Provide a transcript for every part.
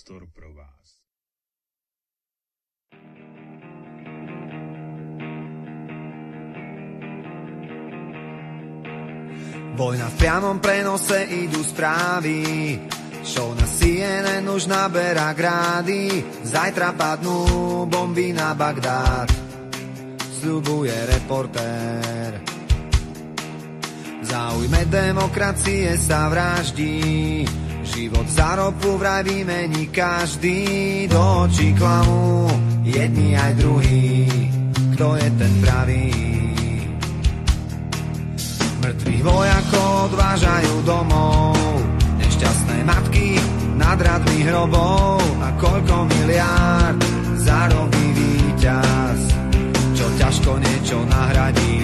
priestor pro vás. Vojna v priamom prenose, idú správy. Show na CNN už naberá grády. Zajtra padnú bomby na Bagdád, sľubuje reportér. V záujme demokracie sa vraždí, život za ropu vraj vymení každý. Do očí klamú jedni aj druhí, kto je ten pravý. Mŕtvych vojakov odvážajú domov, nešťastné matky nad radmi hrobov. A koľko miliárd zarobí víťaz, čo ťažko niečo nahradí.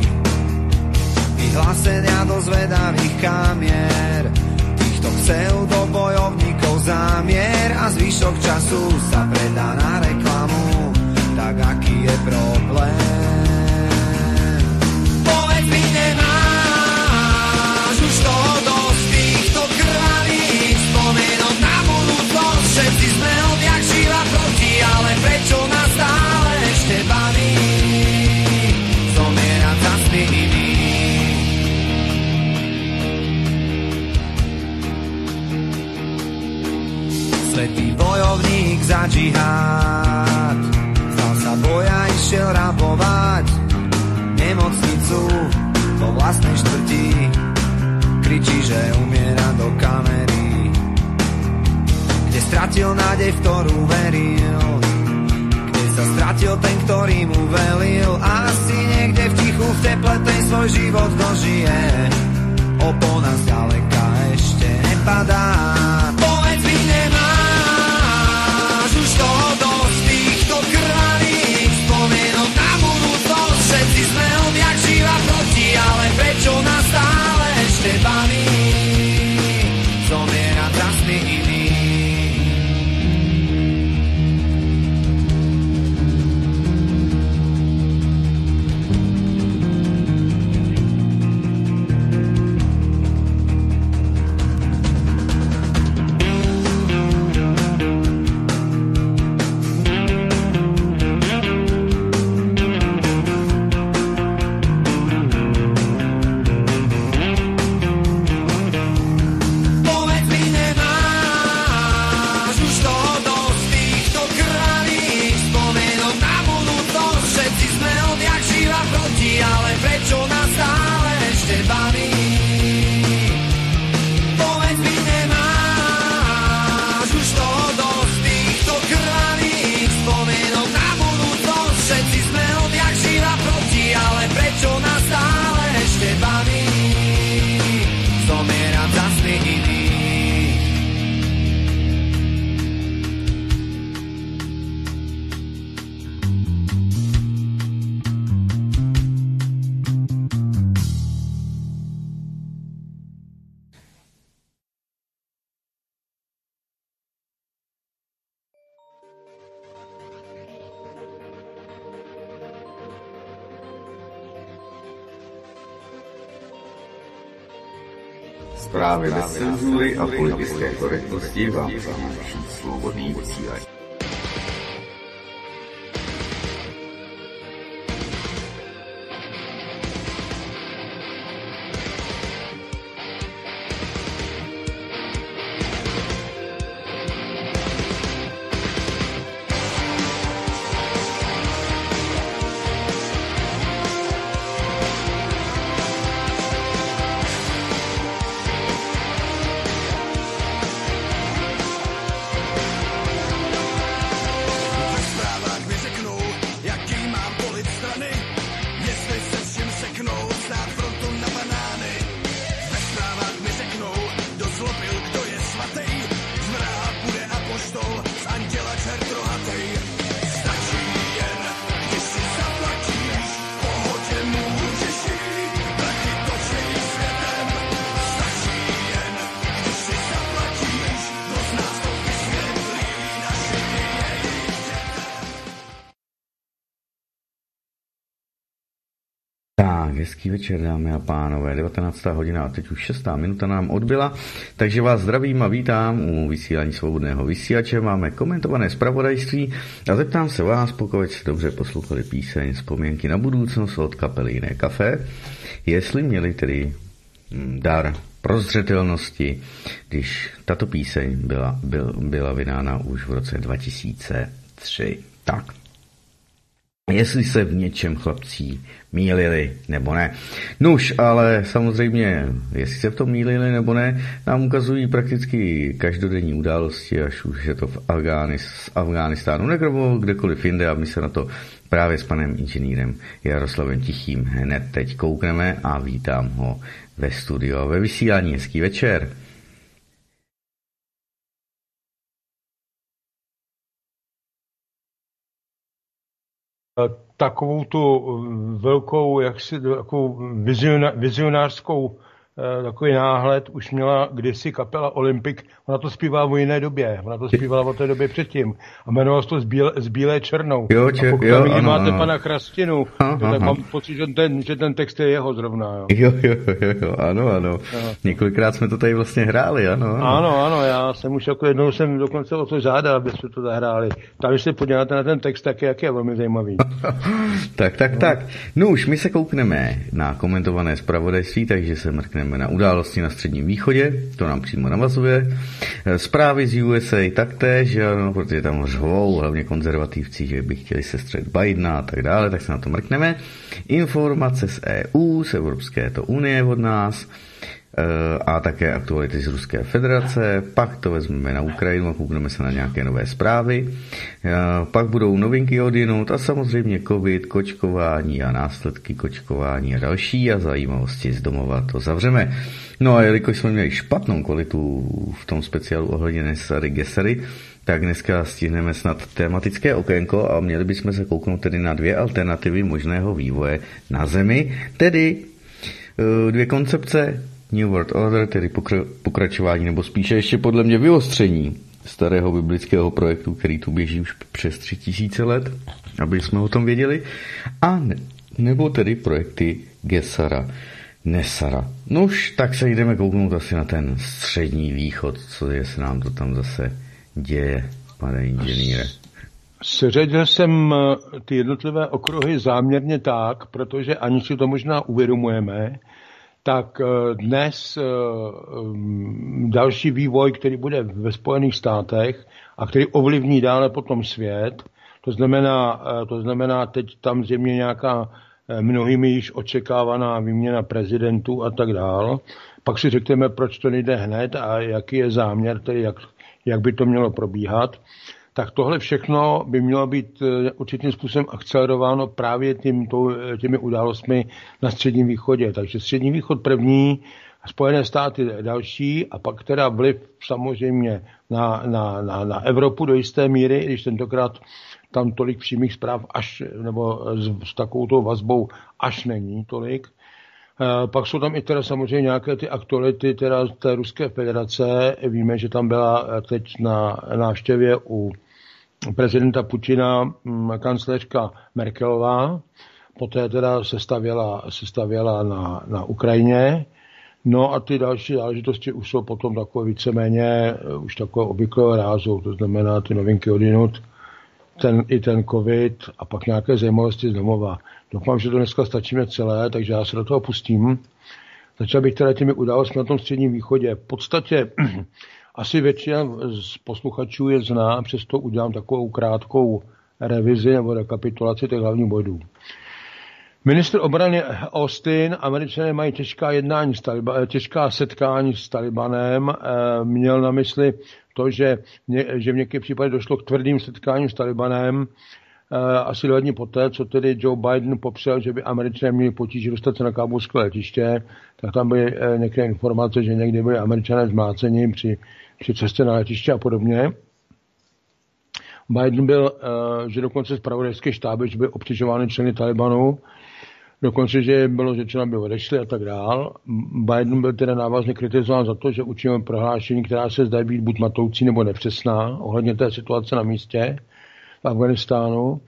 Vyhlásenia do zvedavých kamier týchto pseudobojovníkov zámier, a zvyšok času sa predá na reklamu. Tak aký je problém? Povedz mi, nemáš už toho dosť týchto krvaných spomienok na budúcnosť? Všetci sme odjak živa proti, ale prečo nás stále ešte baví zomierať za smými? Svätý bojovník za džihad stal sa boja, išiel rabovať nemocnicu vo vlastnej štvrti. Kričí, že umiera do kamery, kde stratil nádej, v ktorú veril, kde sa stratil ten, ktorý mu velil. Asi niekde v tichu, v teple ten svoj život dožije. Opona zďaleka ešte nepadá. Povedz mi, nemáš už toho dosť týchto krvaných spomienok na budúcnosť? Všetci sme odjak živa proti, ale prečo nás stále ešte baví zomierať za smými? Zprávy bez cenzury a politické korektnosti vám přináší Slobodný vysílač. Tak, hezký večer, dámy a pánové, 19. hodina a teď už 6. minuta nám odbyla, takže vás zdravím a vítám u vysílání Svobodného vysílače. Máme komentované zpravodajství a zeptám se vás, pokud jste dobře poslouchali píseň Vzpomínky na budoucnost od kapely Jiné kafe, jestli měli tedy dar prozřetelnosti, když tato píseň byla vydána už v roce 2003. Tak. Jestli se v něčem chlapci mýlili nebo ne. Nuž, ale samozřejmě, jestli se v tom mýlili nebo ne, nám ukazují prakticky každodenní události, až už je to v Afghánistánu nebo kdekoliv jinde, a my se na to právě s panem inženýrem Jaroslavem Tichým hned teď koukneme a vítám ho ve studiu a ve vysílání. Hezký večer. Takovou tu velkou, takovou vizionářskou takový náhled už měla kdysi kapela Olympic. Ona to zpívá o jiné době. Ona to zpívala o té době předtím. A jmenovalo se to z bílé černou. Jo, a pokud tam někdy máte pana Chrastinu, tak mám pocit, že ten text je jeho zrovna. Jo, ano. Několikrát jsme to tady vlastně hráli, ano. Ano, já jsem už jako jednou jsem dokonce o to žádal, aby jsme to zahráli. Tam, když se podíváte na ten text, tak jak je velmi zajímavý. Tak. No už my se koukneme na komentované zpravodajství, takže se mrkneme na události na Středním východě, to nám přímo navazuje. Zprávy z USA taktéž, ano, protože tam řvou hlavně konzervativci, že by chtěli sestřelit Bidena a tak dále, tak se na to mrkneme. Informace z EU, z Evropské unie od nás a také aktuality z Ruské federace, pak to vezmeme na Ukrajinu a koukneme se na nějaké nové zprávy, pak budou novinky odjinout a samozřejmě covid, kočkování a následky kočkování a další a zajímavosti z domova to zavřeme. No a jelikož jsme měli špatnou kvalitu v tom speciálu ohledně Nessary Gessery, tak dneska stihneme snad tematické okénko a měli bychom se kouknout tedy na 2 alternativy možného vývoje na Zemi, tedy 2 koncepce New World Order, tedy pokračování, nebo spíše ještě podle mě vyostření starého biblického projektu, který tu běží už přes 3000 let, aby jsme o tom věděli, a nebo tedy projekty Gessara, Nessara. Nož, tak se jdeme kouknout asi na ten Střední východ, co je se nám to tam zase děje, pane inženýre. Seřadil jsem ty jednotlivé okruhy záměrně tak, protože aniž si to možná uvědomujeme, tak dnes další vývoj, který bude ve Spojených státech a který ovlivní dále potom svět, to znamená teď tam zřejmě nějaká mnohými již očekávaná výměna prezidentů a tak dál. Pak si řekneme, proč to nejde hned a jaký je záměr, tedy jak by to mělo probíhat. Tak tohle všechno by mělo být určitým způsobem akcelerováno právě těmi událostmi na Středním východě. Takže Střední východ první, Spojené státy další a pak teda vliv samozřejmě na Evropu do jisté míry, když tentokrát tam tolik přímých zpráv nebo s takovou vazbou až není tolik. Pak jsou tam i teda samozřejmě nějaké ty aktuality teda té Ruské federace. Víme, že tam byla teď na návštěvě u prezidenta Putina kancléřka Merkelová, poté teda se stavěla na Ukrajině. No a ty další záležitosti už jsou potom takové víceméně už takové obvyklého rázu, to znamená ty novinky odjinud, ten covid a pak nějaké zajímavosti z domova. Doufám, že to dneska stačíme celé, takže já se do toho pustím. Začal bych teda těmi událostmi na tom Středním východě. V podstatě asi většina z posluchačů je zná, přesto udělám takovou krátkou revizi nebo rekapitulaci těch hlavních bodů. Ministr obrany Austin, Američané mají těžká setkání s Talibanem, měl na mysli to, že v některých případech došlo k tvrdým setkáním s Talibanem, asi 2 dny poté, co tedy Joe Biden popřel, že by Američané měli potíže dostat se na kábulské letiště, tak tam byly některé informace, že někdy byli Američané zmláceni při cestě na letiště a podobně. Biden byl, že dokonce zpravodajské štáby, že byly obtěžovány členy Talibanu, dokonce, že bylo řečeno, aby odešli a tak dál. Biden byl teda návazně kritizován za to, že učinil prohlášení, která se zdají být buď matoucí nebo nepřesná ohledně té situace na místě v Afghánistánu.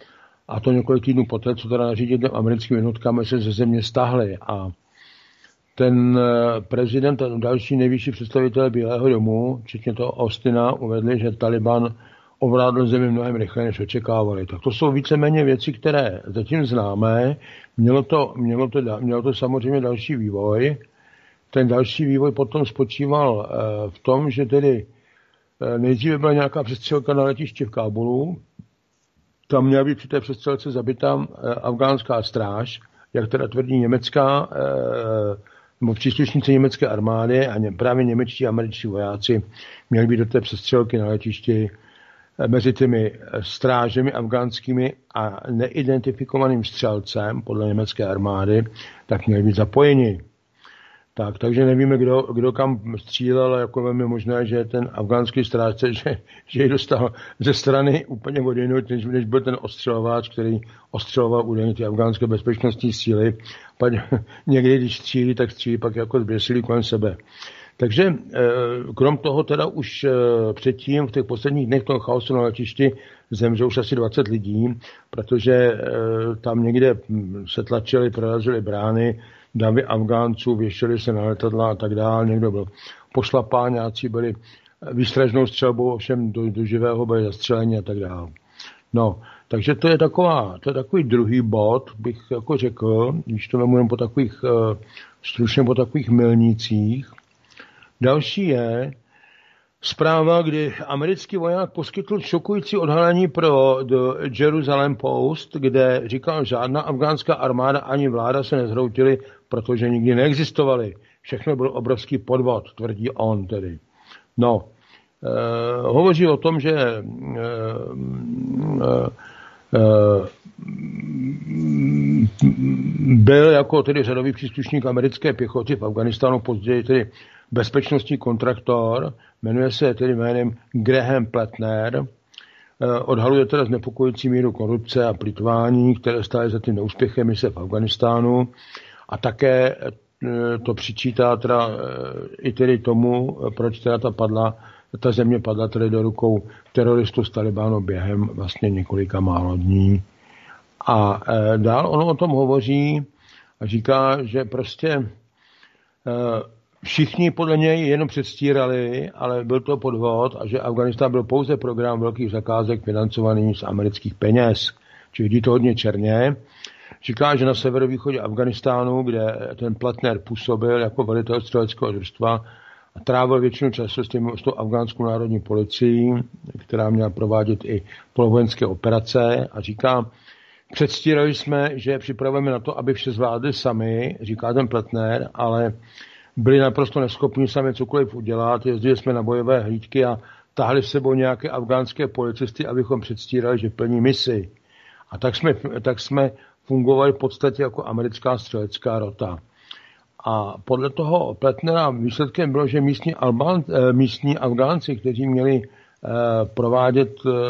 a to několik týdnů poté, co teda nařídili těm americkým jednotkám, se ze země stáhli. A ten prezident a další nejvyšší představitel Bílého domu, včetně toho Austina, uvedli, že Taliban ovládl zemi mnohem rychleji, než očekávali. Tak to jsou víceméně věci, které zatím známe. Mělo to samozřejmě další vývoj. Ten další vývoj potom spočíval v tom, že tedy nejdříve byla nějaká přestřelka na letišti v Kábulu. Tam měla být při té přestřelce zabita afgánská stráž, jak teda tvrdí německá, nebo příslušníci německé armády a právě němečtí a američtí vojáci měli být do té přestřelky na letišti mezi těmi strážemi afgánskými a neidentifikovaným střelcem podle německé armády, tak měli být zapojeni. Takže nevíme, kdo kam střílel, ale jako velmi možné, že ten afgánský strážce, že ji dostal ze strany úplně odjinud, než byl ten ostřelováč, který ostřeloval údajně ty afgánské bezpečnostní síly. Pak někdy, když střílí, tak střílí pak jako zběsilí kolem sebe. Takže krom toho teda už předtím v těch posledních dnech toho chaosu na letišti zemřelo už asi 20 lidí, protože tam někde se tlačily, prorazily brány, davy Afgánců, věšeli se na letadla a tak dále, někdo byl pošlapán, nějací byli výstražnou střelbou, ovšem do živého byli zastřeleni a tak dále. No, takže to je takový druhý bod, bych jako řekl, když to vemu po takových, stručně po takových milnících. Další je zpráva, kdy americký voják poskytl šokující odhalení pro The Jerusalem Post, kde říkal, že žádná afgánská armáda ani vláda se nezhroutily, protože nikdy neexistovaly. Všechno byl obrovský podvod, tvrdí on tedy. No, hovoří o tom, že byl jako tedy řadový příslušník americké pěchoty v Afghánistánu, později tedy bezpečnostní kontraktor, jmenuje se tedy jménem Graham Plattner, odhaluje teda znepokojící míru korupce a plýtvání, které stály za tím neúspěchem mise v Afghánistánu a také to přičítá teda i tedy tomu, proč teda ta země padla tedy do rukou teroristů z Talibánu během vlastně několika málo dní. A dál ono o tom hovoří a říká, že prostě všichni podle něj jenom předstírali, ale byl to podvod a že Afghánistán byl pouze program velkých zakázek financovaný z amerických peněz. Čili vidí to hodně černě. Říká, že na severovýchodě Afghánistánu, kde ten Plattner působil jako velitel střeleckého družstva a trávil většinu času s tou afgánskou národní policií, která měla provádět i polovojenské operace a říká, předstírali jsme, že připravujeme na to, aby vše zvládli sami, říká ten Plattner, ale byli naprosto neschopní sami cokoliv udělat, jezdili jsme na bojové hlídky a tahli s sebou nějaké afgánské policisty, abychom předstírali, že plní misi. A tak jsme fungovali v podstatě jako americká střelecká rota. A podle toho Plattnera výsledkem bylo, že místní Afgánci, kteří měli provádět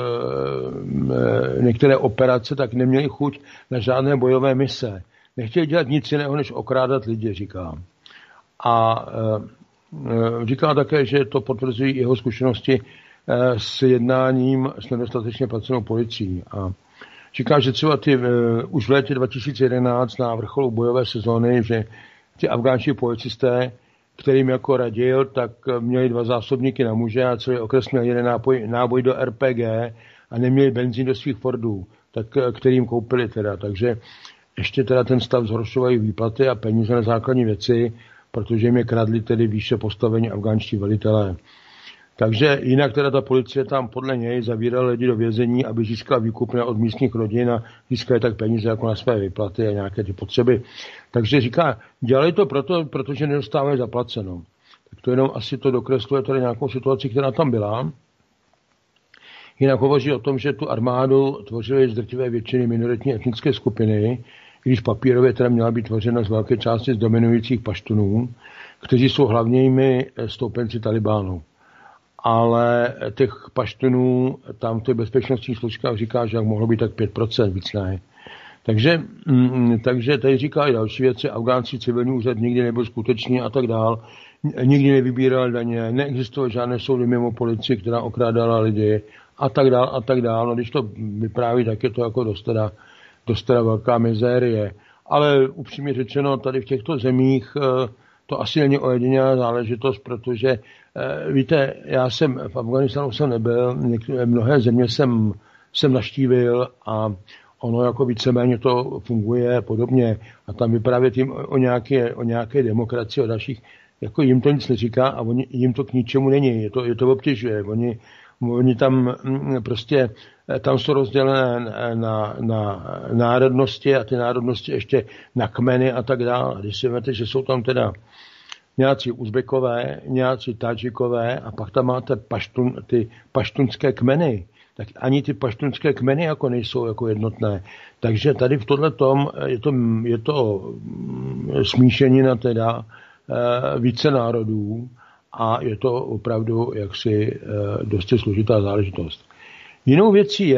některé operace, tak neměli chuť na žádné bojové mise. Nechtěli dělat nic jiného, než okrádat lidi, říká. A říká také, že to potvrzují jeho zkušenosti s jednáním s nedostatečně placenou policií. A říká, že třeba už v létě 2011 na vrcholu bojové sezóny, že ti afgánští policisté, kterým jako radil, tak měli 2 zásobníky na muže a celý okres měl jeden náboj do RPG a neměli benzín do svých Fordů, tak kterým koupili teda. Takže ještě teda ten stav zhoršovají výplaty a peníze na základní věci, protože jim je kradli tedy výše postavení afgánští velitelé. Takže jinak teda ta policie tam podle něj zavírala lidi do vězení, aby získala výkupné od místních rodin a získali tak peníze jako na své výplaty a nějaké ty potřeby. Takže říká, dělali to protože nedostávají zaplaceno. Tak to jenom asi to dokresluje tady nějakou situaci, která tam byla. Jinak hovoří o tom, že tu armádu tvořily z drtivé většiny minoritní etnické skupiny, když papírově teda měla být tvořena z velké části z dominujících paštunů, kteří jsou hlavními stoupenci Talibánu. Ale těch paštunů tam v těch bezpečnostních složkách říká, že jak mohlo být tak 5%, víc ne. Takže tady říká i další věci. Afgánský civilní úřad nikdy nebyl skutečný a tak dál. Nikdy nevybíral daně, neexistovalo žádné soudy mimo policii, která okrádala lidi a tak dál a tak dál. No, když to vypráví, tak je to jako dost teda velká mizérie. Ale upřímně řečeno, tady v těchto zemích to asi není ojedinělá záležitost, protože víte, já jsem v Afghánistánu nebyl, mnohé země jsem navštívil a ono jako víceméně to funguje podobně. A tam vyprávět jim o nějaké demokracii, o dalších, jako jim to nic neříká a jim to k ničemu není. Je to obtěžuje. Oni tam prostě, tam jsou rozdělené na národnosti a ty národnosti ještě na kmeny a tak dále. Když si vezmete, že jsou tam teda nějací Uzbekové, nějací Tadžikové a pak tam máte ty paštunské kmeny, tak ani ty paštunské kmeny jako nejsou jako jednotné. Takže tady v tomhletom je to smíšenina teda více národů a je to opravdu jaksi dosti složitá záležitost. Jinou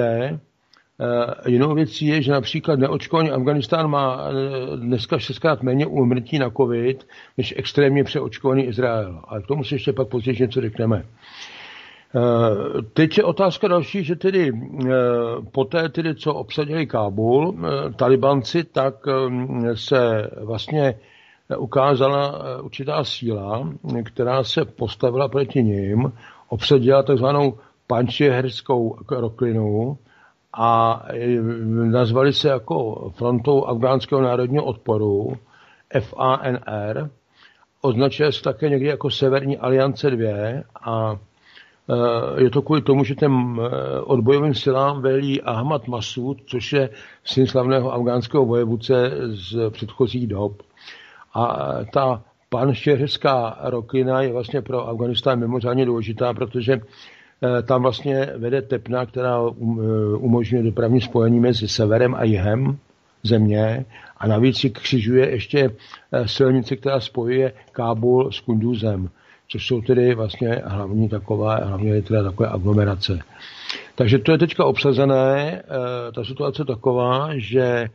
věcí je, že například neočkovaný Afghánistán má dneska 6krát méně úmrtí na covid, než extrémně přeočkovaný Izrael. Ale k tomu si ještě pak později něco řekneme. Teď je otázka další, že tedy poté, tedy, co obsadili Kábul, Talibanci, tak se vlastně ukázala určitá síla, která se postavila proti nim, obsadila takzvanou Pančeherskou roklinu a nazvali se jako Frontou afgánského národního odporu, FANR, označuje se také někdy jako Severní aliance 2 a je to kvůli tomu, že těm odbojovým silám velí Ahmad Masud, což je syn slavného afgánského vojevůdce z předchozích dob. A ta Pančeherská roklina je vlastně pro Afghánistán mimořádně důležitá, protože tam vlastně vede tepna, která umožňuje dopravní spojení mezi severem a jihem země a navíc si křižuje ještě silnici, která spojuje Kábul s Kunduzem, což jsou tedy vlastně hlavně takové aglomerace. Takže to je teďka obsazené, ta situace taková, že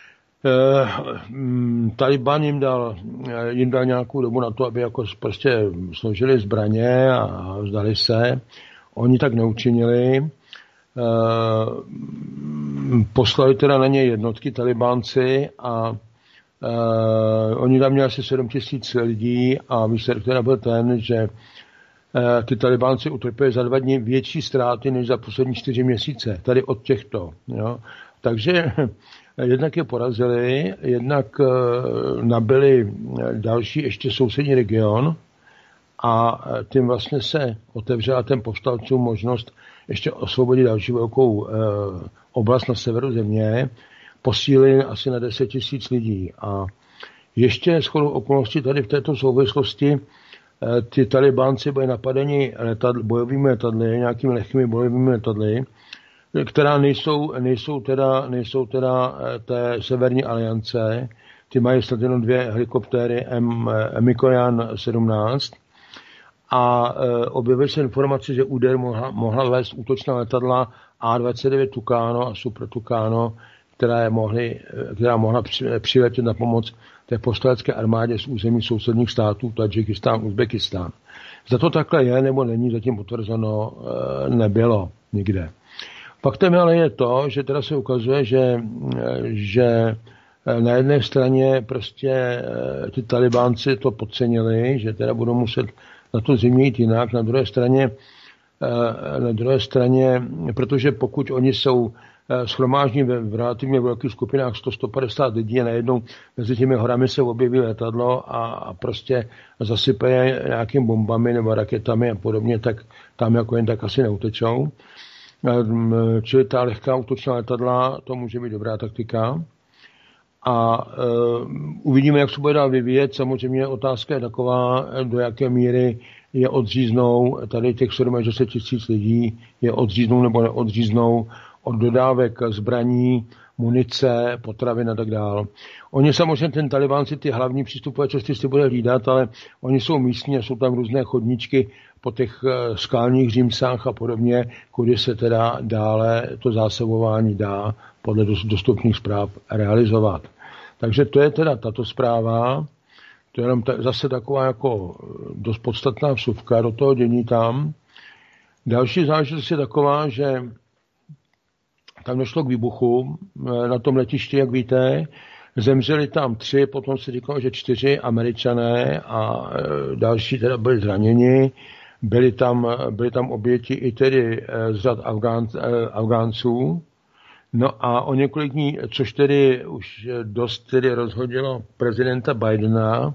Taliban jim dal nějakou dobu na to, aby jako prostě složili zbraně a vzdali se. Oni tak neučinili. Poslali teda na ně jednotky Talibánci a oni tam měli asi 7 000 lidí a výsledek teda byl ten, že ty Talibánci utrpěli za 2 dny větší ztráty než za poslední 4 měsíce. Tady od těchto. Jo. Takže jednak je porazili, jednak nabili další ještě sousední region a tím vlastně se otevřela těm povstalcům možnost ještě osvobodit další velkou oblast na severu země, posílili asi na 10 000 lidí. A ještě shodou okolností tady v této souvislosti ty Talibánci byli napadeni bojovými letadly, nějakými lehkými bojovými letadly, která nejsou teda té severní aliance. Ty mají snad jenom 2 helikoptéry Mikoyan 17 a objevily se informace, že úder mohla vést útočná letadla A-29 Tucano a Super Tucano, která mohla přiletět na pomoc té povstalecké armádě z území sousedních států, Tadžikistán, Uzbekistán. Za to takhle je nebo není, zatím potvrzeno nebylo nikde. Faktem ale je to, že teda se ukazuje, že na jedné straně prostě ty Talibánci to podcenili, že teda budou muset na to zimě jít jinak, na druhé straně, protože pokud oni jsou shromáždění v relativně velkých skupinách 100-150 lidí a najednou mezi těmi horami se objeví letadlo a prostě zasype nějakým bombami nebo raketami a podobně, tak tam jako jen tak asi neutečou. Čili ta lehká útočná letadla, to může být dobrá taktika. A uvidíme, jak se bude dál vyvíjet. Samozřejmě otázka je taková, do jaké míry je odříznou tady těch 7 až 10 000 lidí, je odříznou nebo neodříznou od dodávek zbraní, munice, potravin a tak dále. Oni samozřejmě, ten Talibánci, ty hlavní přístupové cesty si bude hlídat, ale oni jsou místní a jsou tam různé chodníčky po těch skalních římsách a podobně, kudy se teda dále to zásobování dá podle dostupných zpráv realizovat. Takže to je teda tato zpráva, to je jenom zase taková jako dost podstatná vsuvka do toho dění tam. Další záležitost je taková, že tam došlo k výbuchu na tom letišti, jak víte. Zemřeli tam 3, potom se říkalo, že 4 Američané a další teda byli zraněni. Byli tam oběti i tedy z řad Afgánců. No a o několik dní, což tedy už dost tedy rozhodilo prezidenta Bidena,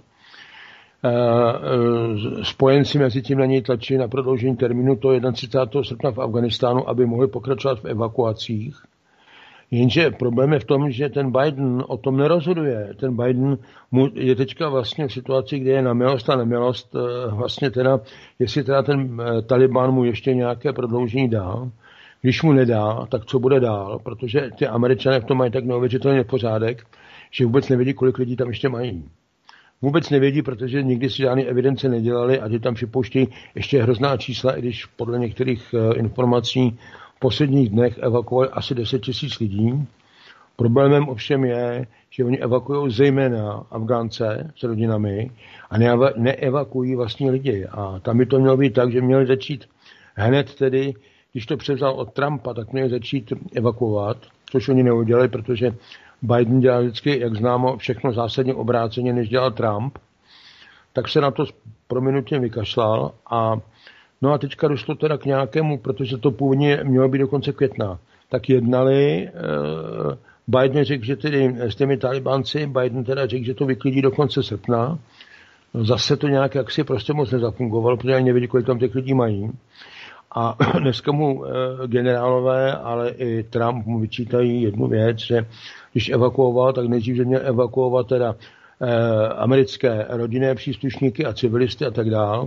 spojenci mezi tím na něj tlačí na prodloužení termínu toho 31. srpna v Afghánistánu, aby mohli pokračovat v evakuacích. Jenže problém je v tom, že ten Biden o tom nerozhoduje. Ten Biden je teďka vlastně v situaci, kde je na milost a nemilost, vlastně teda, jestli teda ten Taliban mu ještě nějaké prodloužení dá. Když mu nedá, tak co bude dál? Protože ty Američané v tom mají tak neuvěřitelný pořádek, že vůbec nevědí, kolik lidí tam ještě mají. Vůbec nevědí, protože nikdy si žádné evidence nedělali a ty tam připouštějí ještě hrozná čísla, i když podle některých informací v posledních dnech evakuovali asi 10 000 lidí. Problémem ovšem je, že oni evakuují zejména Afgánce s rodinami a neevakuují vlastní lidi. A tam by to mělo být tak, že měli začít hned tedy, když to převzal od Trumpa, tak měli začít evakuovat, což oni neudělali, protože Biden dělal vždycky, jak známo, všechno zásadně obráceně, než dělal Trump, tak se na to s prominutím vykašlal no a teďka došlo teda k nějakému, protože to původně mělo být do konce května, tak jednali, Biden řekl, že tedy s těmi Talibánci, Biden teda řekl, že to vyklidí do konce srpna, zase to nějak jaksi prostě moc nezafungovalo, protože ani nevědí, kolik tam těch lidí mají. A dneska mu generálové, ale i Trump mu vyčítají jednu věc, že když evakuoval, tak nejdřív, že měl evakuovat teda americké rodinné příslušníky a civilisty a tak dál.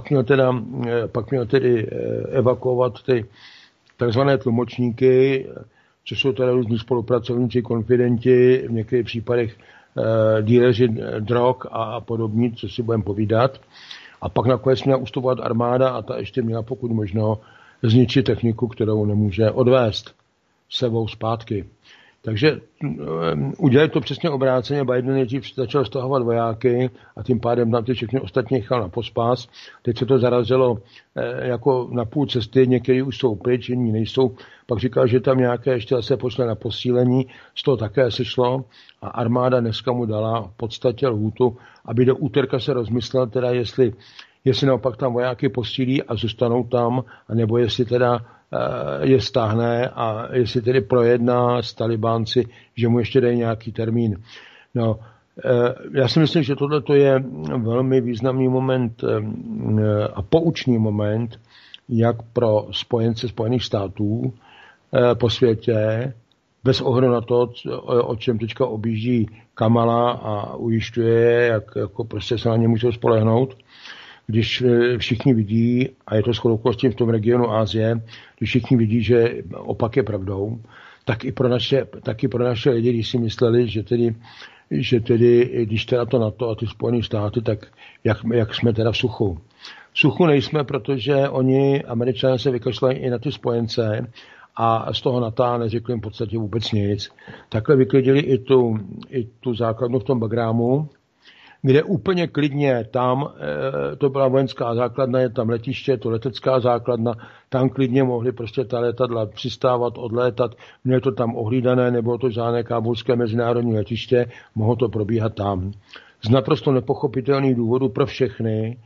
Pak měl tedy evakuovat ty takzvané tlumočníky, což jsou teda různí spolupracovníci, konfidenti, v některých případech díleři drog a podobně, co si budeme povídat. A pak nakonec měla ustupovat armáda a ta ještě měla pokud možno zničit techniku, kterou nemůže odvést sebou zpátky. Takže udělali to přesně obráceně. Biden nejdřív začal stahovat vojáky a tím pádem tam ty všechny ostatní nechal na pospas. Teď se to zarazilo jako na půl cesty, někteří už jsou pryč, jiní nejsou. Pak říkal, že tam nějaké ještě zase pošle na posílení, z toho také sešlo a armáda dneska mu dala v podstatě lhůtu, aby do úterka se rozmyslel, teda jestli naopak tam vojáky posílí a zůstanou tam, anebo jestli teda je stáhne a jestli tedy projedná s Talibánci, že mu ještě dají nějaký termín. No, já si myslím, že tohle je velmi významný moment a poučný moment, jak pro spojence Spojených států po světě, bez ohledu na to, o čem teďka objíždí Kamala a ujišťuje, jak jako prostě se na ně můžou spolehnout, když všichni vidí, a je to shodou okolností v tom regionu Asie, když všichni vidí, že opak je pravdou, tak i pro naše lidi, když si mysleli, že tedy když teda to NATO a ty Spojené státy, tak jak jsme teda v suchu. V suchu nejsme, protože oni, Američané, se vykašlají i na ty spojence a z toho NATO neřekli jim v podstatě vůbec nic. Takhle vyklidili i tu základnu v tom Bagrámu, kde úplně klidně tam, to byla vojenská základna, je tam letiště, to letecká základna, tam klidně mohli prostě ta letadla přistávat, odlétat, mělo to tam ohlídané, nebylo to žádné kábulské mezinárodní letiště, mohlo to probíhat tam. Z naprosto nepochopitelných důvodů pro všechny,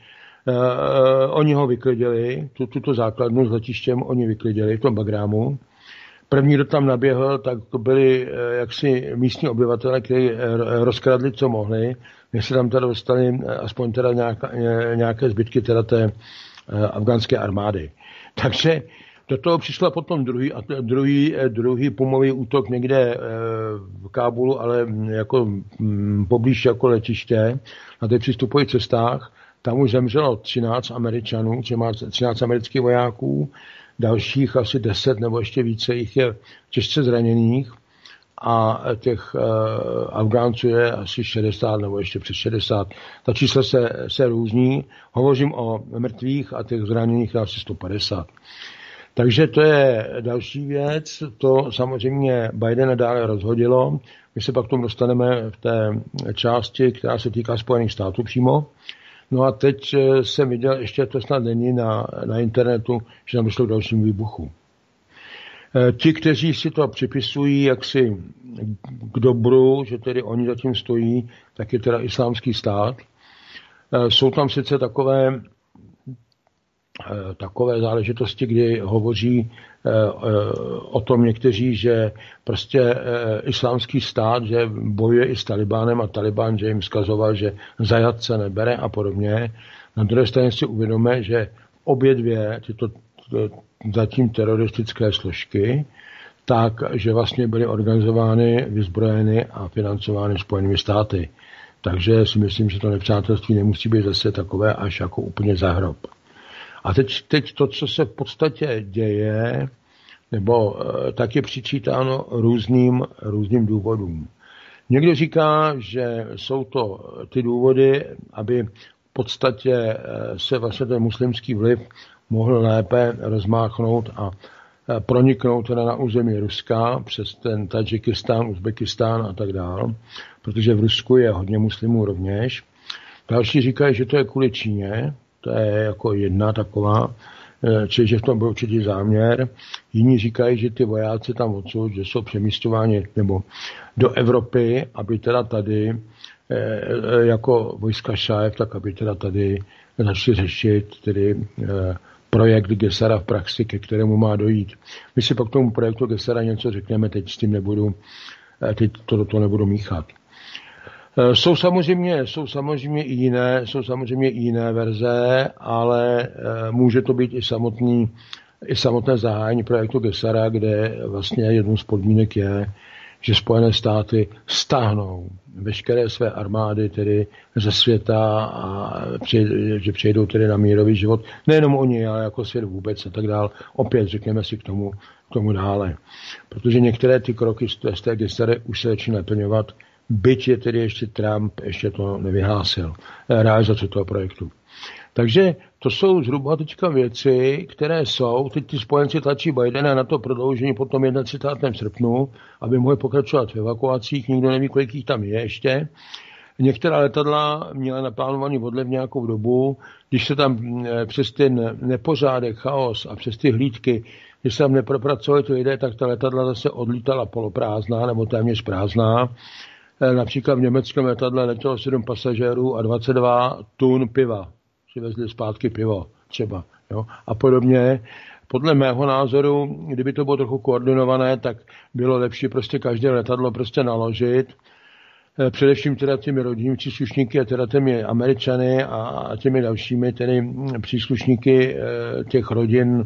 oni ho vyklidili, tuto základnu s letištěm oni vyklidili v tom Bagrámu. První, kdo tam naběhl, tak to byli jaksi místní obyvatele, kteří rozkradli, co mohli, než se tam teda dostali aspoň teda nějaké zbytky teda té afgánské armády. Takže do toho přišla potom druhý pumový útok někde v Kábulu, ale jako poblíž jako letiště na těch přístupových cestách. Tam už zemřelo 13 Američanů, 13 amerických vojáků, dalších asi 10 nebo ještě více jich je těžce zraněných a těch Afgánců je asi 60 nebo ještě přes 60. Ta čísla se různí. Hovořím o mrtvých a těch zraněných asi 150. Takže to je další věc. To samozřejmě Bidena dále rozhodilo. My se pak k tomu dostaneme v té části, která se týká Spojených států přímo. No a teď jsem viděl, ještě to snad není na internetu, že tam došlo k dalším výbuchu. Ti, kteří si to připisují jaksi k dobru, že tedy oni zatím stojí, tak je teda Islámský stát. Jsou tam sice takové záležitosti, kdy hovoří o tom někteří, že prostě Islámský stát, že bojuje i s Talibánem a Talibán, že jim vzkazoval, že zajatce nebere a podobně. Na druhé straně si uvědomíme, že obě dvě tyto zatím teroristické složky, takže vlastně byly organizovány, vyzbrojeny a financovány Spojenými státy. Takže si myslím, že to nepřátelství nemusí být zase takové až jako úplně za hrob. A teď to, co se v podstatě děje, nebo tak je přičítáno různým důvodům. Někdo říká, že jsou to ty důvody, aby v podstatě se vlastně ten muslimský vliv mohl lépe rozmáchnout a proniknout teda na území Ruska přes ten Tadžikistán, Uzbekistán a tak dál, protože v Rusku je hodně muslimů rovněž. Další říkají, že to je kvůli Číně, to je jako jedna taková, čili že v tom byl určitý záměr. Jiní říkají, že ty vojáci tam odsud, že jsou přemísťováni nebo do Evropy, aby teda tady jako vojska šájev, tak aby teda tady začali řešit tedy projekt Gesara v praxi, ke kterému má dojít. My si pak tomu projektu Gesara něco řekneme, teď s tím nebudu, teď to nebudu míchat. Jsou samozřejmě i jiné verze, ale může to být i samotné zahájení projektu Gesara, kde vlastně jednou z podmínek je, že Spojené státy stáhnou veškeré své armády tedy ze světa a že přejdou tedy na mírový život. Nejenom oni, ale jako svět vůbec a tak dál. Opět řekneme si k tomu dále. Protože některé ty kroky z té Gesary už se začínají naplňovat, byť je tedy ještě Trump, ještě to nevyhlásil, realizace toho projektu. Takže to jsou zhruba teďka věci, které jsou, teď ty spojenci tlačí Bidena na to prodloužení po tom 31. srpnu, aby mohli pokračovat v evakuacích, nikdo neví, kolik jich tam je ještě. Některá letadla měla naplánovaný odlev nějakou dobu, když se tam přes ten nepořádek, chaos a přes ty hlídky, když se tam nepropracovali ty lidé, tak ta letadla zase odlítala poloprázdná nebo téměř prázdná. Například v německém letadle letělo 7 pasažérů a 22 tun piva. Přivezli zpátky pivo třeba. Jo? A podobně. Podle mého názoru, kdyby to bylo trochu koordinované, tak bylo lepší prostě každé letadlo prostě naložit. Především teda těmi rodinými příslušníky a teda těmi Američany a těmi dalšími tedy příslušníky těch rodin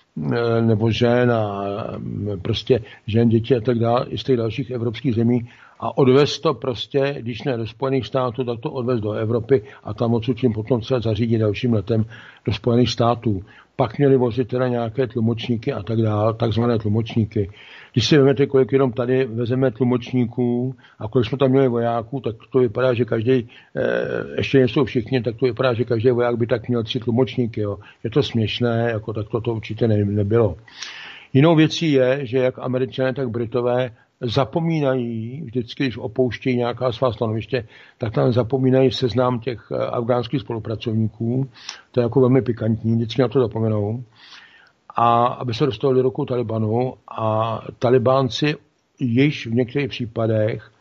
nebo žen a prostě žen, děti a tak dále i z těch dalších evropských zemí a odvez to prostě, když ne do Spojených států, tak to odvez do Evropy a tam odsud tím potom se zařídí dalším letem do Spojených států. Pak měli vozit teda nějaké tlumočníky a tak dále, takzvané tlumočníky. Když si vezmete, kolik jenom tady vezeme tlumočníků a kolik jsme tam měli vojáků, tak to vypadá, že každý, ještě nejsou všichni, tak to vypadá, že každý voják by tak měl 3 tlumočníky. Jo. Je to směšné, jako tak to určitě nebylo. Jinou věcí je, že jak Američané, tak Britové zapomínají, vždycky, když opouštějí nějaká svá stanoviště, tak tam zapomínají seznam těch afgánských spolupracovníků. To je jako velmi pikantní, vždycky na to zapomenou. A aby se dostali do rukou Talibanu a Talibánci již v některých případech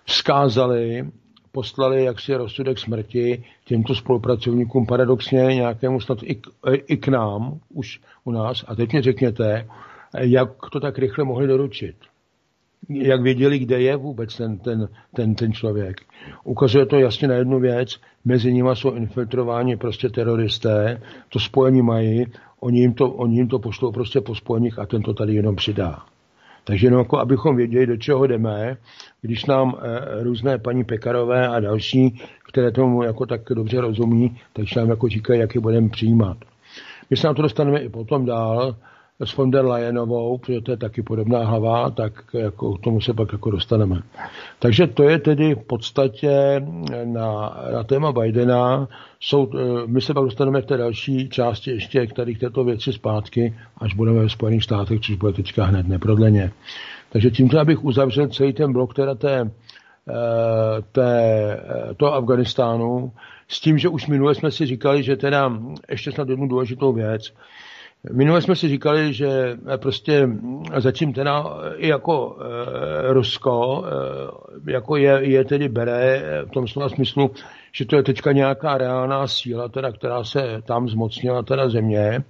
poslali jaksi rozsudek smrti těmto spolupracovníkům, paradoxně nějakému snad i k nám, už u nás. A teď mi řekněte, jak to tak rychle mohli doručit. Jak věděli, kde je vůbec ten člověk. Ukazuje to jasně na jednu věc, mezi nimi jsou infiltrováni prostě teroristé, to spojení mají, oni jim to pošlou prostě po spojeních a ten to tady jenom přidá. Takže jenom jako abychom věděli, do čeho jdeme, když nám různé paní Pekarové a další, které tomu jako tak dobře rozumí, takže nám jako říkají, jak je budeme přijímat. My se na to dostaneme i potom dál, s von der Leyenovou, protože to je taky podobná hlava, tak jako k tomu se pak jako dostaneme. Takže to je tedy v podstatě na téma Bidena. My se pak dostaneme v té další části ještě tady k této věci zpátky, až budeme ve Spojených státech, což bude teďka hned neprodleně. Takže tímto abych uzavřel celý ten blok teda té toho Afganistánu, s tím, že už minule jsme si říkali, že teda ještě snad jednu důležitou věc. Minule jsme si říkali, že prostě zatím teda i jako Rusko jako je tedy bere v tom slova smyslu, že to je teďka nějaká reálná síla, teda, která se tam zmocnila teda země.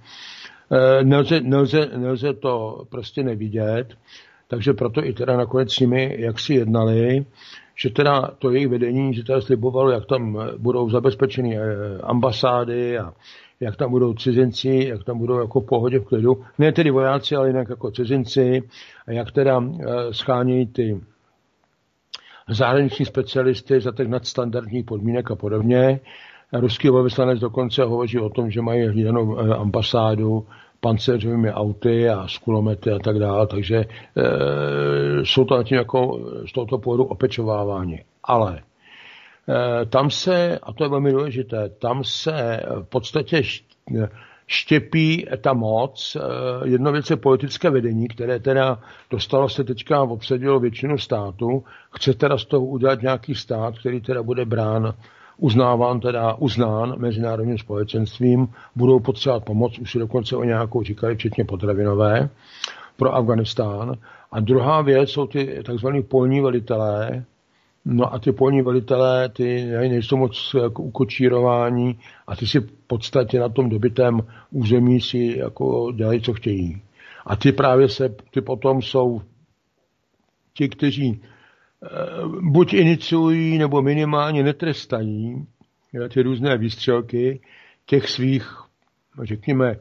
Nelze to prostě nevidět, takže proto i teda nakonec s nimi jak si jednali, že teda to jejich vedení, že teda slibovalo, jak tam budou zabezpečeny ambasády a jak tam budou cizinci, jak tam budou jako v pohodě v klidu. Ne tedy vojáci, ale jinak jako cizinci a jak teda schánějí ty zahraniční specialisty za těch nadstandardních podmínek a podobně. Ruský velvyslanec dokonce hovoří o tom, že mají hlídanou ambasádu pancéřovými auty a s kulomety a tak dále, takže jsou to tím jako z tohoto pohledu opečováváni. Ale tam se, a to je velmi důležité, tam se v podstatě štěpí ta moc. Jedna věc je politické vedení, které teda dostalo se teďka, obsadilo většinu státu, chce teda z toho udělat nějaký stát, který teda bude uznán mezinárodním společenstvím, budou potřebovat pomoc, už si dokonce o nějakou říkali, včetně potravinové, pro Afganistán. A druhá věc jsou ty takzvaný polní velitelé. No a ty polní velitelé, ty nejsou moc ukočírování a ty si v podstatě na tom dobytém území si jako dělají, co chtějí. A ty právě ty potom jsou ti, kteří buď iniciují, nebo minimálně netrestají ty různé výstřelky těch svých, řekněme,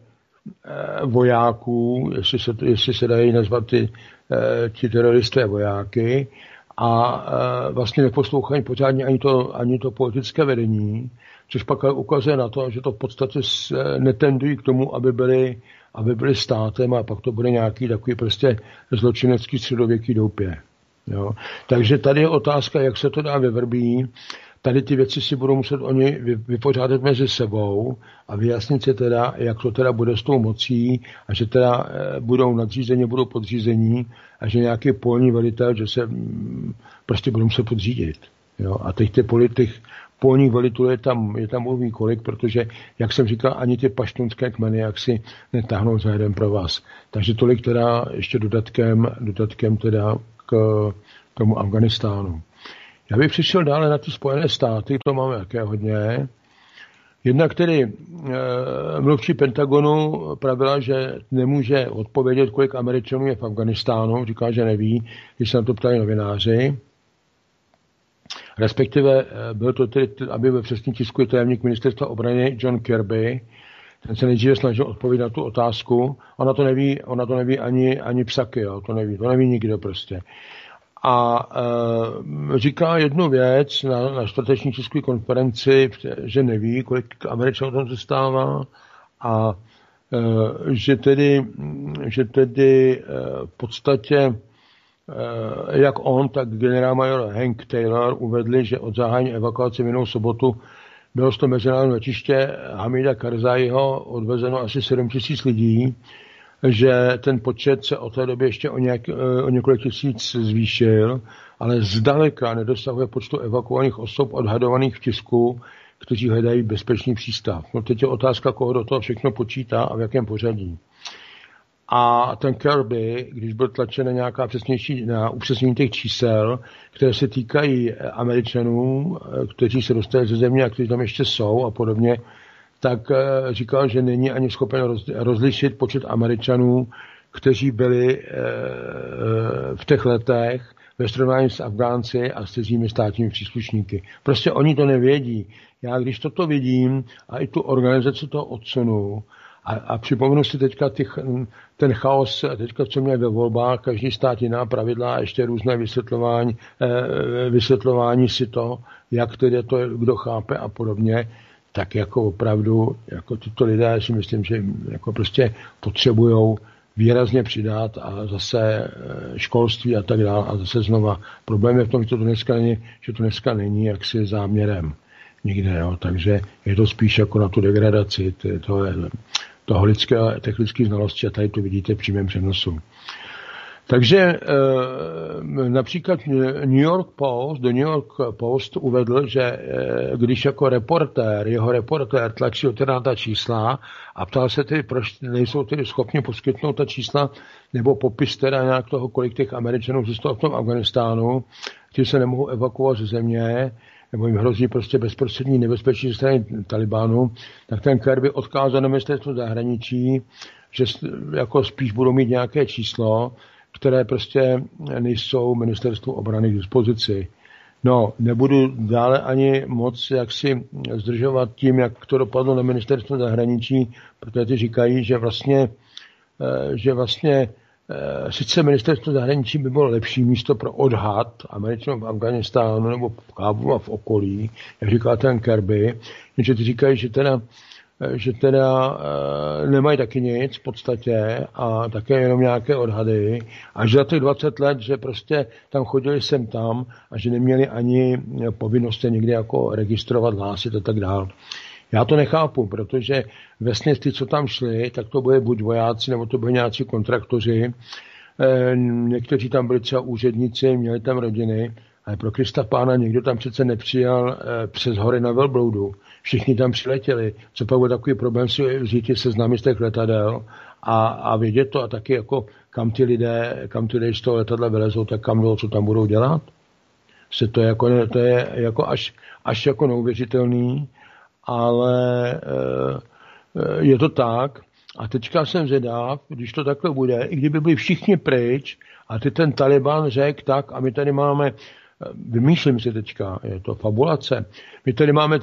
vojáků, jestli se dají nazvat ti teroristé vojáky, a vlastně neposlouchají pořádně ani to politické vedení, což pak ukazuje na to, že to v podstatě netendují k tomu, aby byli státem a pak to bude nějaký takový prostě zločinecký středověký doupě. Jo. Takže tady je otázka, jak se to dá vyvrbí. Tady ty věci si budou muset oni vypořádat mezi sebou a vyjasnit se teda, jak to teda bude s tou mocí a že teda budou nadřízení, budou podřízení a že nějaký polní velitel, že se prostě budou muset podřídit. Jo. A teď těch polních velitelů je tam mluví kolik, protože, jak jsem říkal, ani ty paštunské kmeny jak si netáhnou za jeden pro vás. Takže tolik teda ještě dodatkem teda k tomu Afganistánu. Já bych přišel dále na ty Spojené státy, to máme také hodně. Jednak tedy mluvčí Pentagonu pravila, že nemůže odpovědět, kolik Američanů je v Afganistánu, říká, že neví, když se na to ptali novináři. Respektive byl to tedy, aby ve přesný tisku tajemník ministerstva obrany John Kirby, ten se nejdříve snažil odpovědět na tu otázku. Ona to neví ani psaky, jo, to neví nikdo prostě. A říká jednu věc na čtvrteční tiskové konferenci, že neví, kolik Američanů tam zůstává a že tedy v podstatě jak on, tak generálmajor Hank Taylor uvedli, že od zahájení evakuace minulou sobotu bylo z toho mezinárodního letiště Hamida Karzáiho odvezeno asi 7 000 lidí, že ten počet se od té doby ještě o několik tisíc zvýšil, ale zdaleka nedosahuje počtu evakuovaných osob odhadovaných v tisku, kteří hledají bezpečný přístav. No teď je otázka, koho do toho všechno počítá a v jakém pořadí. A ten Kirby, když byl tlačen na nějaká na upřesnění těch čísel, které se týkají Američanů, kteří se dostali ze země a kteří tam ještě jsou a podobně, tak říkal, že není ani schopen rozlišit počet Američanů, kteří byli v těch letech ve srovnání s Afgánci a s cizími státními příslušníky. Prostě oni to nevědí. Já když toto vidím a i tu organizaci toho odsunu a připomenu si teďka ten chaos, teďka co měl ve volbách, každý stát jiná pravidla a ještě různé vysvětlování si to, jak tedy to kdo chápe a podobně, tak jako opravdu, jako tyto lidé si myslím, že jako prostě potřebujou výrazně přidat a zase školství a tak dále a zase znova. Problém je v tom, že to dneska není jaksi záměrem nikde, jo. Takže je to spíš jako na tu degradaci těch lidských znalostí a tady to vidíte v přímém přenosu. Takže například New York Post uvedl, že když jako jeho reportér tlačil teda ta čísla a ptal se tedy, proč nejsou tedy schopni poskytnout ta čísla nebo popis teda nějak toho, kolik těch Američanů zůstalo v tom Afganistánu, ti se nemohou evakuovat ze země, nebo jim hrozí prostě bezprostřední nebezpečí ze strany Talibánu, tak ten Kirby odkázal na ministerstvo zahraničí, že jako spíš budou mít nějaké číslo, které prostě nejsou ministerstvu obrany k dispozici. No, nebudu dále ani moc jaksi zdržovat tím, jak to dopadlo na ministerstvo zahraničí, protože ty říkají, že vlastně sice ministerstvo zahraničí by bylo lepší místo pro odhad Američanů v Afganistánu nebo v Kábulu a v okolí, jak říká ten Kirby, že ty říkají, že teda nemají taky nic v podstatě a také jenom nějaké odhady a že za těch 20 let, že prostě tam chodili sem tam a že neměli ani povinnost se někde jako registrovat, hlásit a tak dál. Já to nechápu, protože vesměs ty, co tam šli, tak to bude buď vojáci, nebo to byli nějací kontraktoři. Někteří tam byli třeba úředníci, měli tam rodiny, ale pro Krista pána někdo tam přece nepřijel přes hory na velbloudu. Všichni tam přiletěli. Co pak byl takový problém si vzít seznamy z těch letadel a vědět to a taky jako kam ty lidé z toho letadla vylezou, tak kam jdou, co tam budou dělat. To je jako až jako neuvěřitelný, ale je to tak. A teďka jsem zvědav, když to takhle bude, i kdyby byli všichni pryč a ty ten Taliban řekl tak a my tady máme, vymýšlím si teďka, je to fabulace, my tady máme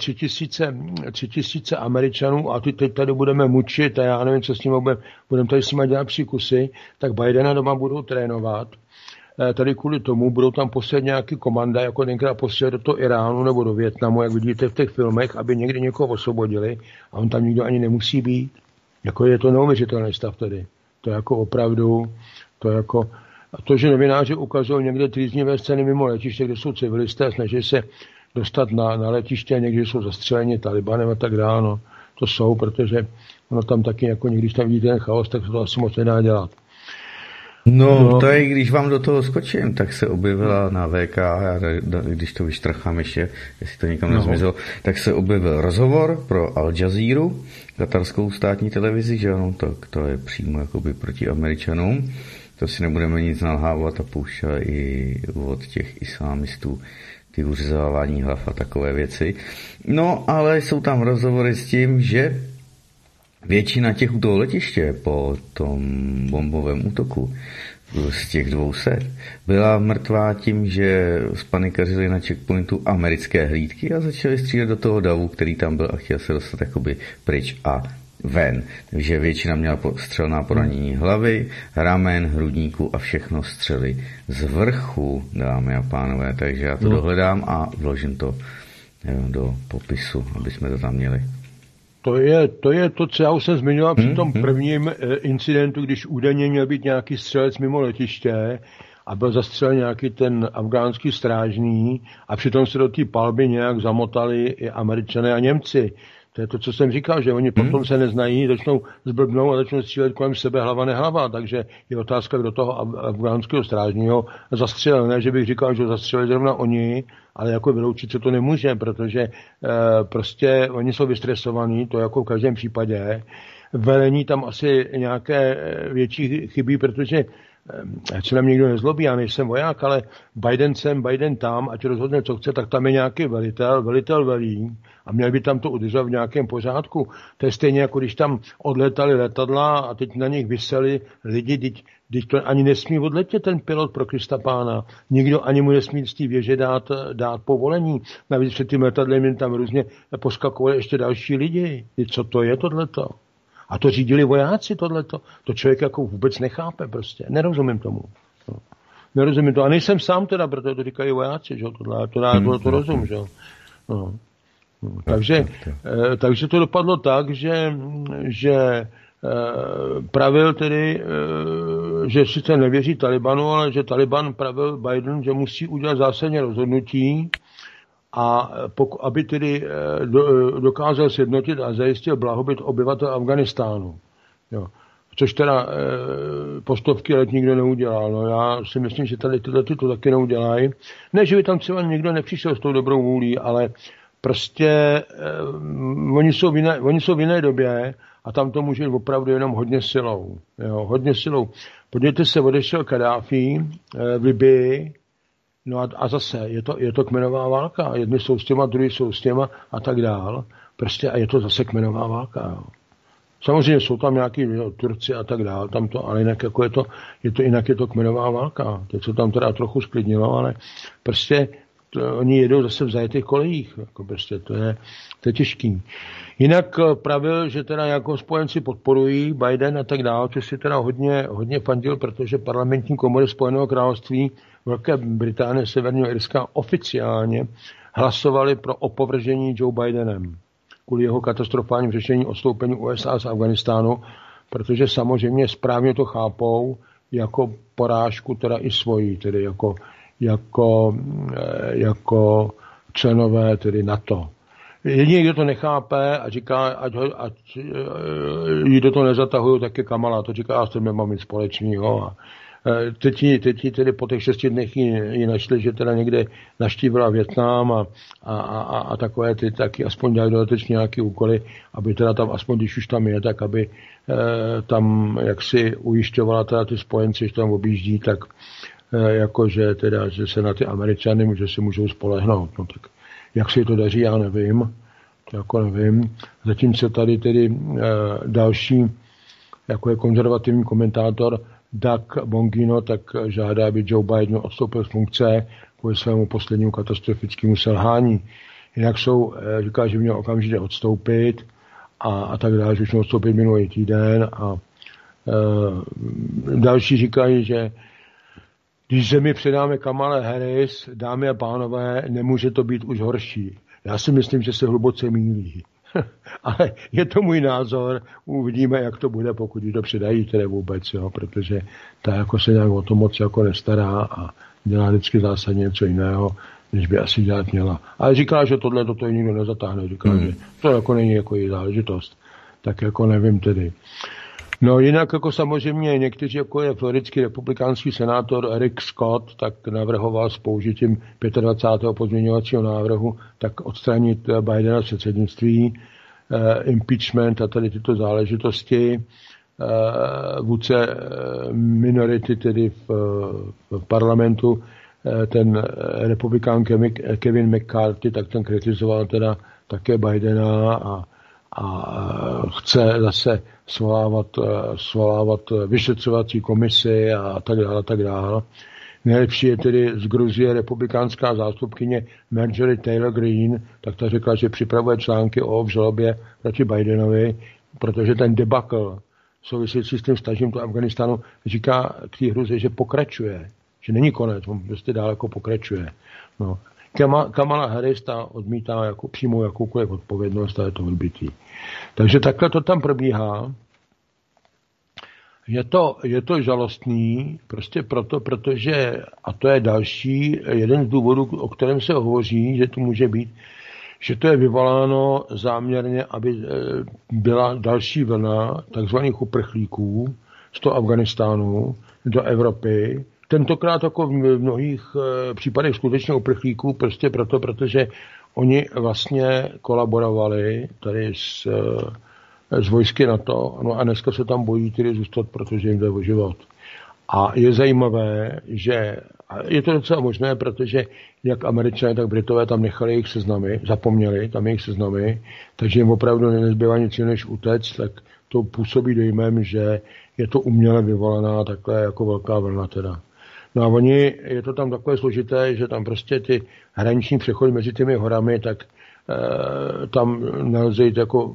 3000 Američanů a ty teď tady budeme mučit a já nevím, co s nimi budeme tady s nimi dělat příkusy, tak Bidena doma budou trénovat. Tady kvůli tomu budou tam posílat nějaký komanda, jako tenkrát posílat do toho Iránu nebo do Vietnamu, jak vidíte v těch filmech, aby někdy někoho osvobodili a on tam nikdo ani nemusí být. Jako je to neuvěřitelný stav tady. To jako opravdu, to, že novináři ukazují někde trýznivé scény mimo letiště, kde jsou civilisté, snaží se dostat na letiště a někdy jsou zastřeleni Talibanem a tak dále. No. To jsou, protože ono tam taky, jako někdy tam vidíte ten chaos, tak se to asi moc nedá dělat. No, to je, když vám do toho skočím, tak se objevila na VK, když to vyštrachám ještě, jestli to nikam nezmizelo, tak se objevil rozhovor pro Al Jazeeru, katarskou státní televizi, že ano, to je přímo jakoby proti Američanům. To si nebudeme nic nalhávat a pouštět i od těch islámistů ty uřezávání hlav a takové věci. No, ale jsou tam rozhovory s tím, že většina těch u toho letiště po tom bombovém útoku z těch 200 byla mrtvá tím, že spanikařili na checkpointu americké hlídky a začali střílet do toho davu, který tam byl a chtěl se dostat jakoby pryč a ven. Takže většina měla střelná poranění hlavy, ramen, hrudníku a všechno střely z vrchu, dámy a pánové. Takže já to dohledám a vložím to do popisu, aby jsme to tam měli. To je to, co já už jsem zmiňoval při tom prvním incidentu, když údajně měl být nějaký střelec mimo letiště a byl zastřelen nějaký ten afgánský strážný a přitom se do té palby nějak zamotali i Američané a Němci. To je to, co jsem říkal, že oni potom se neznají, začnou zblbnout a začnou střílet kolem sebe hlava nehlava. Takže je otázka, kdo toho afgánského strážního zastřelil. Ne, že bych říkal, že zastřelili zrovna oni, ale jako vyloučit se to nemůže, protože prostě oni jsou vystresovaní, to jako v každém případě. Velení tam asi nějaké větší chybí, protože ať se nám někdo nezlobí, já nejsem voják, ale Biden tam, ať rozhodne, co chce, tak tam je nějaký velitel velí a měl by tam to udržovat v nějakém pořádku. To je stejně, jako když tam odletali letadla a teď na nich viseli lidi, teď to ani nesmí odletět ten pilot pro Krista pána. Nikdo ani mu nesmí z té věže dát povolení. Navíc před tím letadlem jen tam různě poskakovali ještě další lidi. Co to je tohleto? A to řídili vojáci tohleto. To člověk jako vůbec nechápe prostě. Nerozumím tomu. No. Nerozumím to. A nejsem sám teda, protože to říkají vojáci, že to rozum, že no. Takže to dopadlo tak, že pravil tedy, že sice nevěří Talibanu, ale že Taliban pravil Biden, že musí udělat zásadně rozhodnutí, a aby tedy dokázal sjednotit a zajistil blahobyt obyvatel Afganistánu. Jo. což teda po stovky let nikdo neudělal. No já si myslím, že tady tyhle to taky neudělají. Ne, že by tam třeba někdo nepřišel s tou dobrou vůlí, ale prostě oni jsou v jiné době a tam to může opravdu jenom hodně silou. Jo, hodně silou. Podívejte se, odešel Kadáfi v Libii, no a zase je to kmenová válka. Jedni jsou s těma, druhý jsou s těma a tak dál. Prostě a je to zase kmenová válka. Jo. Samozřejmě jsou tam nějaký Turci a tak dál, tam to, ale jinak jako je to kmenová válka. Teď se tam teda trochu sklidnilo, ale prostě oni jedou zase v zajetých kolejích. Jako prostě to je těžký. Jinak pravil, že teda jako spojenci podporují Biden a tak dále, což si teda hodně fandil, protože parlamentní komory Spojeného království Velké Británie, Severního Irska oficiálně hlasovali pro opovržení Joe Bidenem kvůli jeho katastrofálním řešení odstoupení USA z Afghánistánu, protože samozřejmě správně to chápou jako porážku teda i svoji, tedy jako členové tedy NATO. Jediný, kdo to nechápe a říká, ať jí do toho nezatahují, tak je Kamala. To říká, já s tím nemám nic společného. A teď tedy po těch 6 dnech ji našli, že teda někde navštívila Vietnam a takové ty taky aspoň dělají dodatečně nějaké úkoly, aby teda tam, aspoň když už tam je, tak aby tam jaksi ujišťovala teda ty spojenci, že tam objíždí, tak jakože teda, že se na ty Američany, že si můžou spolehnout. No tak jak se to daří, já nevím. To jako nevím. Zatímco tady tedy další, jako je konzervativní komentátor Doug Bongino, tak žádá, aby Joe Biden odstoupil z funkce kvůli svému poslednímu katastrofickému selhání. Jinak říká, že měl okamžitě odstoupit a tak dále, že už měl odstoupit minulý týden a další říkají, že když zemi předáme Kamale Harris, dámy a pánové, nemůže to být už horší. Já si myslím, že se hluboce mýlí. Ale je to můj názor, uvidíme, jak to bude, pokud ji to předají tedy vůbec, jo, protože ta jako se nějak o to moc jako nestará a dělá vždycky zásadně něco jiného, než by asi dělat měla. Ale říká, že tohle toto nikdo nezatáhne, říká, že to jako není jako její záležitost. Tak jako nevím tedy. No jinak jako samozřejmě někteří, jako je floridský republikánský senátor Rick Scott, tak navrhoval s použitím 25. pozměňovacího návrhu tak odstranit Bidena z předsednictví, impeachment a tady tyto záležitosti. Vůdce minority tedy v parlamentu, ten republikán Kevin McCarthy, tak ten kritizoval teda také Bidena a chce zase svolávat vyšetřovací komisi a tak dále. Nejlepší je tedy z Gruzie republikánská zástupkyně Marjorie Taylor Greene, tak ta řekla, že připravuje články o obžalobě proti Bidenovi, protože ten debakl související s tím stažím do Afganistánu říká k té hruze, že pokračuje, že není konec, on prostě daleko pokračuje. No. Kamala Harris ta odmítá jako přímou jakoukoliv odpovědnost a je to odbytý. Takže takhle to tam probíhá. Je to žalostný, prostě proto, protože, a to je další, jeden z důvodů, o kterém se hovoří, že to může být, že to je vyvoláno záměrně, aby byla další vlna takzvaných uprchlíků z toho Afganistánu do Evropy. Tentokrát jako v mnohých případech skutečně uprchlíků, prostě proto, protože oni vlastně kolaborovali tady s vojsky NATO, no a dneska se tam bojí tedy zůstat, protože jim jde o život. A je zajímavé, že je to docela možné, protože jak Američané, tak Britové tam nechali jejich seznamy, zapomněli tam jejich seznamy, takže jim opravdu nezbývá nic jiného než utéct, tak to působí dojmem, že je to uměle vyvolaná takhle jako velká vlna teda. No a je to tam takové složité, že tam prostě ty hraniční přechody mezi těmi horami, tak tam nelze jít jako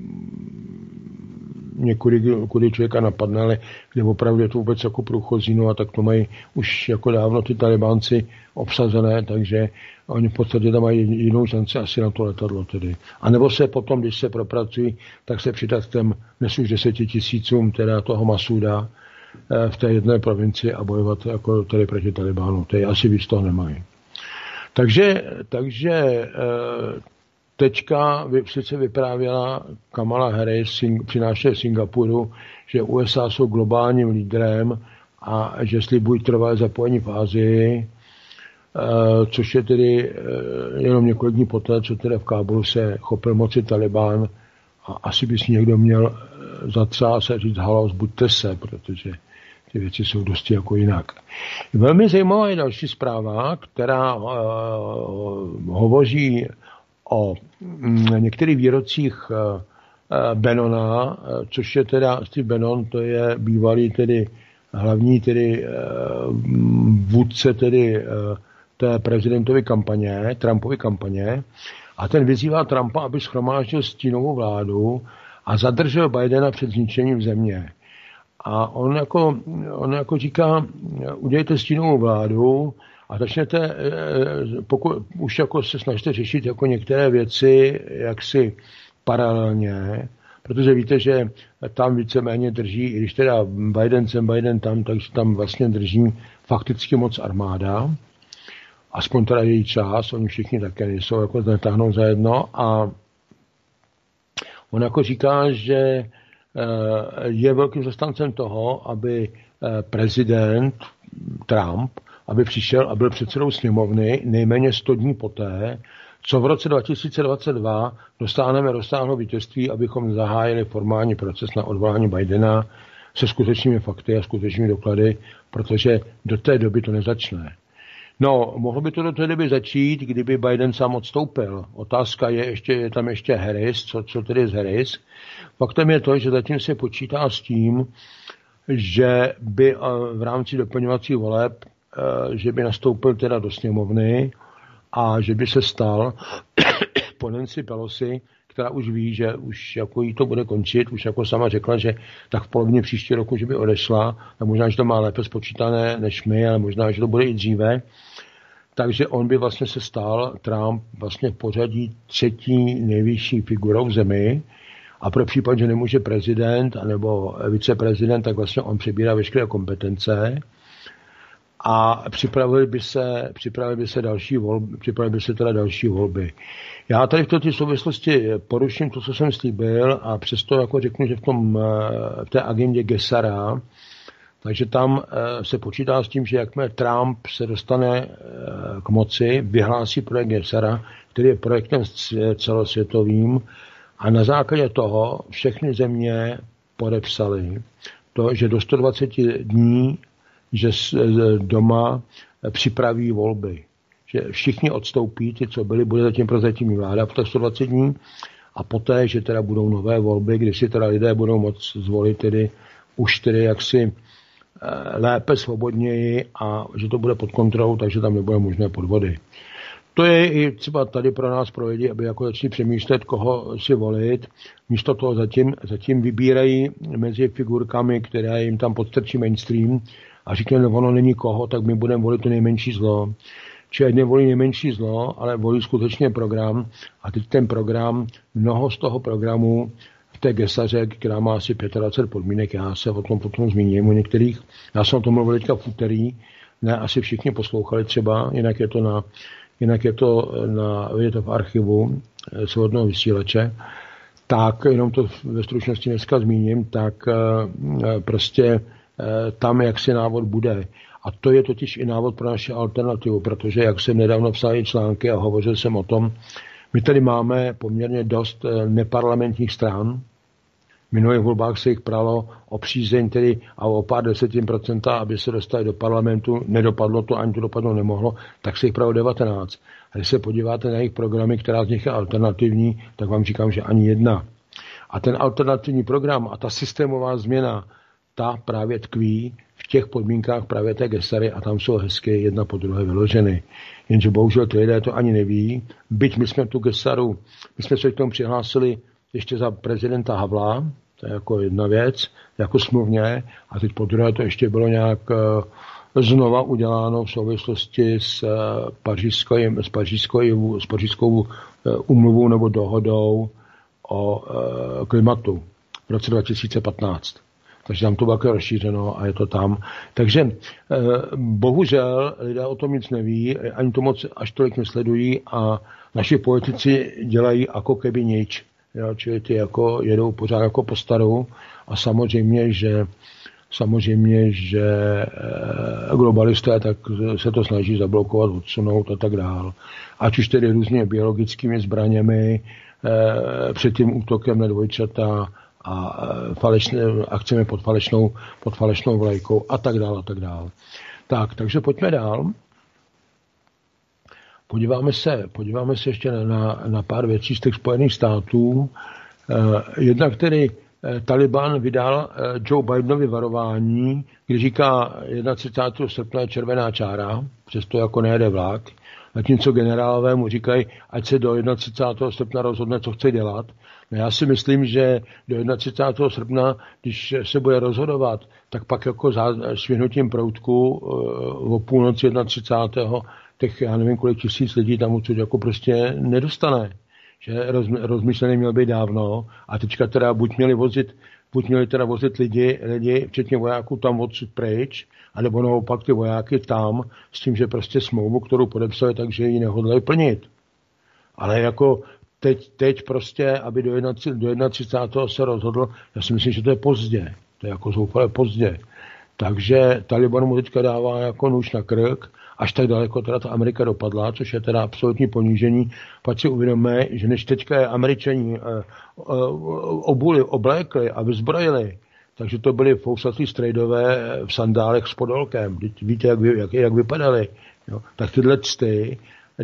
někudy člověka napadne, ale kde opravdu je to vůbec jako průchozí, no a tak to mají už jako dávno ty Talibánci obsazené, takže oni v podstatě tam mají jinou šanci asi na to letadlo tedy. A nebo se potom, když se propracují, tak se přidat těm dnes už 10 000 teda toho Masúda v té jedné provincii a bojovat jako tedy proti Talibánu. To je asi víc toho nemají. Takže teďka sice vyprávěla Kamala Harris při návštěvě Singapuru, že USA jsou globálním lídrem a že slibují trvalé zapojení v Asii, což je tedy jenom několik dní poté, co tedy v Kábulu se chopil moci Taliban a asi by si někdo měl zatřást a říct halo, zbuďte se, protože ty věci jsou dosti jako jinak. Velmi zajímavá je další zpráva, která hovoří o některých výrocích Bannona, což je teda Steve Bannon, to je bývalý tedy hlavní tedy vůdce tedy té prezidentovy kampaně, Trumpovy kampaně, a ten vyzývá Trumpa, aby shromáždil stínovou vládu a zadržel Bidena před zničením země. A on jako říká, udělejte stínovou vládu a začnete, pokud už jako se snažíte řešit jako některé věci jaksi paralelně, protože víte, že tam víceméně drží, i když teda Biden tam, takže tam vlastně drží fakticky moc armáda, aspoň teda její část, oni všichni také nejsou, jako netáhnou za jedno, a on jako říká, že je velkým zastáncem toho, aby prezident Trump, aby přišel a byl předsedou sněmovny nejméně 100 dní poté, co v roce 2022 dosáhlo vítězství, abychom zahájili formální proces na odvolání Bidena se skutečnými fakty a skutečnými doklady, protože do té doby to nezačne. No, mohlo by to do té doby začít, kdyby Biden sám odstoupil. Otázka je tam ještě Harris, co tedy z Harris. Faktem je to, že zatím se počítá s tím, že by v rámci doplňovacích voleb, že by nastoupil teda do sněmovny a že by se stal po Nancy Pelosi, která už ví, že už jako jí to bude končit, už jako sama řekla, že tak v polovině příští roku, že by odešla, a možná, že to má lépe spočítané než my, ale možná, že to bude i dříve. Takže on by vlastně se stal, Trump, vlastně v pořadí třetí nejvyšší figurou v zemi, a pro případ, že nemůže prezident anebo viceprezident, tak vlastně on přebírá veškeré kompetence a připravili by se další volby. Já tady v této souvislosti poruším to, co jsem slíbil, a přesto jako řeknu, že v té agendě Gesara, takže tam se počítá s tím, že jakmile Trump se dostane k moci, vyhlásí projekt Gesara, který je projektem celosvětovým, a na základě toho všechny země podepsaly to, že do 120 dní, že doma připraví volby. Že všichni odstoupí, ty, co byli, bude zatím prozatímní vláda po 120 dní, a poté, že teda budou nové volby, kdy si teda lidé budou moct zvolit tedy už tedy jaksi lépe, svobodněji, a že to bude pod kontrolou, takže tam nebude možné podvody. To je i třeba tady pro nás, pro lidi, aby jako začali přemýšlet, koho si volit. Místo toho zatím vybírají mezi figurkami, které jim tam podstrčí mainstream, a říkají, no ono není koho, tak my budeme volit to nejmenší zlo. Čili nevolí nejmenší zlo, ale volí skutečně program, a teď ten program, mnoho z toho programu v té Gesaře, která má asi 25 podmínek, já se o tom potom zmíním o některých, já jsem o tom mluvil teďka v úterý, ne, asi všichni poslouchali třeba, jinak je to v archivu svobodného vysílače, tak jenom to ve stručnosti dneska zmíním, tak prostě tam jaksi návod bude. A to je totiž i návod pro naši alternativu, protože jak jsem nedávno psal i články a hovořil jsem o tom, my tady máme poměrně dost neparlamentních stran. V minulých volbách se jich pralo o přízeň tedy a o pár 10%, aby se dostali do parlamentu. Nedopadlo to, ani to dopadlo nemohlo, tak se jich pralo 19. A když se podíváte na jejich programy, která z nich je alternativní, tak vám říkám, že ani jedna. A ten alternativní program a ta systémová změna, ta právě tkví v těch podmínkách právě té Gesary, a tam jsou hezky jedna po druhé vyloženy. Jenže bohužel ty lidé to ani neví. Byť my jsme tu Gesaru, my jsme se k tomu přihlásili ještě za prezidenta Havla, to je jako jedna věc, jako smluvně, a teď po druhé to ještě bylo nějak znova uděláno v souvislosti s pařížskou úmluvou nebo dohodou o klimatu v roce 2015. Takže tam to bylo jako rozšířeno a je to tam. Takže bohužel lidé o tom nic neví, ani to moc až tolik nesledují a naši politici dělají jako keby nič. Jo, čili ty jako jedou pořád jako po starou a samozřejmě, že globalisté tak se to snaží zablokovat, odsunout a tak dál. Ať už tedy různě biologickými zbraněmi, před tím útokem na dvojčata a akcemi pod falešnou vlajkou a tak dál a tak dál. Tak, takže pojďme dál. Podíváme se ještě na pár věcí z těch Spojených států. Jednak tedy Taliban vydal Joe Bidenovi varování, když říká 31. srpna je červená čára, přesto jako nejede vlak, zatímco generálové mu říkají, ať se do 31. srpna rozhodne, co chce dělat. No já si myslím, že do 31. srpna, když se bude rozhodovat, tak pak jako svihnutím proutku o půlnoci 31. těch, já nevím, kolik tisíc lidí tam odsud jako prostě nedostane. Že rozmyšlený měl být dávno a teďka teda buď měli teda vozit lidi, včetně vojáků tam odsud pryč, anebo naopak ty vojáky tam s tím, že prostě smlouvu, kterou podepsali, takže ji nehodlají plnit. Ale jako teď prostě, aby do 31. se rozhodl, já si myslím, že to je pozdě. To je jako zoufale pozdě. Takže Taliban mu teďka dává jako nůž na krk, až tak daleko teda ta Amerika dopadla, což je teda absolutní ponížení. Pak si uvědomíme, že než teďka je Američani obuli, oblékli a vyzbrojili, takže to byli fousatý strejdové v sandálech s podolkem. Víte, jak vypadali. Jo? Tak tyhle cty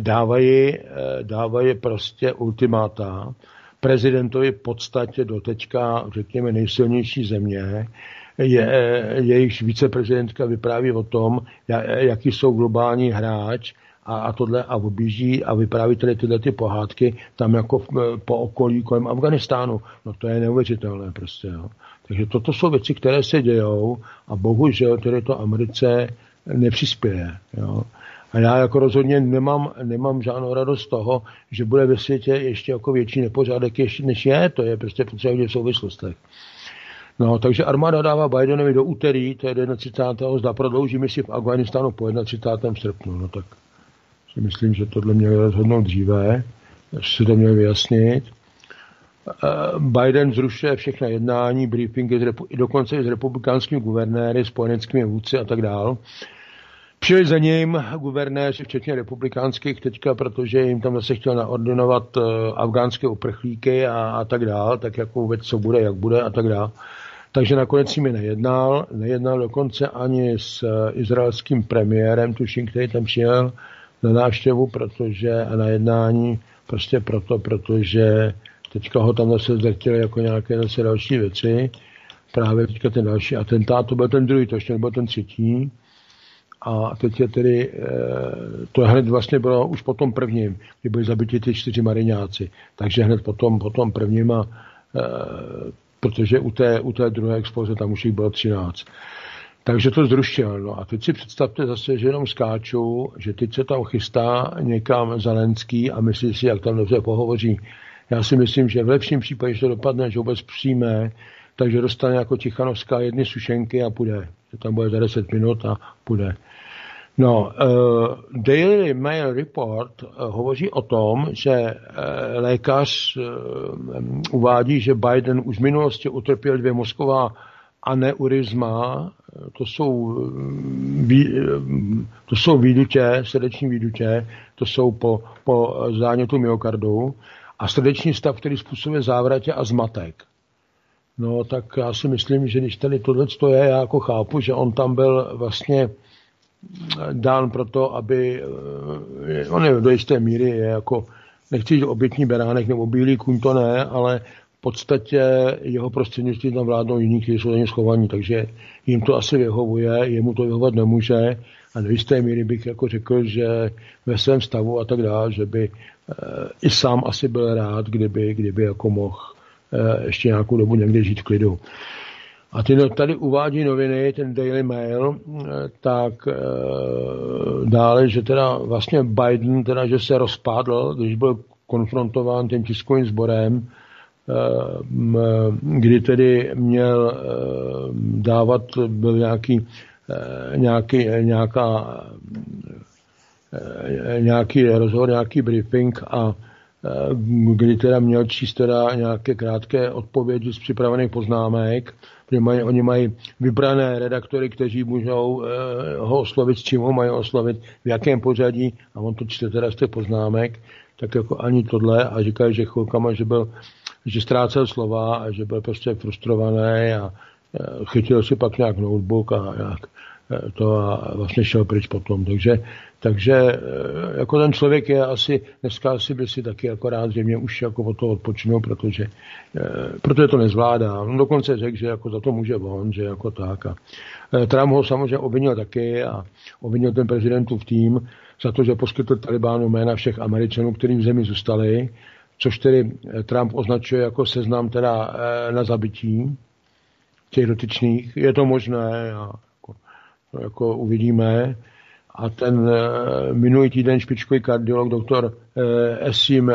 dávají prostě ultimáta prezidentovi v podstatě do teďka, řekněme, nejsilnější země. Jejichž viceprezidentka vypráví o tom, jaký jsou globální hráč a tohle a objíždí a vypráví tyhle ty pohádky tam jako po okolí kolem Afganistánu. No to je neuvěřitelné prostě. Jo. Takže toto jsou věci, které se dějou a bohužel tedy to Americe nepřispěje. Jo. A já jako rozhodně nemám žádnou radost z toho, že bude ve světě ještě jako větší nepořádek, než je. To je prostě potřeba v souvislostech. No, takže armáda dává Bidenovi do úterý, to je 31. zda prodlouží misi v Afghánistánu po 31. srpnu. No tak si myslím, že tohle měli rozhodnout dříve, si to měli vyjasnit. Biden zrušuje všechna jednání, briefingy, dokonce i s republikánskými guvernéry, spojeneckými vůdci a tak dál. Přijeli za ním guvernéři, včetně republikánských teďka, protože jim tam zase chtěl naordinovat afgánské uprchlíky a tak dál, tak jako vůbec co bude, jak bude a tak dál. Takže nakonec s nimi nejednal dokonce ani s izraelským premiérem, tuším, který tam přijel na návštěvu, protože a na jednání prostě protože teďka ho tam zase zdrtili jako nějaké zase další věci. Právě teďka ten další atentát, to byl ten druhý, to ještě nebyl ten třetí. A teď je tedy, to hned vlastně bylo už po tom prvním, kdy byli zabiti ty 4 mariňáci. Takže hned po tom prvním, protože u té druhé exploze tam už jich bylo 13. Takže to zrušil. No a teď si představte zase, že jenom skáčou, že teď se tam chystá někam Zelenský a myslí si, jak tam dobře pohovoří. Já si myslím, že v lepším případě, že to dopadne, že vůbec přijme, takže dostane jako Tichanovská 1 sušenky a půjde. Že tam bude za 10 minut a půjde. No, Daily Mail Report hovoří o tom, že lékař uvádí, že Biden už v minulosti utrpěl 2 mozková aneurizma, to jsou výdutě, srdeční výdutě, to jsou po zánětu myokardu a srdeční stav, který způsobuje závratě a zmatek. No, tak já si myslím, že když tady tohleto je, já jako chápu, že on tam byl vlastně dán proto, aby on je do jisté míry je jako, nechci říct obětní beránek nebo bílý kůň, to ne, ale v podstatě jeho prostřednictví tam vládnou jiní, kteří jsou za ně schovaní, takže jim to asi vyhovuje, jemu to vyhovovat nemůže a do jisté míry bych jako řekl, že ve svém stavu a tak dále, že by i sám asi byl rád, kdyby jako mohl ještě nějakou dobu někde žít v klidu. A tady uvádí noviny, ten Daily Mail, tak dále, že teda vlastně Biden, teda, že se rozpadl, když byl konfrontován tím tiskovým sborem kdy tedy měl dávat, byl nějaký rozhovor, nějaký briefing a kdy teda měl číst teda nějaké krátké odpovědi z připravených poznámek, protože oni mají vybrané redaktory, kteří můžou ho oslovit, s čím ho mají oslovit, v jakém pořadí, a on to čte teda z těch poznámek, tak jako ani tohle, a říkají, že chvilkama, že ztrácel slova a že byl prostě frustrovaný a chytil si pak nějak notebook a nějak to a vlastně šel pryč potom. Takže jako ten člověk je dneska by si taky jako rád, že mě už jako od toho odpočinul, protože to nezvládá. On dokonce řekl, že jako za to může on, že jako tak. A Trump ho samozřejmě obvinil taky a obvinil ten prezidentův tým za to, že poskytl Talibánu jména všech Američanů, kteří v zemi zůstali, což tedy Trump označuje jako seznam teda na zabití těch dotyčných. Je to možné, jako uvidíme. A ten minulý týden špičkový kardiolog doktor Esim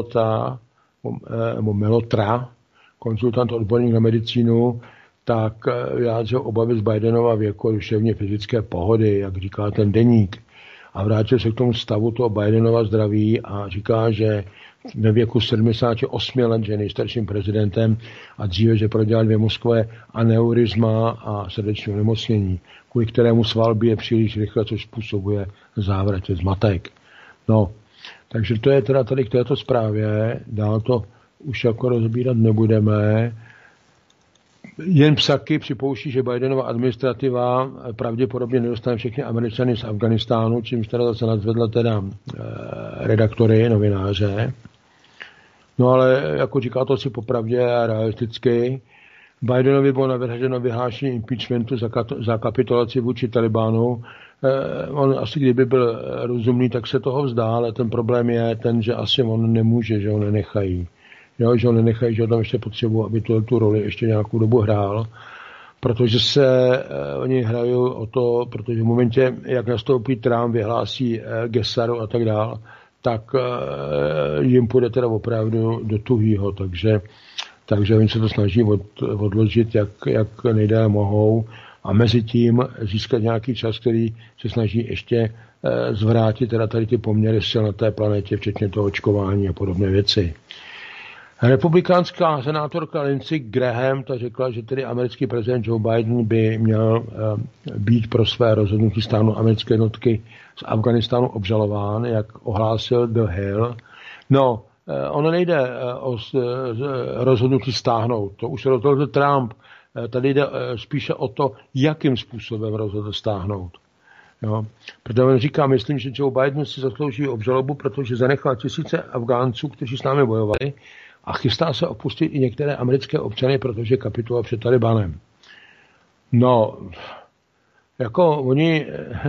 Melotra, konzultant odborník na medicínu, tak vyjádřil obavy z Bidenova věku, duševně fyzické pohody, jak říká ten deník. A vrátil se k tomu stavu toho Bidenova zdraví a říká, že ve věku 78 let, že je nejstarším prezidentem a dříve, že prodělal 2 mozkové aneurizma a srdeční onemocnění, kvůli kterému sval bije příliš rychle, což způsobuje závratě zmatek. No, takže to je teda tady k této zprávě, dál to už jako rozbírat nebudeme. Jen Psaky připouští, že Bidenova administrativa pravděpodobně nedostane všechny Američany z Afganistánu, čímž teda zase nadvedla teda redaktory, novináře. No ale jako říká to si popravdě a realisticky, Bidenovi bylo navrženo vyhlášení impeachmentu za kapitulaci vůči Talibánu. On asi kdyby byl rozumný, tak se toho vzdá, ale ten problém je ten, že asi on nemůže, že ho nenechají. Jo, že ho nenechají, že ho tam ještě potřebují, aby tu roli ještě nějakou dobu hrál. Protože oni hrají o to, protože v momentě, jak nastoupí Trump, vyhlásí Gesaru a tak dál, tak jim půjde teda opravdu do tuhýho, takže oni se to snaží odložit, jak nejdéle mohou a mezi tím získat nějaký čas, který se snaží ještě zvrátit teda tady ty poměry sil na té planetě, včetně toho očkování a podobné věci. Republikánská senátorka Lindsey Graham ta řekla, že tedy americký prezident Joe Biden by měl být pro své rozhodnutí stáhnout americké jednotky z Afganistánu obžalován, jak ohlásil The Hill. No, ono nejde o rozhodnutí stáhnout, to už rozhodl Trump. Tady jde spíše o to, jakým způsobem rozhodl stáhnout. Jo. Protože on říká, myslím, že Joe Biden si zaslouží obžalobu, protože zanechal tisíce Afgánců, kteří s námi bojovali, a chystá se opustit i některé americké občany, protože kapituloval před Talibanem. No, jako oni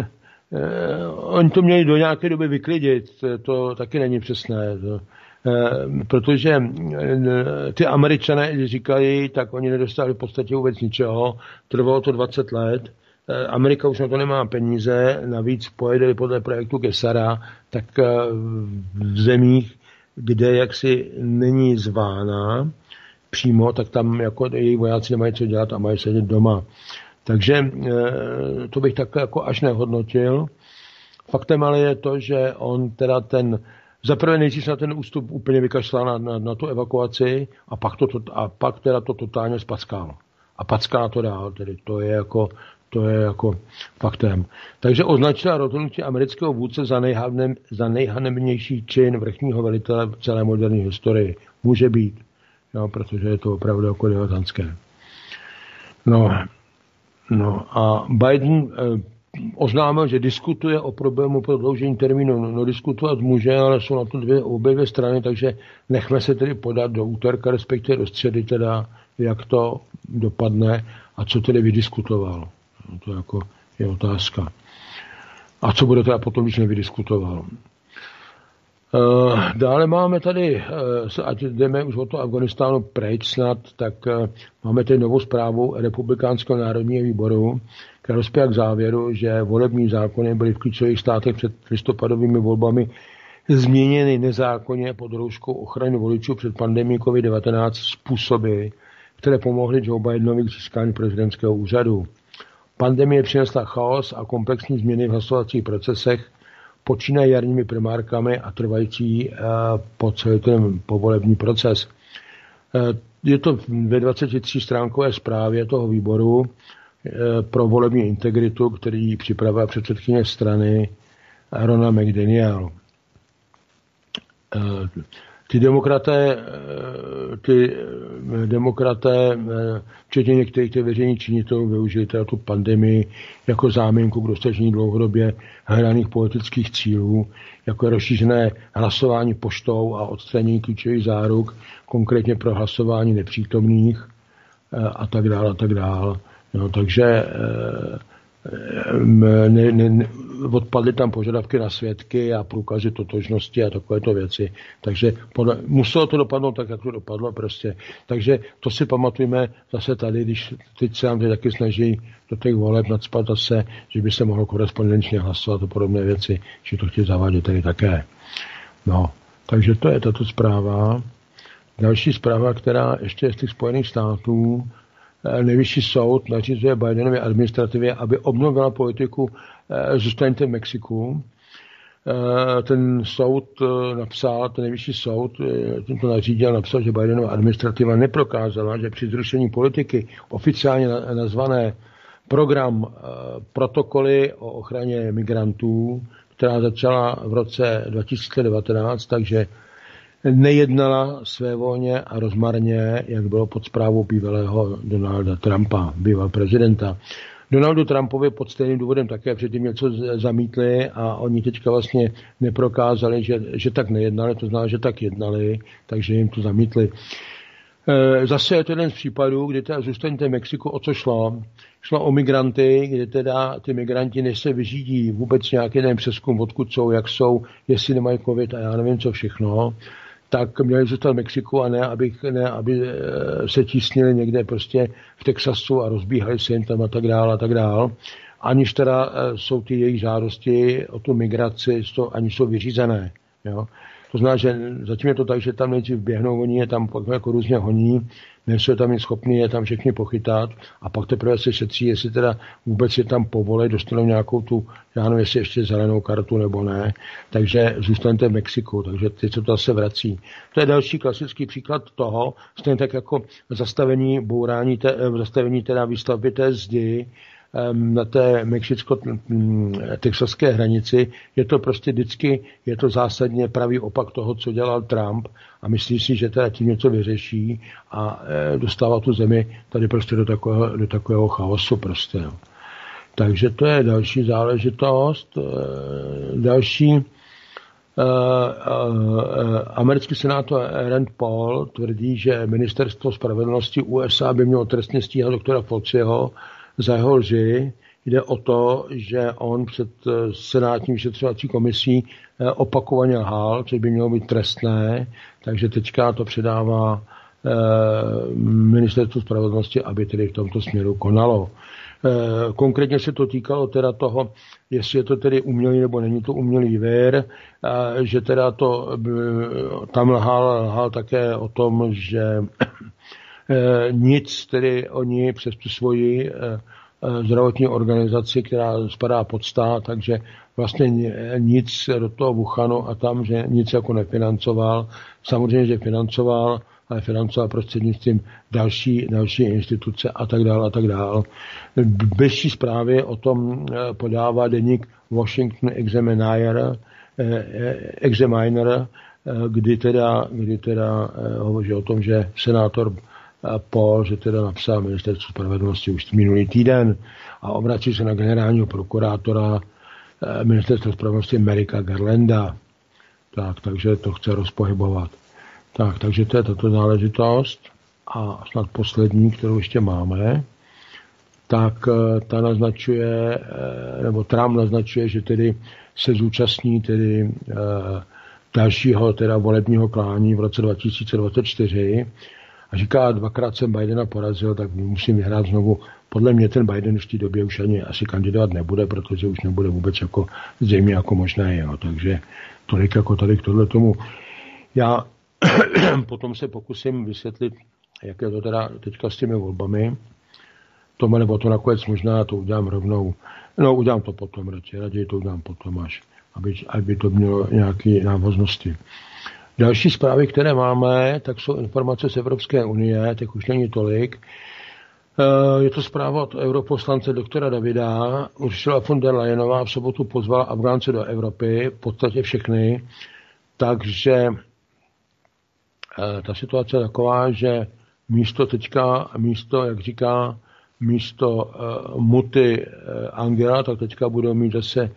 to měli do nějaké doby vyklidit, to taky není přesné. Protože ty Američané, když říkají, tak oni nedostali v podstatě vůbec ničeho, trvalo to 20 let, Amerika už na to nemá peníze, navíc pojedeli podle projektu Gesara, tak v zemích, kde jaksi není zvána přímo, tak tam jako její vojáci nemají co dělat a mají sedět doma. Takže to bych tak jako až nehodnotil. Faktem ale je to, že on teda zaprvé nejdřív na ten ústup úplně vykašlal na tu evakuaci a pak teda to totálně spackal. A packá to dál, tedy to je jako faktem. Takže označila rozhodnutí amerického vůdce za nejhanebnější čin vrchního velitele v celé moderní historii. Může být, jo, protože je to opravdu jako diletantské. No a Biden oznámil, že diskutuje o problému prodloužení termínu. No diskutovat může, ale jsou na to obě dvě strany, takže nechme se tedy podat do úterka, respektive do středy teda, jak to dopadne a co tedy vydiskutoval. No, to jako je otázka. A co bude teda potom, když nevydiskutoval? Dále máme tady, ať jdeme už o to Afganistánu pryč snad, tak máme tady novou zprávu Republikánského národního výboru, která dospěla k závěru, že volební zákony byly v klíčových státech před listopadovými volbami změněny nezákonně pod rouškou ochrany voličů před pandemií COVID-19 způsoby, které pomohly Joe Bidenovi k získání prezidentského úřadu. Pandemie přinesla chaos a komplexní změny v hlasovacích procesech, počínají jarními primárkami a trvající po celý ten povolební proces. Je to ve 23stránkové zprávě toho výboru pro volební integritu, který připravila předsedkyně strany Ronna McDaniel. Ty demokraté, včetně některých těch veřejných činitelů, využili teda tu pandemii jako záminku k dosažení dlouhodobě hledaných politických cílů, jako je rozšířené hlasování poštou a odstranění klíčových záruk, konkrétně pro hlasování nepřítomných a tak dále. No, takže odpadly tam požadavky na svědky a průkazy totožnosti a takovéto věci. Takže muselo to dopadnout tak, jak to dopadlo prostě. Takže to si pamatujeme zase tady, když teď se nám tady taky snaží do těch voleb nacpat zase, že by se mohlo korespondenčně hlasovat o podobné věci, že to chtějí zavádět tady také. No, takže to je tato zpráva. Další zpráva, která ještě je z těch Spojených států, Nejvyšší soud nařizuje Bidenově administrativě, aby obnovila politiku zůstaňte v Mexiku. Ten soud napsal, ten nejvyšší soud to nařídil, napsal, že Bidenova administrativa neprokázala, že při zrušení politiky oficiálně nazvané program protokoly o ochraně migrantů, která začala v roce 2019, takže nejednala svévolně a rozmarně, jak bylo pod správou bývalého Donalda Trumpa, bývalého prezidenta. Donaldu Trumpovi pod stejným důvodem také předtím něco zamítli a oni teďka vlastně neprokázali, že tak nejednali, to znamená, že tak jednali, takže jim to zamítli. Zase je to jeden z případů, kdy teda zůstaňte v Mexiku, o co šlo. Šlo o migranty, kde teda ty migranti, než se vyřídí vůbec nějaký jeden přezkum, odkud jsou, jak jsou, jestli nemají covid a já nevím co všechno, tak měli zůstat v Mexiku a ne, aby se tísnili někde prostě v Texasu a rozbíhali se jim tam a tak dál. Aniž teda jsou ty jejich žádosti o tu migraci, ani jsou vyřízené. Jo. To znamená, že zatím je to tak, že tam nejdřív běhnou, oni je tam jako různě honí, nejsou tam schopni je tam všechny pochytat a pak teprve se šetří, jestli teda vůbec je tam povolej, dostanou nějakou tu, já nevím, jestli ještě zelenou kartu nebo ne, takže zůstaňte v Mexiku, takže teď se to zase vrací. To je další klasický příklad toho, stejně tak jako zastavení teda výstavby té zdi na té mexicko-texaské hranici, je to prostě vždycky, je to zásadně pravý opak toho, co dělal Trump a myslí si, že teda tím něco vyřeší a dostává tu zemi tady prostě do takového chaosu prostě. No. Takže to je další záležitost. Další americký senátor Rand Paul tvrdí, že ministerstvo spravedlnosti USA by mělo trestně stíhat doktora Fauciho za jeho lži. Jde o to, že on před senátní vyšetřovací komisí opakovaně lhal, což by mělo být trestné, takže teďka to předává ministerstvu spravedlnosti, aby tedy v tomto směru konalo. Konkrétně se to týkalo teda toho, jestli je to tedy umělý nebo není to umělý vir, že teda to tam lhal také o tom, že nic, tedy oni přes tu svoji zdravotní organizaci, která spadá pod stát, takže vlastně nic do toho Wuhanu a tam, že nic jako nefinancoval. Samozřejmě, že financoval, ale financoval prostřednictvím další instituce a tak dále. Bližší zprávy o tom podává deník Washington Examiner, kdy teda hovoří o tom, že senátor Paul, že teda napsal ministerstvu spravedlnosti už minulý týden a obrací se na generálního prokurátora ministerstva spravedlnosti Merricka Garlanda. Takže to chce rozpohybovat. Takže to je tato záležitost a snad poslední, kterou ještě máme, tak ta naznačuje, nebo Trump naznačuje, že tedy se zúčastní tedy dalšího teda volebního klání v roce 2024 a říká, dvakrát jsem Bidena porazil, tak musím vyhrát znovu. Podle mě ten Biden v té době už ani asi kandidovat nebude, protože už nebude vůbec jako zřejmě jako možné. Jo. Takže tolik tohle tomu. Já potom se pokusím vysvětlit, jak je to teda teďka s těmi volbami. Nebo to nakonec možná to udělám rovnou. No, udělám to potom, raději to udělám potom až, aby to mělo nějaké návaznosti. Další zprávy, které máme, tak jsou informace z Evropské unie, tak už není tolik. Je to zpráva od europoslance doktora Davida. Ursula von der Leyenová v sobotu pozvala Afgánce do Evropy, v podstatě všechny, takže ta situace je taková, že místo Muty Angela, tak teďka budou mít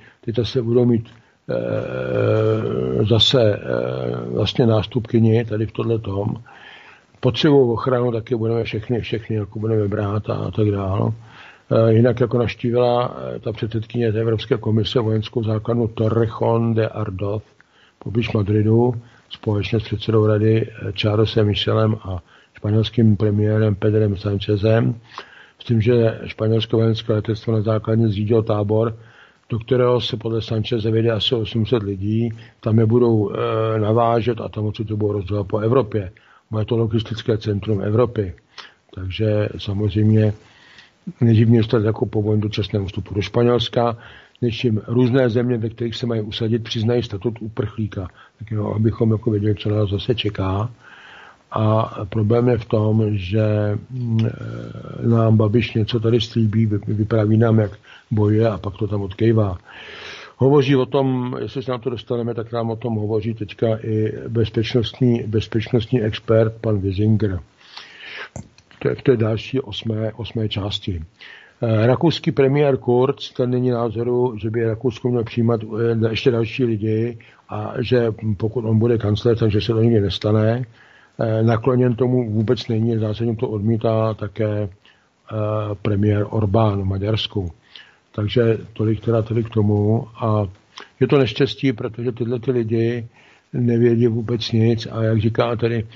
zase vlastně nástupkyni tady v tohletom. Potřebou ochranu taky budeme všechny jako budeme brát a tak dále. Jinak jako navštívila ta předsedkyně té Evropské komise vojenskou základnu Torrejón de Ardoz poblíž Madridu společně s předsedou rady Charlesem Michelem a španělským premiérem Pedrem Sanchezem, s tím, že španělské vojenské letectvo na základně zřídilo tábor, do kterého se podle Sancheze vejde asi 800 lidí, tam je budou navážet a tam odsud to budou rozdělat po Evropě. Bude to logistické centrum Evropy. Takže samozřejmě neživně stát jako povolení dočasnému vstupu do Španělska, než jim různé země, ve kterých se mají usadit, přiznají statut uprchlíka. Tak jenom, abychom jako věděli, co nás zase čeká. A problém je v tom, že nám Babiš něco tady slíbí, vypráví nám, jak bojuje a pak to tam odkejvá. Hovoří o tom, jestli se nám to dostaneme, tak nám o tom hovoří teďka i bezpečnostní expert pan Wisinger. To je další osmé části. Rakouský premiér Kurz, ten není názoru, že by Rakousko měl přijímat ještě další lidi a že pokud on bude kancléř, takže se to nikdy nestane. Nakloněn tomu vůbec není, zásadně to odmítá také premiér Orbán v Maďarsku. Takže tolik k tomu. A je to neštěstí, protože tyhle ty lidi nevědí vůbec nic a jak říká tady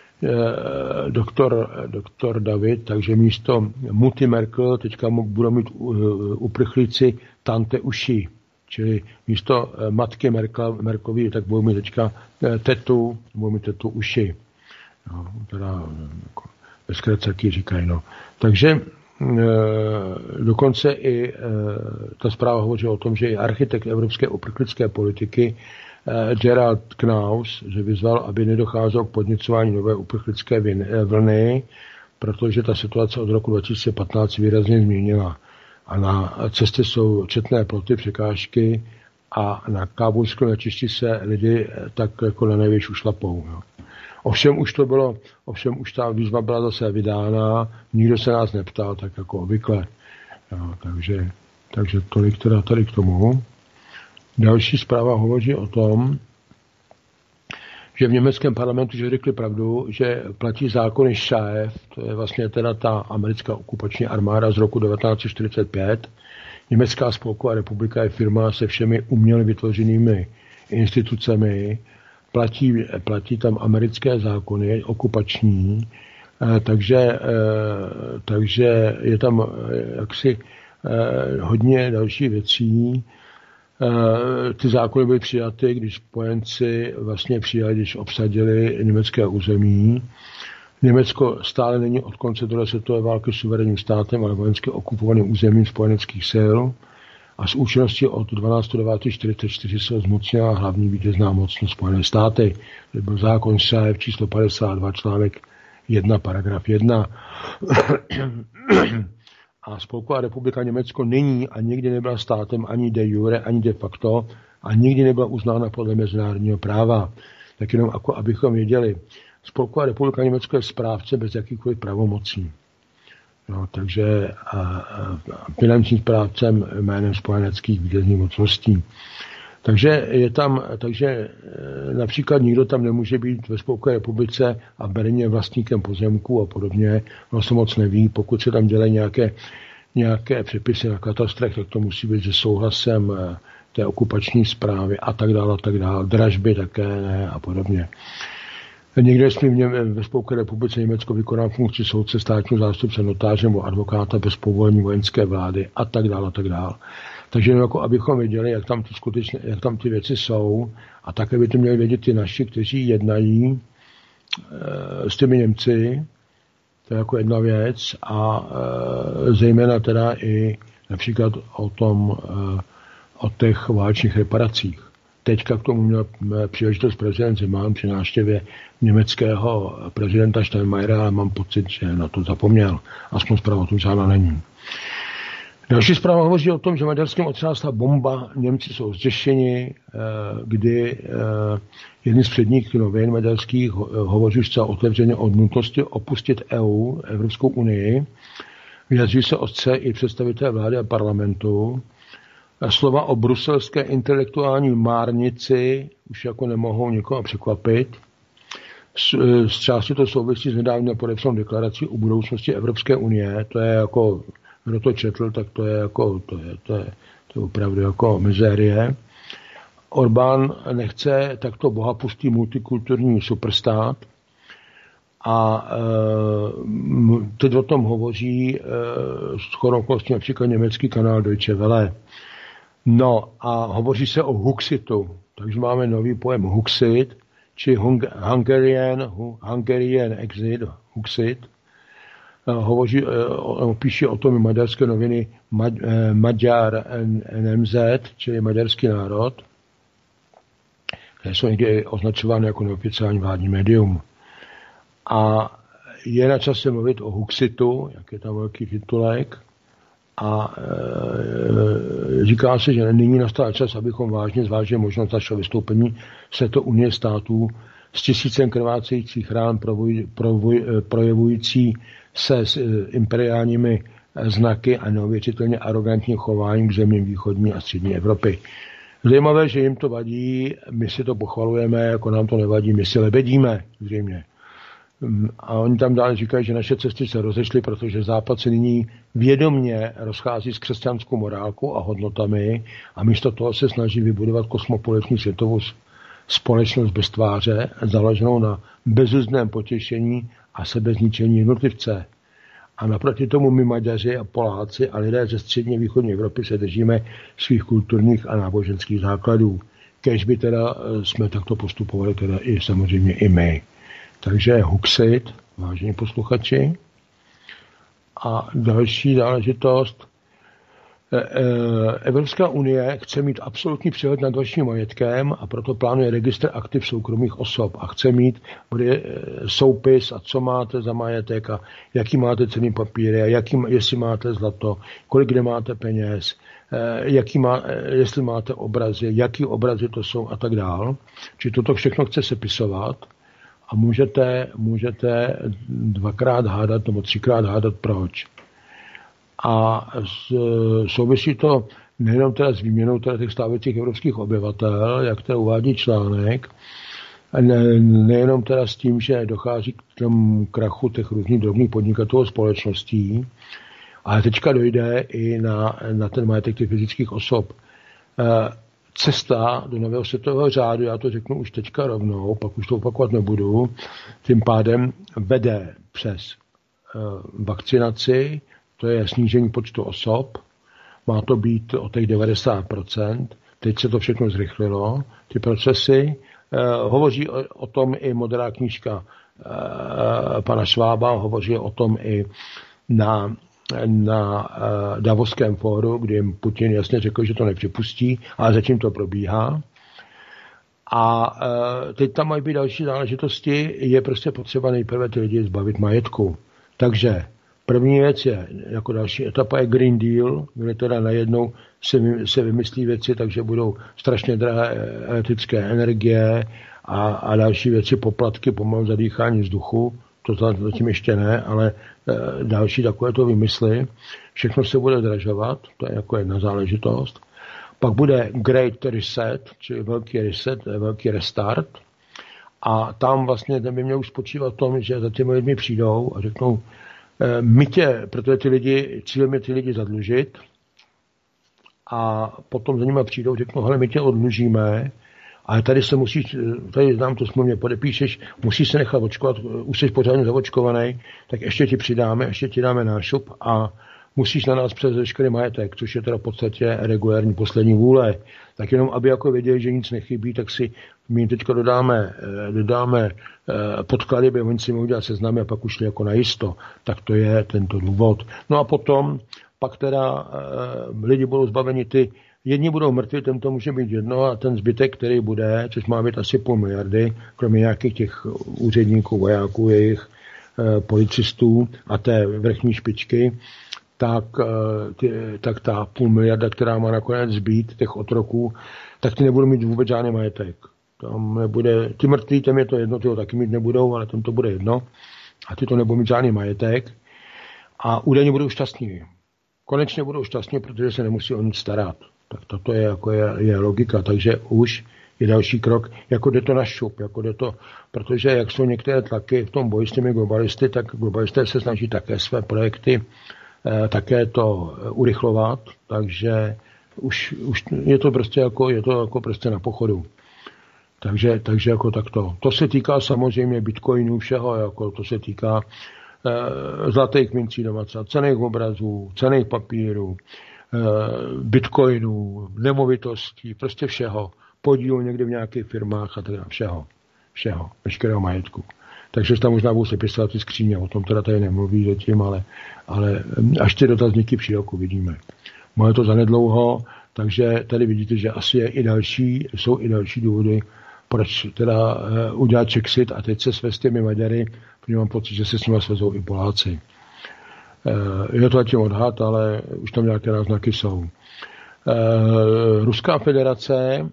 doktor David, takže místo Muty Merkel teďka budou mít uprchlíci tante uši, čili místo matky Merkelové, tak budou mít teďka tetu uši. No, teda jako ve zkratce říkají. No. Takže dokonce i ta zpráva hovoří o tom, že i architekt evropské uprchlické politiky Gerald Knaus, že vyzval, aby nedocházelo k podněcování nové uprchlické vlny, protože ta situace od roku 2015 výrazně změnila. A na cestě jsou četné ploty, překážky a na kábulském letišti se lidi tak jako na nejvíc ušlapou. Jo. Ovšem už ta výzva byla zase vydána, nikdo se nás neptal, tak jako obvykle. Jo, takže tolik teda tady k tomu. Další zpráva hovoří o tom, že v německém parlamentu že řekli pravdu, že platí zákony SAEF, to je vlastně teda ta americká okupační armáda z roku 1945. Německá spolková republika je firma se všemi uměle vytvořenými institucemi, platí tam americké zákony, okupační, takže je tam jaksi hodně dalších věcí. Ty zákony byly přijaty, když spojenci vlastně přijali, když obsadili německé území. Německo stále není od konce druhé světové války suverénním státem, ale vojensky okupovaným územím spojeneckých sil. A s účinností od 12.9.44 se zmocnila hlavní vítězná mocnost Spojené státy. To byl zákon SAEF číslo 52, článek 1, paragraf 1. A Spolková republika Německo není a nikdy nebyla státem ani de jure, ani de facto a nikdy nebyla uznána podle mezinárodního práva. Tak jenom jako abychom věděli, Spolková republika Německo je správce bez jakýchkoliv pravomocí. No, takže finančním správcem jménem spojeneckých vítězných mocností. Takže například nikdo tam nemůže být ve Spolkové republice a v Berlíně vlastníkem pozemků a podobně. No se moc neví, pokud se tam dělají nějaké přepisy na katastrech, tak to musí být se souhlasem té okupační správy a tak dále, dražby také ne a podobně. Někde jsme ve Spolkové republice Německo vykonal funkci soudce, státního zástupce, notáře nebo advokáta bez povolení vojenské vlády a tak dále, a tak dále. Takže jako abychom věděli, jak tam ty věci jsou, a také by to měli vědět ty naši, kteří jednají s těmi Němci, to je jako jedna věc, a zejména teda i například o těch válečných reparacích. Teďka k tomu měl příležitost prezident Zeman při návštěvě německého prezidenta Steinmeiera, ale mám pocit, že na to zapomněl. Aspoň zpráva o tom žádná není. Další zpráva hovoří o tom, že Maďarském otřásla bomba, Němci jsou zděšeni, kdy jeden z předních novin maďarských hovoří zcela otevřeně o nutnosti opustit EU, Evropskou unii. Vyjadřují se otce i představitelé vlády a parlamentu. Slova o bruselské intelektuální márnici už jako nemohou nikoho překvapit. Z části to souvisí s nedávno podepsanou deklarací o budoucnosti Evropské unie. To je jako, kdo to četl, tak to je opravdu jako mizérie. Orbán nechce takto bohapustý multikulturní superstát a teď o tom hovoří shodou okolností například německý kanál Deutsche Welle. No a hovoří se o Huxitu, takže máme nový pojem Huxit, či Hungarian exit, Huxit. Píše o tom i maďarské noviny Magyar NMZ, čili maďarský národ, které jsou někdy označovány jako neoficiální vládní médium. A je na čase mluvit o Huxitu, jak je tam velký titulek, a říká se, že nyní nastal čas, abychom vážně zvážili možnost našeho vystoupení z této unie států s tisícem krvácejících rán projevující se s imperiálními znaky a neuvěřitelně arrogantním chováním k zemím východní a střední Evropy. Zajímavé, že jim to vadí, my si to pochvalujeme, jako nám to nevadí, my si lebedíme, zřejmě. A oni tam dále říkají, že naše cesty se rozešly, protože Západ se nyní vědomně rozchází s křesťanskou morálkou a hodnotami a místo toho se snaží vybudovat kosmopolitní světovou společnost bez tváře, založenou na bezuzdném potěšení a sebezničení jednotlivce. A naproti tomu my Maďaři a Poláci a lidé ze střední východní Evropy se držíme svých kulturních a náboženských základů. Kéž by teda jsme takto postupovali teda i samozřejmě i my. Takže Huxit, vážení posluchači. A další záležitost. Evropská unie chce mít absolutní přehled nad vaším majetkem a proto plánuje registr aktiv soukromých osob a chce mít soupis a co máte za majetek a jaký máte cenný papíry a jestli máte zlato, kolik kde máte peněz, jestli máte obrazy, jaký obrazy to jsou a tak dál. Či toto všechno chce sepisovat. A můžete dvakrát hádat nebo třikrát hádat proč. A souvisí to nejenom teda s výměnou teda těch stávajících evropských obyvatel, jak to uvádí článek, nejenom teda s tím, že dochází k tomu krachu těch různých drobných podnikatelů společností, ale teďka dojde i na ten majetek těch fyzických osob. Cesta do nového světového řádu, já to řeknu už teďka rovnou, pak už to opakovat nebudu, tím pádem vede přes vakcinaci, to je snížení počtu osob, má to být o těch 90%, teď se to všechno zrychlilo, ty procesy, hovoří o tom i modrá knížka pana Švába, hovoří o tom i na Davoském fóru, kdy jim Putin jasně řekl, že to nepřipustí, ale zatím to probíhá. A teď tam mají být další záležitosti, je prostě potřeba nejprve ty lidi zbavit majetku. Takže první věc je, jako další etapa je Green Deal, kde teda najednou se vymyslí věci, takže budou strašně drahé elektrické energie a další věci, poplatky, pomalu zadýchání vzduchu. To zatím ještě ne, ale další takovéto vymysly. Všechno se bude zdražovat, to je jako jedna záležitost. Pak bude Great Reset, čili velký reset, velký restart. A tam vlastně ten by měl už spočívat v tom, že za těmi lidmi přijdou a řeknou, protože cílem je ty lidi zadlužit a potom za nimi přijdou, řeknou, hele, my tě odlužíme Ale tady se musíš, tady nám to smluvně podepíšeš, musíš se nechat očkovat, už jsi pořádně zaočkovaný, tak ještě ti přidáme, ještě ti dáme nášup a musíš na nás přes veškerý majetek, což je teda v podstatě regulární poslední vůle. Tak jenom, aby jako věděli, že nic nechybí, tak si my teďka dodáme podklady, aby oni si mohli udělat seznamy a pak už šli jako najisto. Tak to je tento důvod. No a potom, pak teda lidi budou zbaveni jedni budou mrtví, ten to může být jedno a ten zbytek, který bude, což má být asi 500 miliardy, kromě nějakých těch úředníků, vojáků, jejich policistů a té vrchní špičky, tak ta 500 miliarda, která má nakonec zbýt těch otroků, tak ty nebudou mít vůbec žádný majetek. Tam nebude, ty mrtví, těm je to jedno, ty ho taky mít nebudou, ale tam to bude jedno. A ty to nebudou mít žádný majetek. A údajně budou šťastní. Konečně budou šťastní, protože se nemusí o nic starat. Tak toto je, jako je logika. Takže už je další krok, jako jde to na šup, jako jde to, protože jak jsou některé tlaky v tom boji s těmi globalisty, tak globalisté se snaží také své projekty také to urychlovat, takže už je to prostě jako prostě na pochodu. Takže jako takto. To se týká samozřejmě bitcoinů, všeho, jako to se týká zlatých mincí doma, cenných obrazů, cenných papírů, bitcoinů, nemovitostí, prostě všeho. Podíl někdy v nějakých firmách a tak dále, všeho, veškerého majetku. Takže tam možná budou sepisovat ty skříně, o tom teda tady nemluví zatím, ale až ty dotazníky přijdou, uvidíme. Máme to zanedlouho, takže tady vidíte, že asi jsou i další důvody, proč teda udělat Czexit a teď se svést těmi Maďary, protože mám pocit, že se s nimi svezou i Poláci. Je to zatím odhad, ale už tam nějaké náznaky jsou. Ruská federace,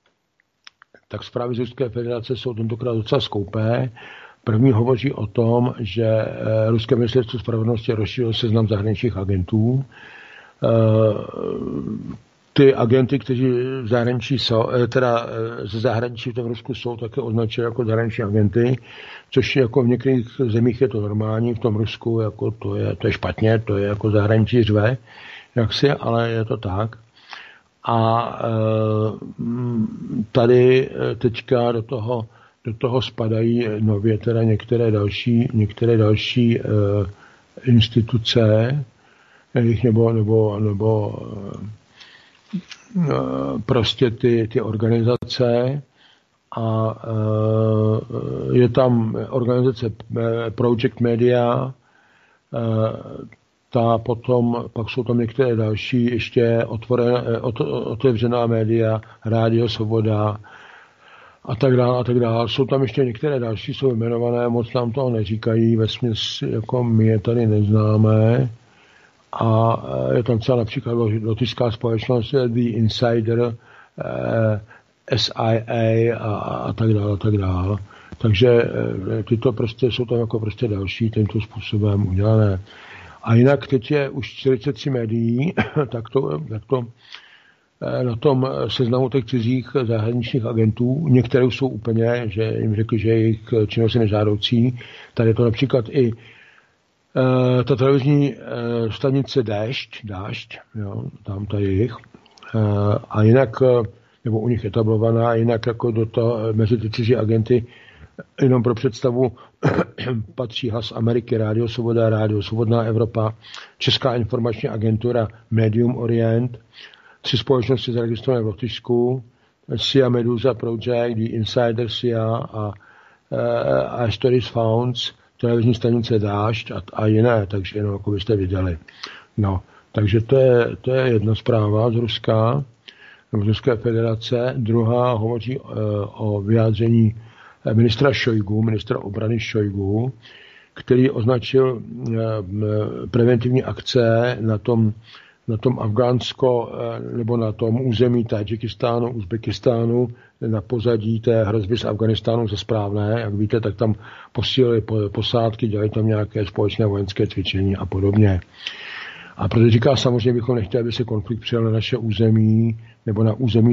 tak zprávy z Ruské federace jsou tentokrát docela skoupé. První hovoří o tom, že ruské ministerstvo spravedlnosti rozšířilo seznam zahraničních agentů. Ty agenty, kteří v zahraničí jsou, teda ze zahraničí v tom Rusku jsou, také označili jako zahraniční agenty, což jako v některých zemích je to normální, v tom Rusku jako to je špatně, to je jako zahraničí řve, jaksi, ale je to tak. A tady teďka do toho spadají nově teda některé další instituce, nebo prostě ty organizace a je tam organizace Project Media, pak jsou tam některé další ještě otevřená média, Rádio Svoboda a tak dále. Jsou tam ještě některé další, jsou jmenované, moc nám toho neříkají, vesměs jako my je tady neznáme. A je tam celá například lotyšská společnost The Insider, SIA a tak dále. Takže tyto prostě jsou tam jako prostě další tímto způsobem udělané. A jinak teď je už 43 médií, tak to na tom seznamu těch cizích zahraničních agentů. Některé jsou úplně, že jim řekli, že jejich činnost je nežádoucí. Tady je to například i ta televizní stanice Dášť, jo, tam ta jejich. A jinak, nebo u nich etablovaná, jinak jako mezi ty cizí agenty, jenom pro představu, patří Hlas Ameriky, Rádio Svoboda, Rádio Svobodná Evropa, Česká informační agentura Medium Orient, 3 společnosti zaregistrované v Lotyšsku, SIA Medusa Project, The Insider SIA a Stories Founds, televizní stanice Dášť a jiné, takže jenom jako byste viděli. No, takže to je jedna zpráva z Ruska, z Ruské federace. Druhá hovoří o vyjádření ministra obrany Šojgu, který označil preventivní akce na tom Afgánsko nebo na tom území Tadžikistánu, Uzbekistánu, na pozadí té hrozby z Afganistánu za správné. Jak víte, tak tam posílili posádky, dělali tam nějaké společné vojenské cvičení a podobně. A protože říká, samozřejmě bychom nechtěli, aby se konflikt přijal na naše území nebo na území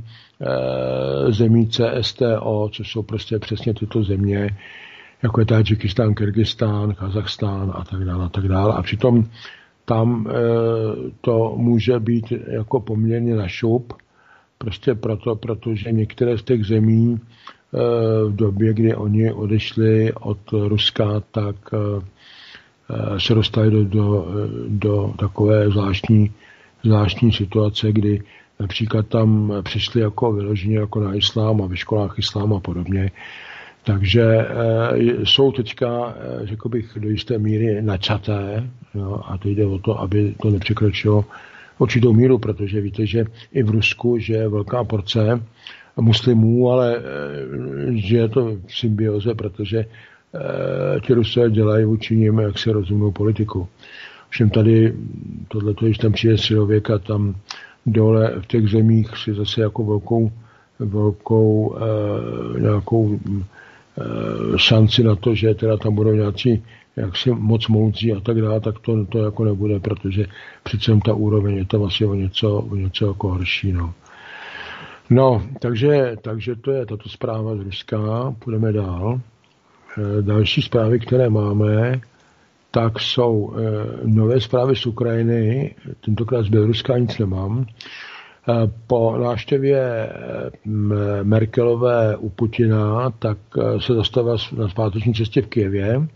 zemí CSTO, což jsou prostě přesně tyto země, jako je Tadžikistán, Kyrgyzstán, Kazachstán a tak dále. A přitom tam to může být jako poměrně na šup, prostě protože některé z těch zemí v době, kdy oni odešli od Ruska, tak se dostali do takové zvláštní situace, kdy například tam přišli jako vyloženě jako na islám a ve školách islám a podobně. Takže jsou teďka, řekl bych, do jisté míry načaté, jo, a to jde o to, aby to nepřekročilo určitou míru, protože víte, že i v Rusku, že je velká porce muslimů, ale že je to v symbioze, protože ti Rusové dělají vůči nim jaksi rozumnou politiku. Všem tady tohleto, když tam přijde středověk a tam dole v těch zemích si zase jako velkou nějakou šanci na to, že teda tam budou nějací jaksi moc moudří a tak dále, tak to jako nebude, protože přece ta úroveň je tam asi o něco jako horší. No, takže to je tato zpráva z Ruska. Půjdeme dál. Další zprávy, které máme, tak jsou nové zprávy z Ukrajiny, tentokrát z Běloruska nic nemám. Po návštěvě Merkelové u Putina, tak se zastavila na zpáteční cestě v Kyjevě.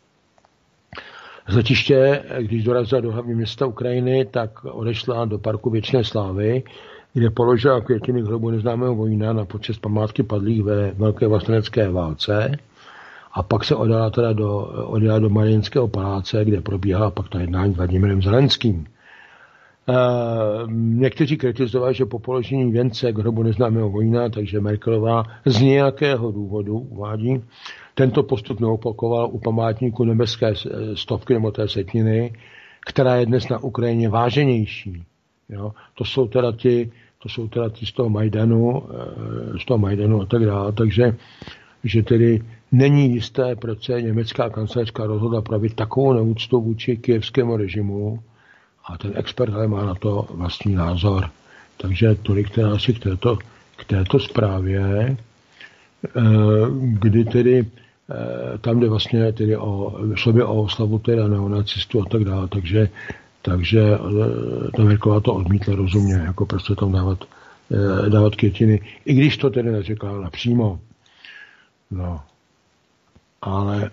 Z letiště, když dorazila do hlavního města Ukrajiny, tak odešla do parku Věčné slávy, kde položila květiny k hrobu neznámého vojína na počest památky padlých ve Velké vlastenecké válce. A pak se odjela do Mariinského paláce, kde probíhala pak ta jednání s Vladimirem Zelenským. Někteří kritizovali, že po položení věnce k hrobu neznámého vojína, takže Merkelová z nějakého důvodu uvádí, tento postup neopakoval u památníku nebeské stovky nebo té setiny, která je dnes na Ukrajině váženější. Jo? To jsou teda ti z toho Majdanu a tak dále. Takže že tedy není jisté, proč se německá kancléřka rozhodla pravit takovou neúctu vůči kyjevskému režimu, a ten expert ale má na to vlastní názor. Takže tolik teda asi k této zprávě, kdy tedy tam jde vlastně tedy šlo by o oslavu teda neonacistů a tak dále, takže ta Merkelová to odmítla rozumně, jako prostě tam dávat květiny, i když to tedy neřekla napřímo. No. Ale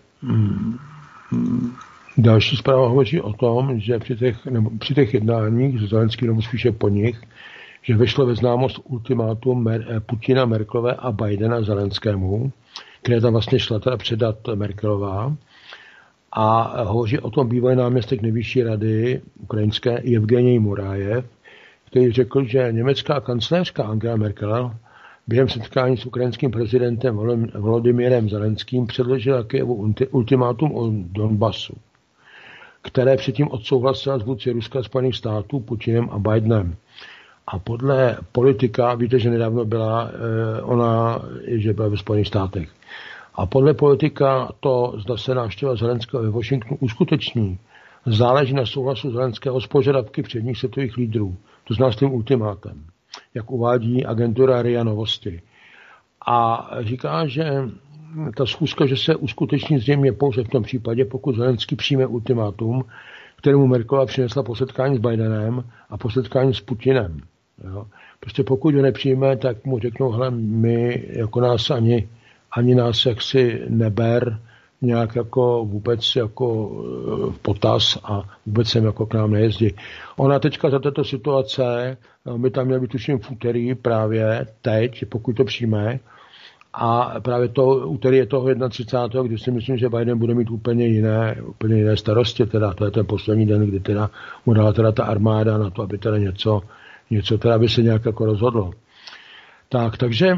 další zpráva hovoří o tom, že při těch jednáních s Zelenským, nebo spíše po nich, že vešlo ve známost ultimátum Putina, Merkelové a Bidena Zelenskému, které tam vlastně šla teda předat Merkelová. A hovoří o tom bývalý náměstek nejvyšší rady ukrajinské Evgenij Murajev, který řekl, že německá kancléřka Angela Merkel během setkání s ukrajinským prezidentem Volodymyrem Zelenským předložila Kyjevu ultimátum o Donbasu, které předtím odsouhlasila s vůdci Ruska a Spojených států Putinem a Bidenem. A podle politika, víte, že nedávno byla že byla ve Spojených státech. A podle politika to, zda se návštěva Zelenského ve Washingtonu uskuteční, záleží na souhlasu Zelenského s požadavky předních světových lídrů. To znamená s tím ultimátem, jak uvádí agentura RIA Novosti. A říká, že ta schůzka, že se uskuteční zřejmě pouze v tom případě, pokud Zelenský přijme ultimátum, kterému Merkelová přinesla po setkání s Bidenem a po setkání s Putinem. Jo. Prostě pokud ho nepřijme, tak mu řeknou, hele, my jako nás ani nás jaksi neber nějak jako vůbec jako v potaz a vůbec sem jako k nám nejezdí. Ona teďka za této situace, my tam měli tuším v úterý právě teď, pokud to přijme, a právě to úterý je toho 31. kdy si myslím, že Biden bude mít úplně jiné starosti, teda to je ten poslední den, kdy teda mu dala teda ta armáda na to, aby teda něco teda by se nějak jako rozhodlo. Takže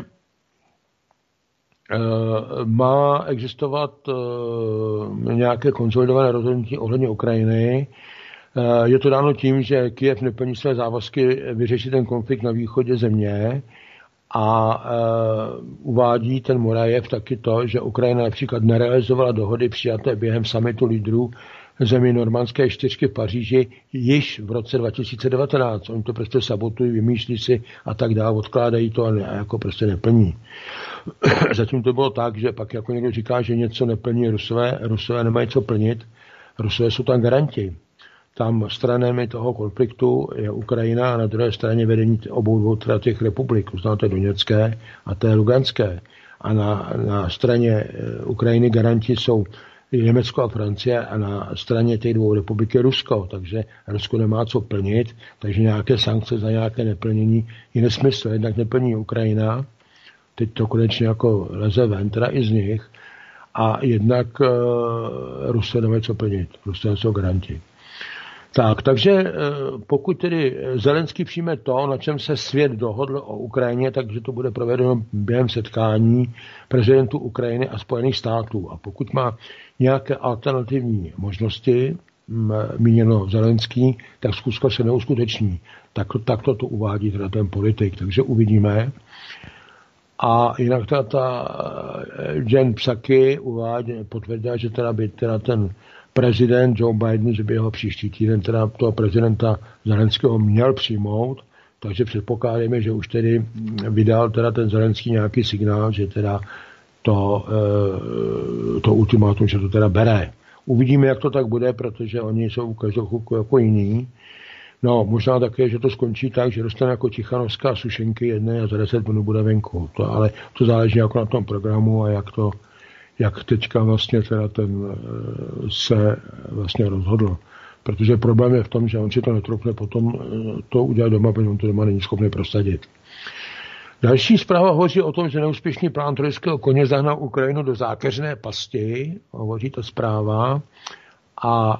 má existovat nějaké konsolidované rozhodnutí ohledně Ukrajiny. Je to dáno tím, že Kyjev neplní své závazky vyřešit ten konflikt na východě země a uvádí ten Murajev taky to, že Ukrajina například nerealizovala dohody přijaté během summitu lídrů zemí normandské čtyřky v Paříži již v roce 2019. Oni to prostě sabotují, vymýšlí si a tak dále, odkládají to a jako prostě neplní. Zatím to bylo tak, že pak jako někdo říká, že něco neplní Rusové nemají co plnit. Rusové jsou tam garanti. tam stranami toho konfliktu je Ukrajina a na druhé straně vedení obou dvou teda těch republik, to Doněcké a té Luganské. A na straně Ukrajiny garanti jsou Německo a Francie a na straně těch dvou republik je Rusko, takže Rusko nemá co plnit, takže nějaké sankce za nějaké neplnění je nesmysl. Jednak neplní Ukrajina, teď to konečně jako leze ven, teda i z nich, a jednak Rusko nemá co plnit, Rusko jsou garanti. Takže pokud tedy Zelenský přijme to, na čem se svět dohodl o Ukrajině, takže to bude provedeno během setkání prezidentů Ukrajiny a Spojených států. A pokud má nějaké alternativní možnosti, míněno Zelenský, tak zkuska se neuskuteční. Tak to uvádí teda ten politik, takže uvidíme. A jinak ta Jen Psaki potvrdila, že teda by teda ten prezident Joe Biden, že by jeho příští týden teda toho prezidenta Zelenského měl přijmout, takže předpokládáme, že už tedy vydal teda ten Zelenský nějaký signál, že teda to ultimátum, že to teda bere. Uvidíme, jak to tak bude, protože oni jsou každou chvilku jako jiný. No, možná také, že to skončí tak, že dostane jako Tichanovská sušenky jedné a za 10 minut bude venku. Ale to záleží jako na tom programu a jak teďka vlastně teda ten se vlastně rozhodl. Protože problém je v tom, že on si to netroufne potom to udělat doma, protože on to doma není schopný prosadit. Další zpráva hovoří o tom, že neúspěšný plán trojského koně zahnal Ukrajinu do zákeřné pasti, hovoří ta zpráva, a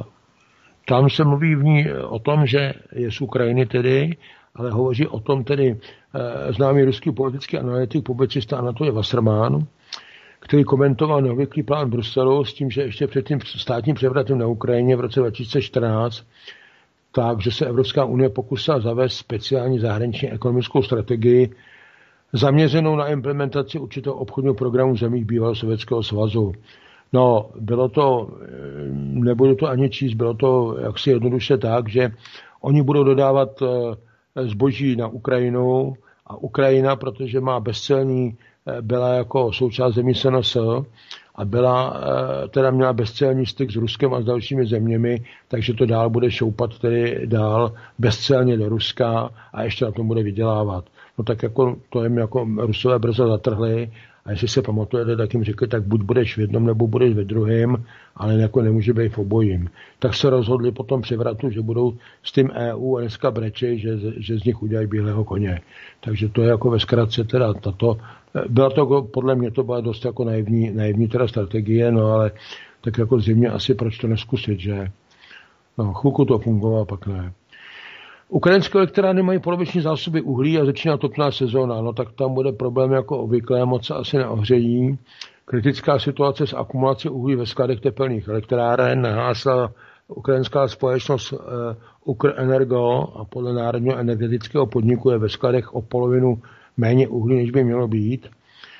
tam se mluví v ní o tom, že je z Ukrajiny tedy, ale hovoří o tom tedy známý ruský politický analytik, publicista Anatolij Wasserman, který komentoval neobvyklý plán Bruselu s tím, že ještě před tím státním převratem na Ukrajině v roce 2014, takže se Evropská unie pokusila zavést speciální zahraniční ekonomickou strategii zaměřenou na implementaci určitého obchodního programu v zemích bývalého Sovětského svazu. No, bylo to, nebudu to ani číst, bylo to jaksi jednoduše tak, že oni budou dodávat zboží na Ukrajinu a Ukrajina, protože má bezcelní, byla jako součást zemí SNS a teda měla bezcelní styk s Ruskem a s dalšími zeměmi, takže to dál bude šoupat tedy dál bezcelně do Ruska a ještě na tom bude vydělávat. No tak jako to jim jako Rusové brzo zatrhli a jestli se pamatujete, tak jim řekli, tak buď budeš v jednom, nebo budeš ve druhém, ale jako nemůže být v obojím. Tak se rozhodli potom převratu, že budou s tím EU a dneska brečej, že z nich udělají bílého koně. Takže to je jako ve zkratce teda tato, byla to, podle mě to byla dost jako naivní teda strategie, no ale tak jako zřejmě asi proč to neskusit, že? No, chvilku to fungovalo, pak ne. Ukrajinské elektrárny mají poloviční zásoby uhlí a začíná topná sezóna, no tak tam bude problém jako obvykle, moc se asi neohřejí. Kritická situace s akumulací uhlí ve skladech tepelných elektráren nahlásila ukrajinská společnost Ukrenergo a podle Národního energetického podniku je ve skladech o polovinu méně uhlí, než by mělo být.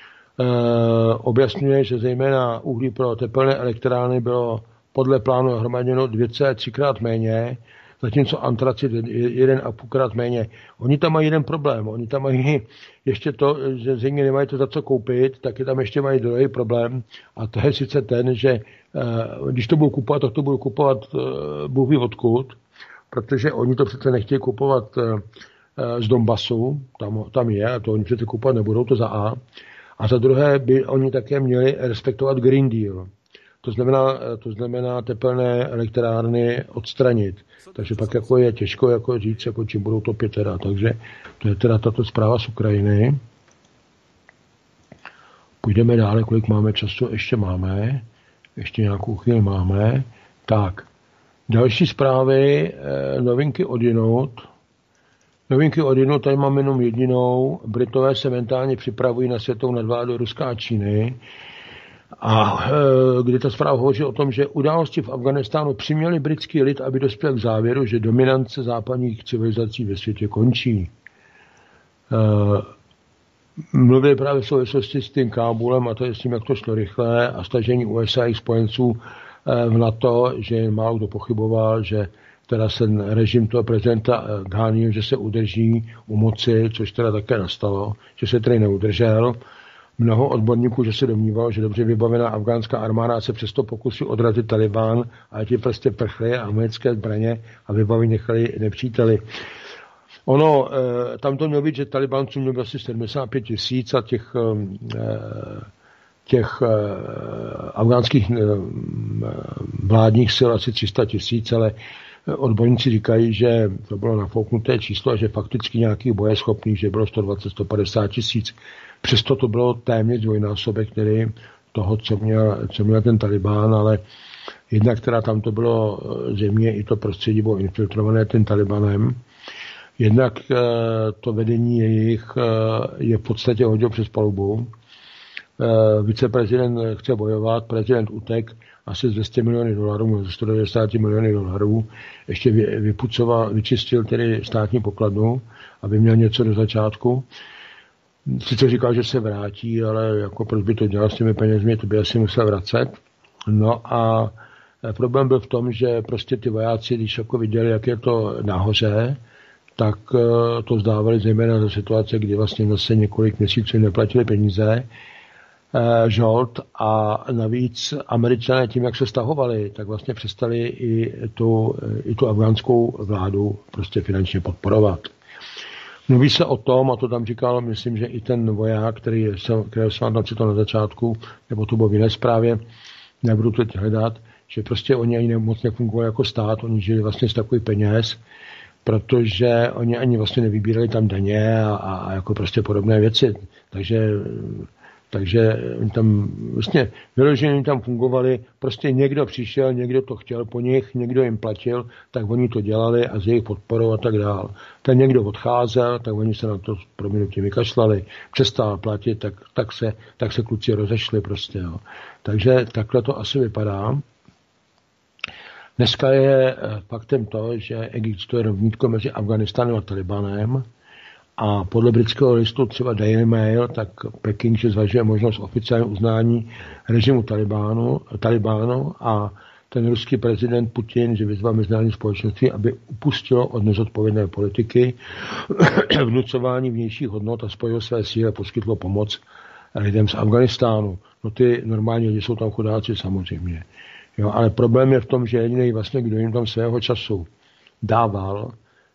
Objasňuje, že zejména uhlí pro tepelné elektrárny bylo podle plánu hromaděno 2,3krát méně, zatímco antracit 1,5krát méně. Oni tam mají jeden problém. Oni tam mají ještě to, že zřejmě nemají to za co koupit, taky tam ještě mají druhý problém. A to je sice ten, že když to budou kupovat, tak to budou kupovat Bůh ví odkud, protože oni to přece nechtějí kupovat z Donbasu, tam je, a to oni přece kupovat nebudou, to za A. A za druhé by oni také měli respektovat Green Deal. To znamená tepelné elektrárny odstranit. Takže pak jako je těžko jako říct, jako čím budou topit teda. Takže to je teda tato zpráva z Ukrajiny. Půjdeme dále, kolik máme času, ještě máme. Ještě nějakou chvíli máme. Tak, další zprávy, novinky odjinud. Novinky odjinud, tady mám jenom jedinou. Britové se mentálně připravují na světovou nadvládu Ruska a Číny. A kdy ta zpráva hovoří o tom, že události v Afghánistánu přiměly britský lid, aby dospěl k závěru, že dominance západních civilizací ve světě končí. Mluvili právě v souvislosti s tím Kábulem a to je s tím, jak to šlo rychle a stažení USA a jejich spojenců v NATO, že málo kdo pochyboval, že teda ten režim toho prezidenta Gháního, že se udrží u moci, což teda také nastalo, že se tedy neudržel. mnoho odborníků, že se domnívalo, že dobře vybavená afgánská armáda se přesto pokusí odrazit Talibán, a ti prostě prchli americké zbraně a vybavení nechali nepříteli. Ono, tam to mělo být, že Talibánců mělo asi 75 000 a těch afgánských vládních sil asi 300 000, ale odborníci říkají, že to bylo nafouknuté číslo a že fakticky nějakých bojeschopných, že bylo 120-150 000. Přesto to bylo téměř dvojnásobek tedy toho, co měl ten Talibán, ale jednak teda tam to bylo země i to prostředí bylo infiltrované tím Talibanem. Jednak to vedení jejich je v podstatě hodil přes palubu. Viceprezident chce bojovat, prezident utek asi z $200 milionů, ze 190 milionů. Ještě vyčistil tedy státní pokladnu, aby měl něco do začátku. Sice říkal, že se vrátí, ale jako proč by to dělal s těmi penězmi, to by asi musel vracet. No a problém byl v tom, že prostě ty vojáci, když jako viděli, jak je to nahoře, tak to vzdávali zejména za situace, kdy vlastně zase několik měsíců neplatili peníze, žolt, a navíc Američané tím, jak se stahovali, tak vlastně přestali i tu afgánskou vládu prostě finančně podporovat. Mluví se o tom, a to tam říkal, myslím, že i ten voják, kterého jsem tam cital na začátku, nebo to bylo v jiné zprávě, nebudu teď hledat, že prostě oni ani moc nefungovali jako stát, oni žili vlastně z takových peněz, protože oni ani vlastně nevybírali tam daně a jako prostě podobné věci. Takže oni tam vlastně vyloženě tam fungovali, prostě někdo přišel, někdo to chtěl po nich, někdo jim platil, tak oni to dělali a z jejich podporou a tak dál. Ten někdo odcházel, tak oni se na to prominutí vykašlali, přestal platit, tak se kluci rozešli prostě. Jo. Takže takhle to asi vypadá. Dneska je faktem to, že existuje rovnítko mezi Afghánistánem a Talibanem a podle britského listu třeba Daily Mail, tak Peking že zvažuje možnost oficiálního uznání režimu Talibánu a ten ruský prezident Putin, že vyzval mezinárodní společenství, aby upustilo od nezodpovědné politiky, vnucování vnějších hodnot a spojilo své síly a poskytlo pomoc lidem z Afghánistánu. No ty normální lidi jsou tam chudáci samozřejmě. Jo, ale problém je v tom, že jediný vlastně, kdo jim tam svého času dával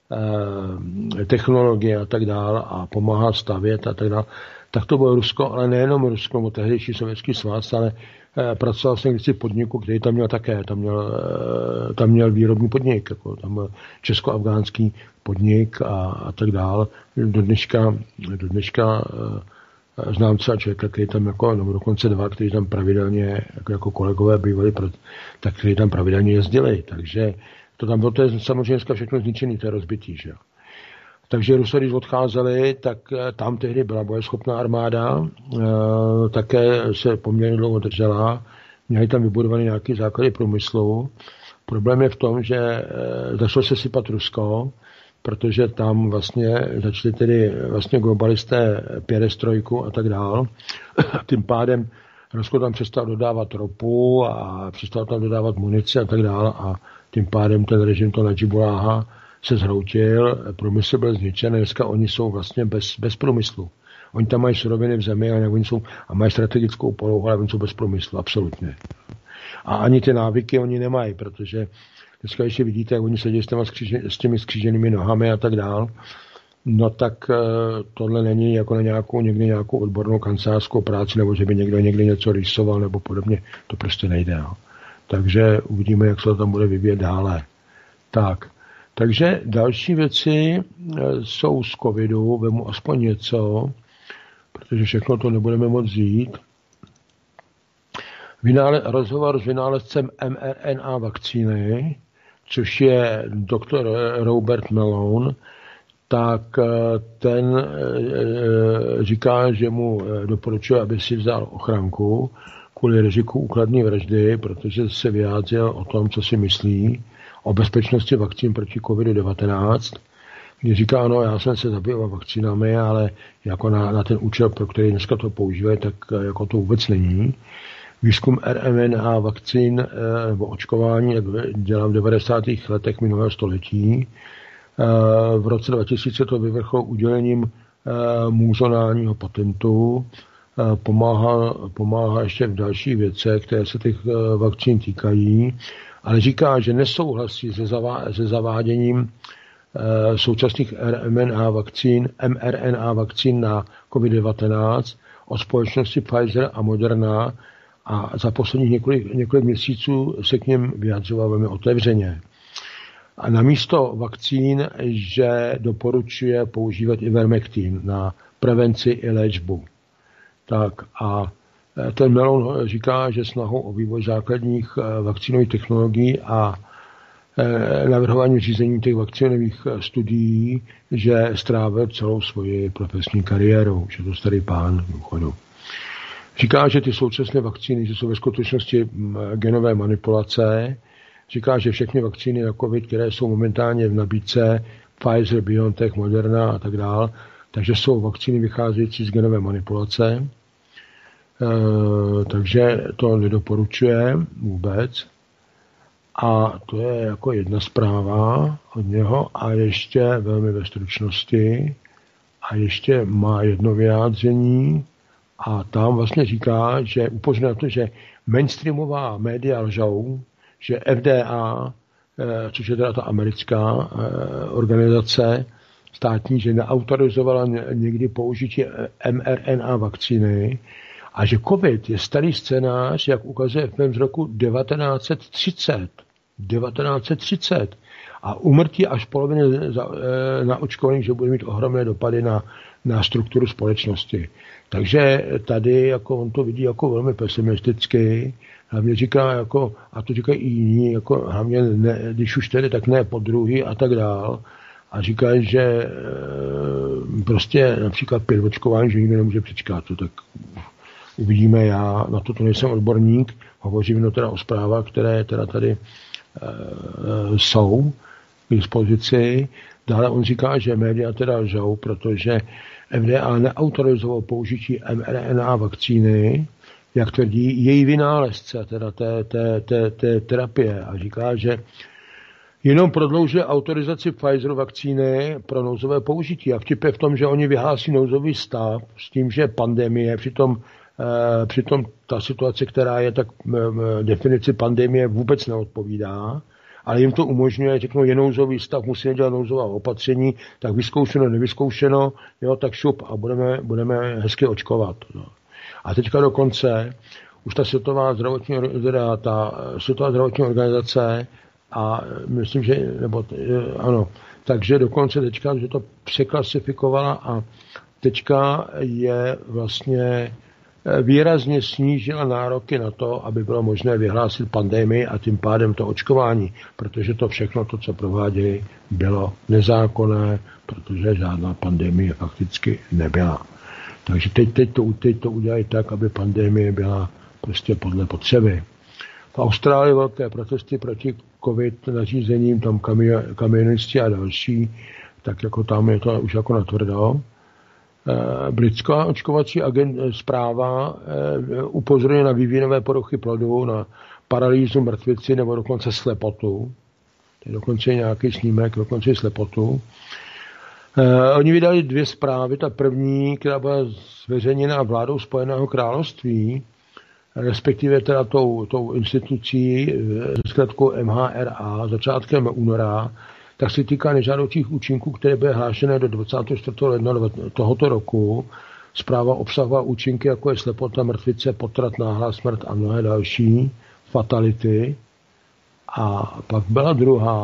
technologie a tak dále a pomáhal stavět a tak dále, tak to bylo Rusko, ale nejenom Rusko, nebo tehdejší Sovětský svaz, ale pracoval jsem kdysi podniku, který tam měl také, tam měl výrobní podnik, jako tam byl česko-afgánský podnik a tak dále. Do dneška znám třeba člověka, který tam jako, nebo dokonce dva, kteří tam pravidelně, jako kolegové bývali, tak kteří tam pravidelně jezdili. Takže to tam bylo, to je samozřejmě všechno zničený, to je rozbitý, že jo. Takže Rusové, když odcházeli, tak tam tehdy byla bojeschopná armáda, také se poměrně dlouho držela, měli tam vybudované nějaké základy průmyslu. Problém je v tom, že začalo se sypat Rusko, protože tam vlastně začali tedy vlastně globalisté perestrojku a tak dál. Tím pádem Rusko tam přestalo dodávat ropu a přestalo tam dodávat munici a tak dál a tím pádem ten režim to Nadžibuláha se zhroutil, průmysl byl zničen, dneska oni jsou vlastně bez průmyslu. Oni tam mají suroviny v zemi a mají strategickou polohu, ale oni jsou bez průmyslu, absolutně. A ani ty návyky oni nemají, protože dneska ještě vidíte, jak oni sedí s těmi skříženými nohami a tak dál. No tak tohle není jako na nějakou odbornou kancelářskou práci, nebo že by někde něco rýsoval nebo podobně. To prostě nejde. No. Takže uvidíme, jak se to tam bude vyvíjet dále. Takže další věci jsou z covidu, vemu aspoň něco, protože všechno to nebudeme moc žít. Rozhovor s vynálezcem mRNA vakcíny, což je doktor Robert Malone, tak ten říká, že mu doporučuje, aby si vzal ochranku kvůli riziku úkladné vraždy, protože se vyjádřil o tom, co si myslí o bezpečnosti vakcín proti COVID-19, kdy říká, ano, já jsem se zabýval vakcínami, ale jako na ten účel, pro který dneska to používají, tak jako to vůbec není. Výzkum mRNA vakcín nebo očkování dělám v 90. letech minulého století. V roce 2000 to vyvrcholo udělením muzonálního patentu pomáhá ještě v dalších věcech, které se těch vakcín týkají, ale říká, že nesouhlasí se zaváděním současných mRNA vakcín na COVID-19 od společnosti Pfizer a Moderna a za posledních několik měsíců se k něm vyjadřoval velmi otevřeně. A namísto vakcín, že doporučuje používat ivermektin na prevenci i léčbu. Tak a ten Melon říká, že snahou o vývoj základních vakcínových technologií a navrhování řízení těch vakcínových studií, že strávil celou svoji profesní kariéru, že to starý pán důchodu. Říká, že ty současné vakcíny, že jsou ve skutečnosti genové manipulace. Říká, že všechny vakcíny na COVID, které jsou momentálně v nabídce, Pfizer, BioNTech, Moderna a tak dále, takže jsou vakcíny vycházející z genové manipulace. Takže to nedoporučuje vůbec. A to je jako jedna zpráva od něho a ještě velmi ve stručnosti a ještě má jedno vyjádření a tam vlastně říká, že upozorňuje na to, že mainstreamová média lžou, že FDA, což je teda ta americká organizace státní, že neautorizovala někdy použití mRNA vakcíny a že COVID je starý scénář, jak ukazuje film z roku 1930. A úmrtí až poloviny naočkovaných, že bude mít ohromné dopady na strukturu společnosti. Takže tady jako on to vidí jako velmi pesimisticky. Hlavně říká, jako, a to říkají i jiní, jako, hlavně ne, když už tedy, tak ne podruhý a tak dál. A říkají, že prostě například 5 očkování, že nikdo nemůže přečkat. To tak uvidíme, já na to nejsem odborník, hovořím teda o zprávách, které teda tady jsou k dispozici. Dále on říká, že média teda lžou, protože FDA neautorizoval použití mRNA vakcíny, jak tvrdí její vynálezce, teda té terapie. A říká, že jenom prodloužuje autorizaci Pfizeru vakcíny pro nouzové použití. A vtip je v tom, že oni vyhlásí nouzový stav s tím, že pandemie, přitom ta situace, která je, tak definici pandemie vůbec neodpovídá, ale jim to umožňuje, řeknou, je nouzový stav, musíme dělat nouzová opatření, tak vyzkoušeno, nevyzkoušeno, jo, tak šup a budeme hezky očkovat. No. A teďka dokonce už ta Světová zdravotní organizace a myslím, že, nebo ano, takže dokonce teďka, že to překlasifikovala a teďka je vlastně výrazně snížila nároky na to, aby bylo možné vyhlásit pandemii a tím pádem to očkování, protože to všechno, to, co prováděli, bylo nezákonné, protože žádná pandemie fakticky nebyla. Takže teď to udělají tak, aby pandemie byla prostě podle potřeby. V Austrálii velké protesty proti covid nařízením, tam kamionisti a další, tak jako tam je to už jako natvrdo. Britská očkovací zpráva upozorňuje na vývinové poruchy plodu, na paralýzu, mrtvici nebo dokonce slepotu. To je dokonce nějaký snímek, dokonce slepotu. Oni vydali 2 zprávy. Ta první, která byla zveřejněna vládou Spojeného království, respektive teda tou institucí zkratkou MHRA začátkem února, tak se týká nežádoucích účinků, které byly hlášené do 24. ledna tohoto roku. Zpráva obsahovala účinky, jako je slepota, mrtvice, potrat, náhlá smrt a mnohé další fatality. A pak byla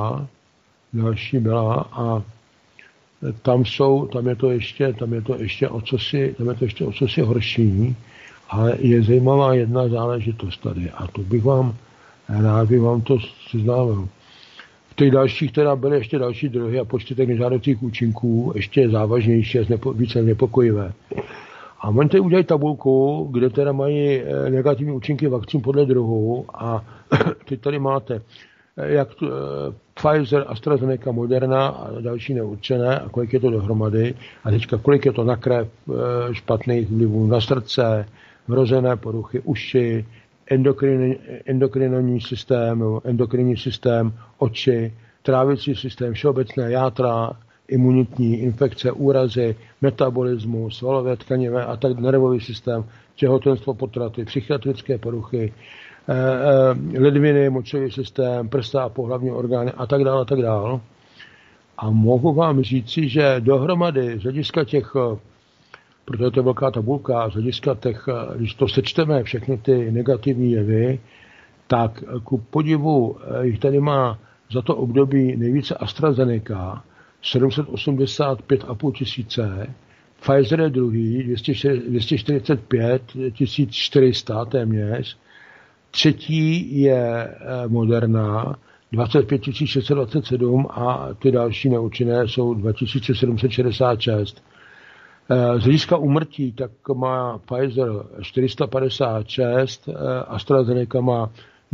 další byla a tam je to ještě o cosi horší, ale je zajímavá jedna záležitost tady a to bych vám to seznámil. V těch dalších teda byly ještě další druhy a počty těch nežádoucích účinků ještě závažnější a více nepokojivé. A oni tady udělají tabulku, kde teda mají negativní účinky vakcín podle druhu a teď tady máte jak Pfizer, AstraZeneca, Moderna a další neurčené a kolik je to dohromady a teďka kolik je to na krev, špatných vlivů na srdce, vrozené poruchy uši, endokrinní systém, oči, trávicí systém, všeobecné játra, imunitní infekce, úrazy, metabolismus, svalové tkanivé a tak nervový systém, těhotenstvo, potraty, psychiatrické poruchy, ledviny, močový systém, prsa a pohlavní orgány a tak dále, a tak dále. A mohu vám říci, že dohromady z hlediska těch, protože to je velká tabulka, z hlediska těch, když to sečteme všechny ty negativní jevy, tak ku podivu jich tady má za to období nejvíce AstraZeneca, 785,5 tisíce, Pfizer je druhý, 245 400 téměř, třetí je Moderna, 25 627 a ty další neúčinné jsou 2766. Z hlediska úmrtí tak má Pfizer 456, AstraZeneca má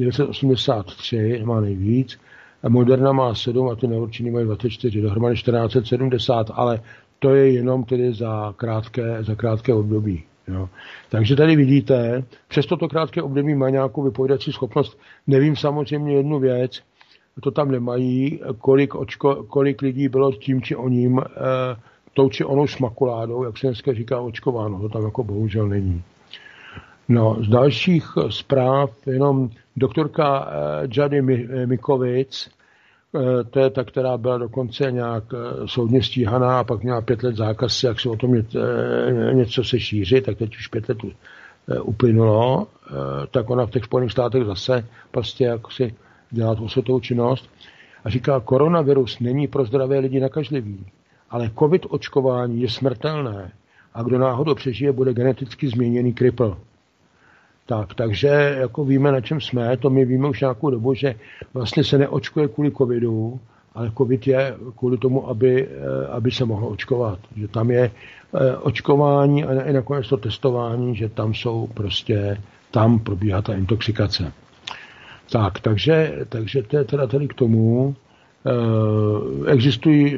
983, má nejvíc, Moderna má 7 a ty neurčený mají 24, dohromady 1470, ale to je jenom tedy za krátké období. Jo. Takže tady vidíte, přes toto krátké období má nějakou vypovídací schopnost. Nevím samozřejmě jednu věc, to tam nemají, kolik lidí bylo tím či oním, tou či onou smakuládou, jak se dneska říká, očkováno. To tam jako bohužel není. No, z dalších zpráv jenom doktorka Jady Mikovic, to je ta, která byla dokonce nějak soudně stíhaná a pak měla 5 let zákaz, jak se o tom něco se šíří, tak teď už 5 let uplynulo, tak ona v těch Spojených státech zase prostě jako si dělá tu osvětovou činnost a říká, koronavirus není pro zdravé lidi nakažlivý, ale covid očkování je smrtelné a kdo náhodou přežije, bude geneticky změněný kripl. Takže jako víme, na čem jsme, to my víme už nějakou dobu, že vlastně se neočkuje kvůli covidu, ale covid je kvůli tomu, aby se mohlo očkovat. Že tam je očkování a i nakonec to testování, že tam probíhá ta intoxikace. Takže to je teda tady k tomu. Existují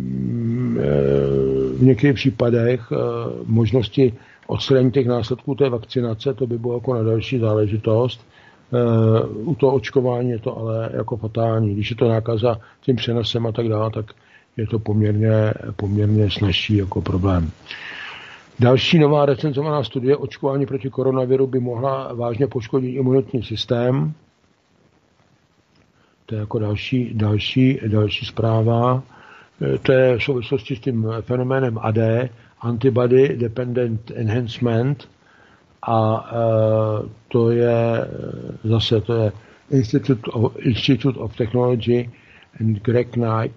v některých případech možnosti odstranění těch následků té vakcinace, to by bylo jako na další záležitost. U toho očkování je to ale jako fatální. Když je to nákaza tím přenosem a tak dále, tak je to poměrně snazší jako problém. Další nová recenzovaná studie očkování proti koronaviru by mohla vážně poškodit imunitní systém. To je jako další zpráva. To je v souvislosti s tím fenoménem AD, Antibody Dependent Enhancement, a to je Institute of Technology and Greg Knight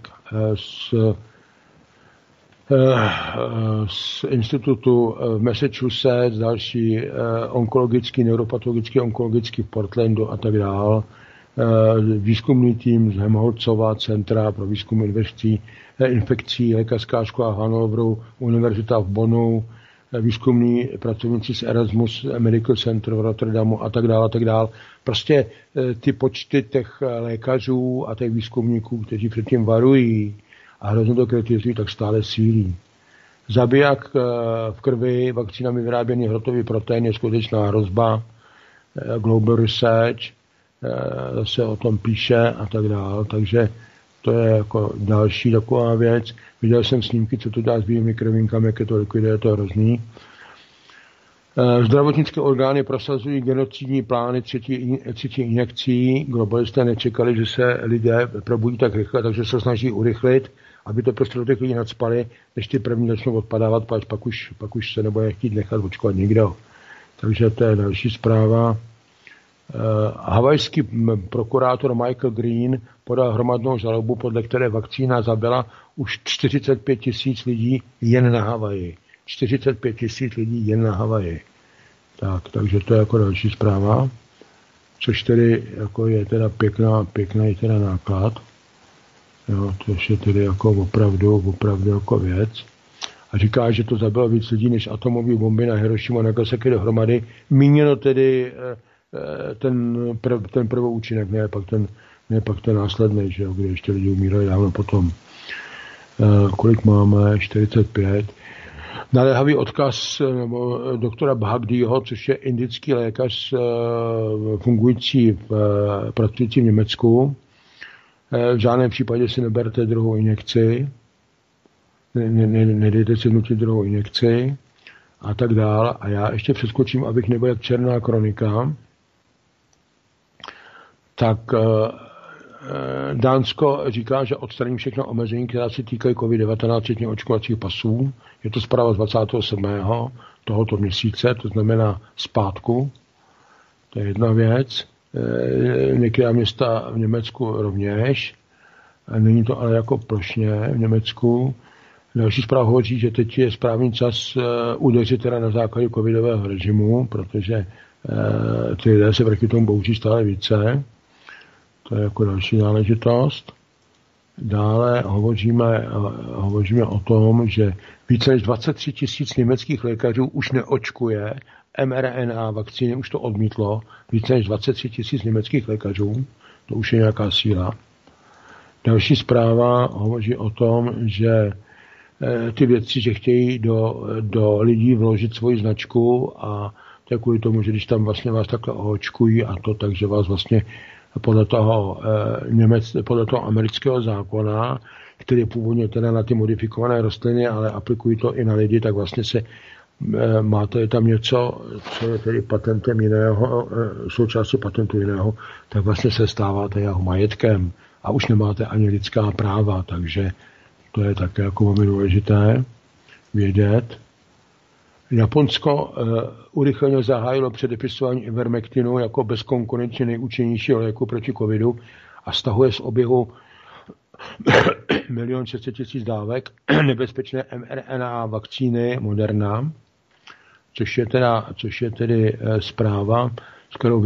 z institutu v Massachusetts, další onkologický, neuropatologický, onkologický v Portlandu a tak dále. Výzkumný tým z Helmholtzova centra pro výzkum infekcí, lékařská škola v Hannoveru, univerzita v Bonnu, výzkumní pracovníci z Erasmus Medical Center v Rotterdamu a tak dále. Prostě ty počty těch lékařů a těch výzkumníků, kteří předtím varují a hrozně to kritizují, tak stále sílí. Zabiják v krvi, vakcínami vyráběný hrotový protein je skutečná hrozba. Global Research se o tom píše a tak dále, takže to je jako další taková věc. Viděl jsem snímky, co to dělá s bílými krvinkami, jak je to likviduje, to je hrozný. Zdravotnické orgány prosazují genocidní plány třetí injekcí. Globalisté nečekali, že se lidé probudí tak rychle, takže se snaží urychlit, aby to prostě do těch lidí nadspali, než ty první začnou odpadávat, pak už se nebude chtít nechat očkovat nikdo. Takže to je další zpráva. Havajský prokurátor Michael Green podal hromadnou žalobu, podle které vakcína zabila už 45 000 lidí jen na Havaji. 45 000 lidí jen na Havaji. Takže to je jako další zpráva, což tedy jako je teda pěkný teda náklad. Jo, to je tedy jako opravdu jako věc. A říká, že to zabilo víc lidí než atomové bomby na Hirošimu a Nagasaki dohromady. Míněno tedy ten prvoučinek, ne pak ten následný, že jo, kde ještě lidi umírali dávno potom. Kolik máme? 45. Naléhavý odkaz doktora Bhagdiho, což je indický lékař fungující pracující v Německu. V žádném případě si neberte druhou injekci. nedejte si nutit druhou injekci a tak dál. A já ještě přeskočím, abych nebyl jak černá kronika, tak Dánsko říká, že odstraní všechno omezení, která se týkají COVID-19, včetně očkovacích pasů. Je to zpráva z 27. tohoto měsíce, to znamená zpátku. To je jedna věc. Některá města v Německu rovněž. Není to ale jako plošně v Německu. Další zpráva hovoří, že teď je správný čas udeřit teda na základě covidového režimu, protože ty lidé se proti tomu bouří stále více. To je jako další záležitost. Dále hovoříme o tom, že více než 23 000 německých lékařů už neočkuje mRNA vakcíny, už to odmítlo. Více než 23 000 německých lékařů, to už je nějaká síla. Další zpráva hovoří o tom, že ty vědci, že chtějí do lidí vložit svoji značku a to je kvůli tomu, že když tam vlastně vás takhle očkují a to, takže vás vlastně podle toho amerického zákona, který je původně teda na ty modifikované rostliny, ale aplikují to i na lidi, tak vlastně máte tam něco, co je tedy patentem jiného, součástí patentu jiného, tak vlastně se stáváte jeho majetkem a už nemáte ani lidská práva, takže to je také jako velmi důležité vědět. Japonsko urychleně zahájilo předepisování Ivermectinu jako bezkonkurenčně nejúčinnějšího léku proti covidu a stahuje z oběhu 1 600 000 dávek nebezpečné mRNA vakcíny Moderna, což je tedy zpráva, s kterou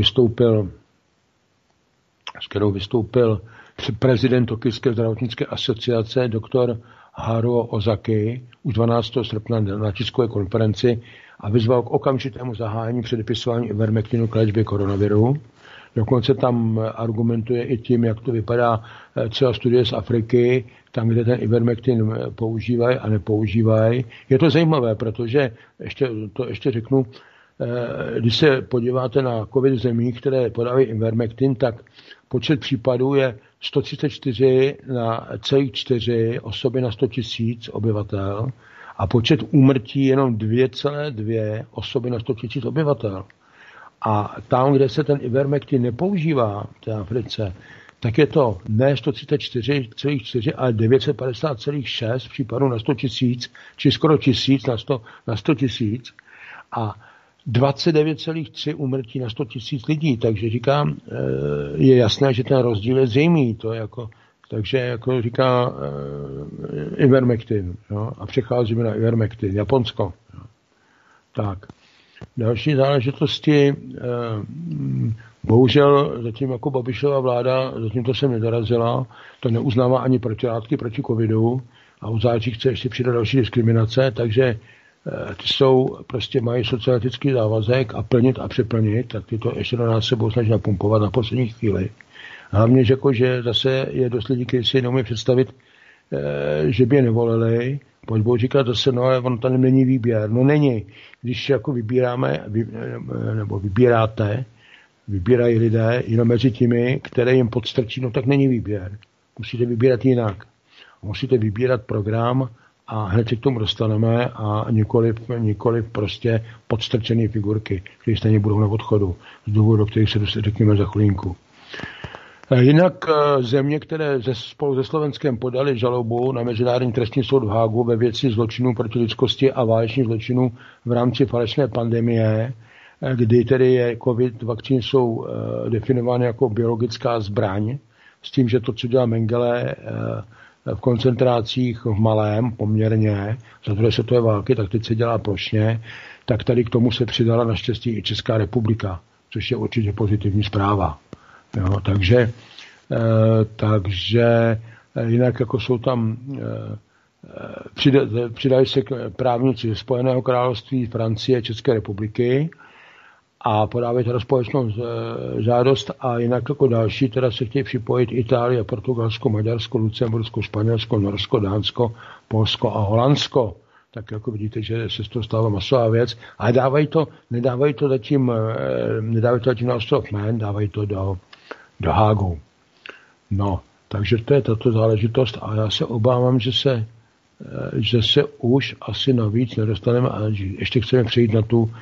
vystoupil prezident Tokijské zdravotnické asociace doktor Haruo Ozaki už 12. srpna na tiskové konferenci a vyzval k okamžitému zahájení předepisování Ivermectinu k léčbě koronaviru. Dokonce tam argumentuje i tím, jak to vypadá třeba studie z Afriky, tam, kde ten Ivermectin používají a nepoužívají. Je to zajímavé, protože, ještě řeknu, když se podíváte na COVID zemí, které podávají Ivermectin, tak počet případů je 134 na celých 4 osoby na 100 000 obyvatel a počet úmrtí jenom 2,2 osoby na 100 000 obyvatel. A tam, kde se ten Ivermectin nepoužívá v té Africe, tak je to ne 134,4, ale 950,6 případů na 100 000, či skoro 1000 na 100 000 a 29,3 úmrtí na 100 000 lidí. Takže říkám, je jasné, že ten rozdíl je zřejmý. To je jako, takže jako říká Ivermectin. Jo? A přecházíme na Ivermectin. Japonsko. Jo? Tak. Další záležitosti. Bohužel zatím jako Babišova vláda, zatím to se nedorazila, to neuznává ani protilátky proti covidu a v září chce ještě přidat další diskriminace, takže ty prostě mají socialistický závazek a plnit a přeplnit, tak ty to ještě do nás se budou snažit napumpovat na poslední chvíli. Hlavně, že zase je dost lidí, kteří si neumí představit, že by je nevolili, pojď budou říkat zase, no ale ono tady není výběr. No není. Když jako vybírají lidé jenom mezi těmi, které jim podstrčí, no tak není výběr. Musíte vybírat jinak. Musíte vybírat program a hned se k tomu dostaneme a nikoliv prostě podstrčené figurky, které stejně budou na odchodu z důvodu, do kterých se řekněme za chvilinku. Jinak země, které spolu se Slovenskem podali žalobu na Mezinárodní trestní soud v Hágu ve věci zločinů proti lidskosti a válečných zločinů v rámci falešné pandemie, kdy tedy COVID vakcíny jsou definovány jako biologická zbraň, s tím, že to, co dělá Mengele v koncentrácích v malém poměrně za druhé světové války, tak teď se dělá plošně, tak tady k tomu se přidala naštěstí i Česká republika, což je určitě pozitivní zpráva. Jo, takže jinak jako jsou tam přidají se právníci Spojeného království, Francie, České republiky a podávají teda společnou žádost a jinak jako další teda se chtějí připojit Itálie, Portugalsko, Maďarsko, Lucembursko, Španělsko, Norsko, Dánsko, Polsko a Holandsko. Tak jako vidíte, že se z toho stává masová věc. Ale nedávají to zatím na ostrov Man, dávají to do Hágu. No, takže to je tato záležitost a já se obávám, že se že se už asi navíc nedostaneme, ale ještě chceme přejít na tu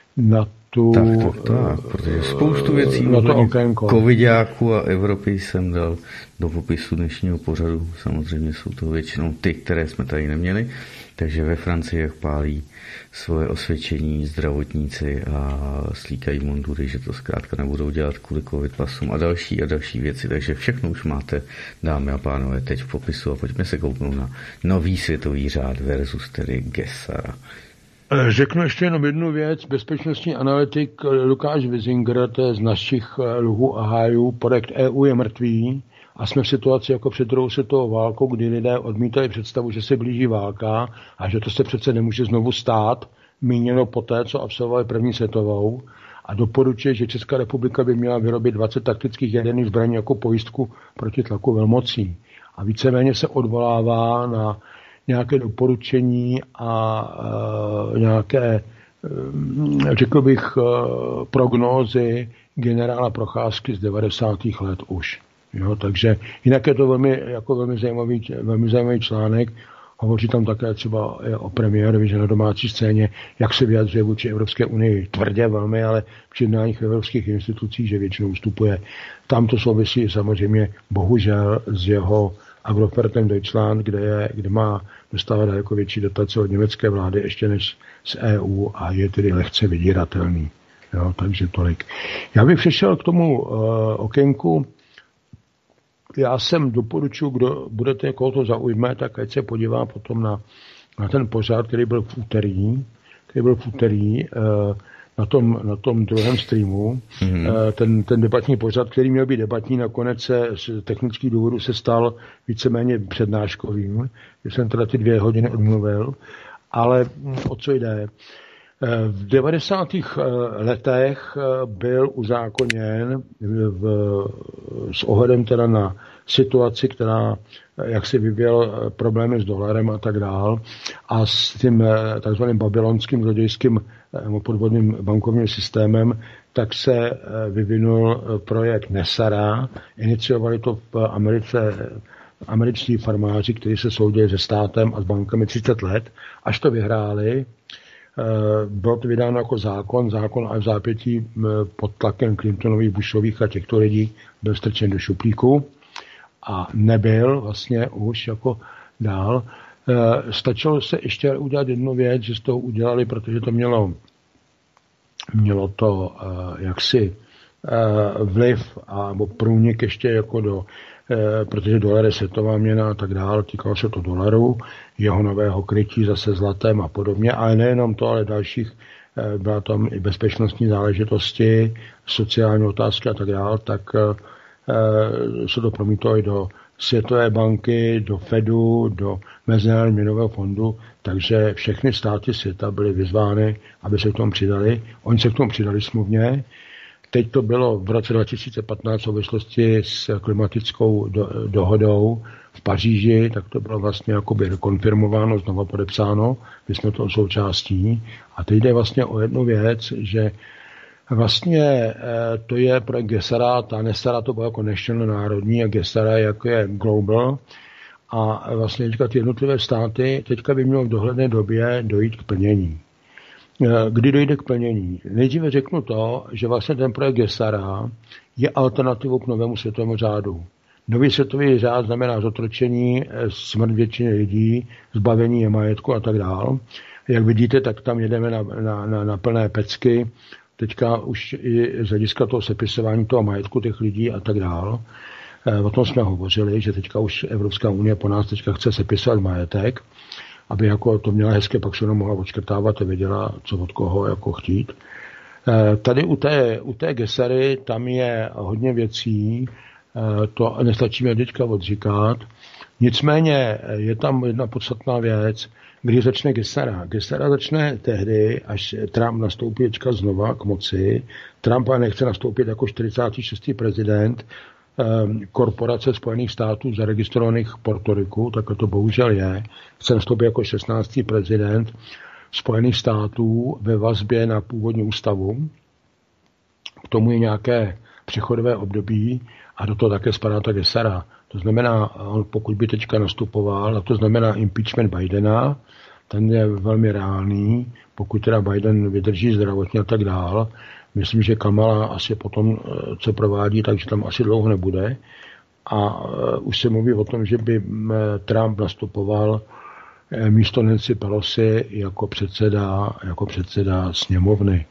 tak, protože spoustu věcí covidáků a Evropy jsem dal do popisu dnešního pořadu. Samozřejmě jsou to většinou ty, které jsme tady neměli. Takže ve Francii, jak pálí svoje osvědčení zdravotníci a slíkají mundury, že to zkrátka nebudou dělat kvůli covid pasům a další věci. Takže všechno už máte, dámy a pánové, teď v popisu a pojďme se kouknout na nový světový řád versus tedy Gesara. Řeknu ještě jenom jednu věc. Bezpečnostní analytik Lukáš Wiesinger, to je z našich luhů a hájů, projekt EU je mrtvý a jsme v situaci jako před druhou světovou válkou, kdy lidé odmítají představu, že se blíží válka a že to se přece nemůže znovu stát, míněno poté, co absolvovali první světovou, a doporučuje, že Česká republika by měla vyrobit 20 taktických jaderných zbraní jako pojistku proti tlaku velmocí. A víceméně se odvolává na nějaké doporučení a nějaké, řekl bych, prognózy generála Procházky z 90. let už. Jo, takže jinak je to velmi zajímavý článek. Hovoří tam také třeba o premiérovi, že na domácí scéně, jak se vyjadřuje vůči Evropské unii tvrdě velmi, ale při jednáních evropských institucí, že většinou ustupuje. Tam to souvisí samozřejmě bohužel s jeho Agrofertem Deutschland, kde má dostávat jako větší dotace od německé vlády ještě než z EU a je tedy lehce vydíratelný. Jo, takže tolik. Já bych přišel k tomu okénku. Já jsem doporučuji, kdo budete, koho to zaujme, tak ať se podívá potom na ten pořad, který byl v úterý na tom druhém streamu. Ten debatní pořad, který měl být debatní, nakonec se z technických důvodů se stal víceméně přednáškovým. Já jsem teda ty 2 hodiny odmluvil, ale o co jde? V 90. letech byl uzákoněn s ohledem teda na situaci, která jak si vyvíjel problémy s dolarem a tak dál a s tím takzvaným babylonským zlodějským podvodným bankovním systémem, tak se vyvinul projekt Nesara. Iniciovali to v Americe američtí farmáři, kteří se soudili se státem a s bankami 30 let, až to vyhráli. Bylo to vydáno jako zákon a v zápětí pod tlakem Clintonových, Bushových a těchto lidí byl strčen do šuplíku a nebyl vlastně už jako dál. Stačilo se ještě udělat jednu věc, že z toho udělali, protože to mělo to jaksi vliv nebo průnik ještě jako protože dolar je světová měna a tak dále, týkalo se to dolaru, jeho nového krytí zase zlatem a podobně, ale nejenom to, ale dalších, byla tam i bezpečnostní záležitosti, sociální otázky a tak dále, tak se to promítlo i do Světové banky, do Fedu, do Mezinárodního měnového fondu, takže všechny státy světa byly vyzvány, aby se k tomu přidali. Oni se k tomu přidali smluvně. Teď to bylo v roce 2015 v souvislosti s klimatickou dohodou v Paříži, tak to bylo vlastně jakoby rekonfirmováno, znovu podepsáno, my jsme toho součástí. A teď jde vlastně o jednu věc, že vlastně to je projekt Gesara, ta Nesara to bylo jako national národní a Gesara jako je global. A vlastně teďka ty jednotlivé státy teďka by mělo v dohledné době dojít k plnění. Kdy dojde k plnění? Nejdříve řeknu to, že vlastně ten projekt Gesara je alternativou k novému světovému řádu. Nový světový řád znamená zotročení, smrt většiny lidí, zbavení je majetku a tak dál. Jak vidíte, tak tam jedeme na plné pecky. Teďka už i z hlediska toho sepisování toho majetku těch lidí a tak dál. O tom jsme hovořili, že teďka už Evropská unie po nás teďka chce sepisovat majetek, aby jako to měla hezké, pak se mohla odškrtávat a věděla, co od koho jako chtít. Tady u té Gesary tam je hodně věcí, to nestačí mě teďka odříkat. Nicméně je tam jedna podstatná věc, kdy začne Gesara. Gesara začne tehdy, až Trump nastoupí teďka znova k moci. Trump nechce nastoupit jako 46. prezident korporace Spojených států zaregistrovaných v Portoriku, tak to bohužel je. Chce nastoupit jako 16. prezident Spojených států ve vazbě na původní ústavu. K tomu je nějaké přechodové období a do toho také spadá ta Gesara. To znamená, on pokud by teďka nastupoval, a to znamená impeachment Bidena, ten je velmi reálný, pokud teda Biden vydrží zdravotně a tak dál. Myslím, že Kamala asi potom, co provádí, takže tam asi dlouho nebude. A už se mluví o tom, že by Trump nastupoval místo Nancy Pelosi jako předseda sněmovny.